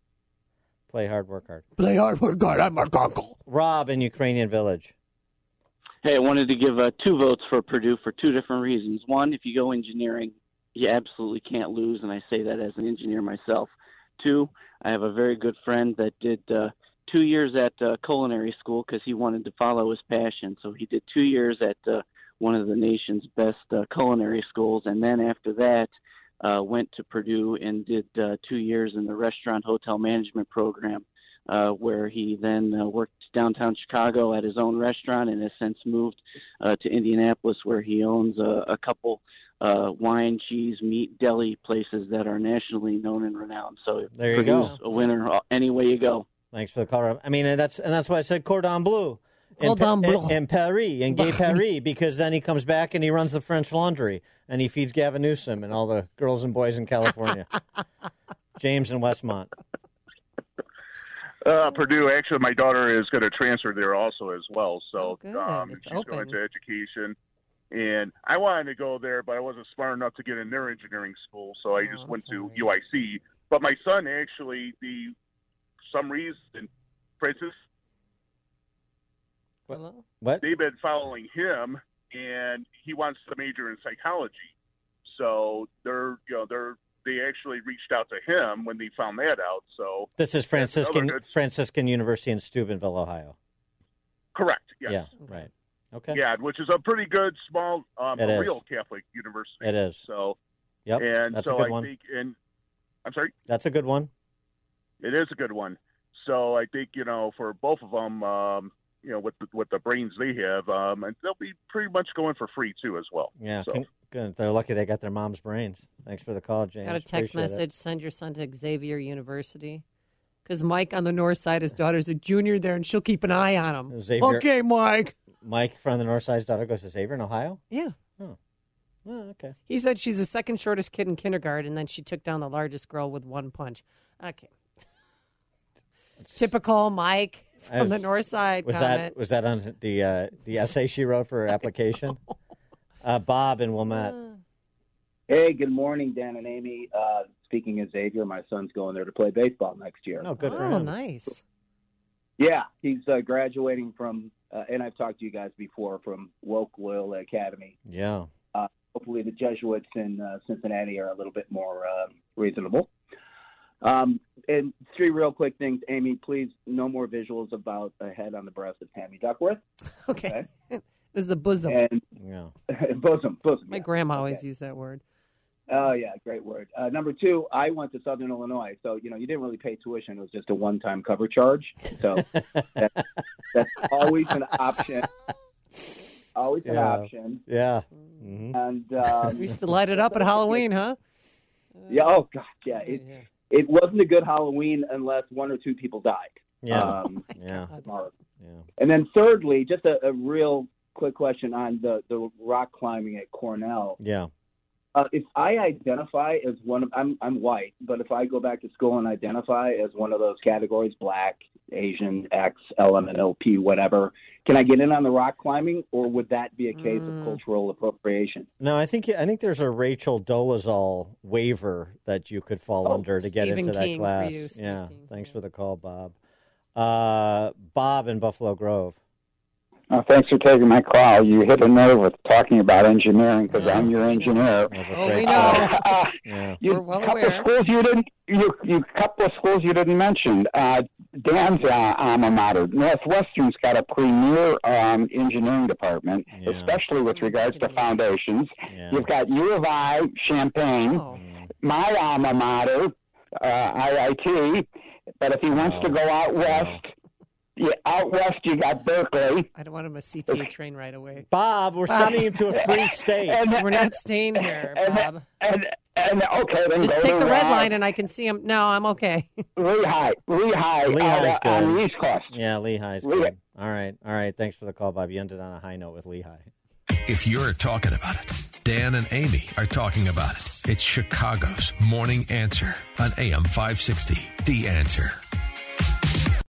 Play hard, work hard. Play hard, work hard. I'm Mark Uncle. Rob in Ukrainian Village. Hey, I wanted to give uh, two votes for Purdue for two different reasons. One, if you go engineering, you absolutely can't lose, and I say that as an engineer myself. Two, I have a very good friend that did uh, two years at uh, culinary school because he wanted to follow his passion. So he did two years at uh, one of the nation's best uh, culinary schools, and then after that uh, went to Purdue and did uh, two years in the restaurant hotel management program, uh, where he then uh, worked downtown Chicago at his own restaurant and has since moved uh, to Indianapolis, where he owns a, a couple uh, wine, cheese, meat, deli places that are nationally known and renowned. So There you Purdue's go. a winner uh, any way you go. Thanks for the call, Rob. I mean, and that's and that's why I said Cordon Bleu. in Cordon Pa- Bleu. in, in Paris, in Gay Paris, because then he comes back and he runs the French Laundry and he feeds Gavin Newsom and all the girls and boys in California. James in Westmont. Uh, Purdue. Actually, my daughter is going to transfer there also as well. So good. um, It's she's open. going to education. And I wanted to go there, but I wasn't smart enough to get in their engineering school, so I just went to U I C. But my son actually, the for some reason, Francis, Hello? What? they've been following him, and he wants to major in psychology. So they're, you know, they're they actually reached out to him when they found that out. So This is that's Franciscan another good- Franciscan University in Steubenville, Ohio. correct. Yes. Yeah, right. Okay. Yeah, which is a pretty good small, um, It a is. real Catholic university. It is. So, Yep, and that's a so good I one. think, and I'm sorry, That's a good one. it is a good one. So I think you know for both of them, um, you know, with the, with the brains they have, um, and they'll be pretty much going for free too as well. Yeah, So, con- good. They're lucky they got their mom's brains. Thanks for the call, James. Got a text Appreciate it. message. Send your son to Xavier University. Because Mike on the north side, his daughter's a junior there, and she'll keep an eye on him. Xavier- Okay, Mike. Mike from the north side's daughter goes to Xavier in Ohio? Yeah. Oh. Oh, okay. He said she's the second shortest kid in kindergarten, and then she took down the largest girl with one punch. Okay. Typical Mike from the I've- north side Was comment. that was that on the uh, the essay she wrote for her application? uh, Bob in Wilmette. Hey, good morning, Dan and Amy. Uh, speaking of Xavier, my son's going there to play baseball next year. Oh, good for Oh, him. nice. Yeah, he's uh, graduating from, uh, and I've talked to you guys before, from Woke Loyola Academy. Yeah. Uh, hopefully the Jesuits in uh, Cincinnati are a little bit more uh, reasonable. Um, and three real quick things. Amy, please, no more visuals about a head on the breast of Tammy Duckworth. Okay. It was the bosom. And yeah. bosom, bosom. My yeah. grandma always Okay. used that word. Oh, yeah, great word. Uh, number two, I went to Southern Illinois, so, you know, you didn't really pay tuition. It was just a one-time cover charge. So that, that's always an option. Always an Yeah. option. Yeah. Mm-hmm. And um, We used to light it up at Halloween, huh? Yeah, oh, God, yeah. It, it wasn't a good Halloween unless one or two people died. Yeah. Um, yeah. tomorrow. Yeah. And then thirdly, just a, a real quick question on the, the rock climbing at Cornell. Yeah. Uh, if I identify as one of, I'm I'm white, but if I go back to school and identify as one of those categories, black, Asian X, L M N O P, whatever. Can I get in on the rock climbing, or would that be a case mm. of cultural appropriation? No, I think I think there's a Rachel Dolezal waiver that you could fall oh, under to get Stephen into King that class. For you, yeah, King. Thanks for the call, Bob. Uh, Bob in Buffalo Grove. Uh, thanks for taking my call. You hit a nerve with talking about engineering because yeah. I'm your engineer. Oh, we know. Uh, uh, yeah. you, We're well couple aware. Of schools you didn't. You, you couple of schools you didn't mention. Uh, Dan's uh, alma mater, Northwestern's got a premier um, engineering department, yeah. especially with regards to foundations. Yeah. You've got U of I, Champaign. Oh. My alma mater, uh, I I T. But if he wants no. to go out west. No. Yeah, out west you got Berkeley. I don't want him a C T A train right away. Bob, we're Bob. sending him to a free state. And, We're not staying here, and, Bob. And, and, and okay, then Just go take to, the red uh, line and I can see him. No, I'm okay. Lehigh, Lehigh, Lehigh's uh, good. on the East Coast. Yeah, Lehigh's Lehigh. good. All right, all right. Thanks for the call, Bob. You ended on a high note with Lehigh. If you're talking about it, Dan and Amy are talking about it. It's Chicago's Morning Answer on A M five sixty. The Answer.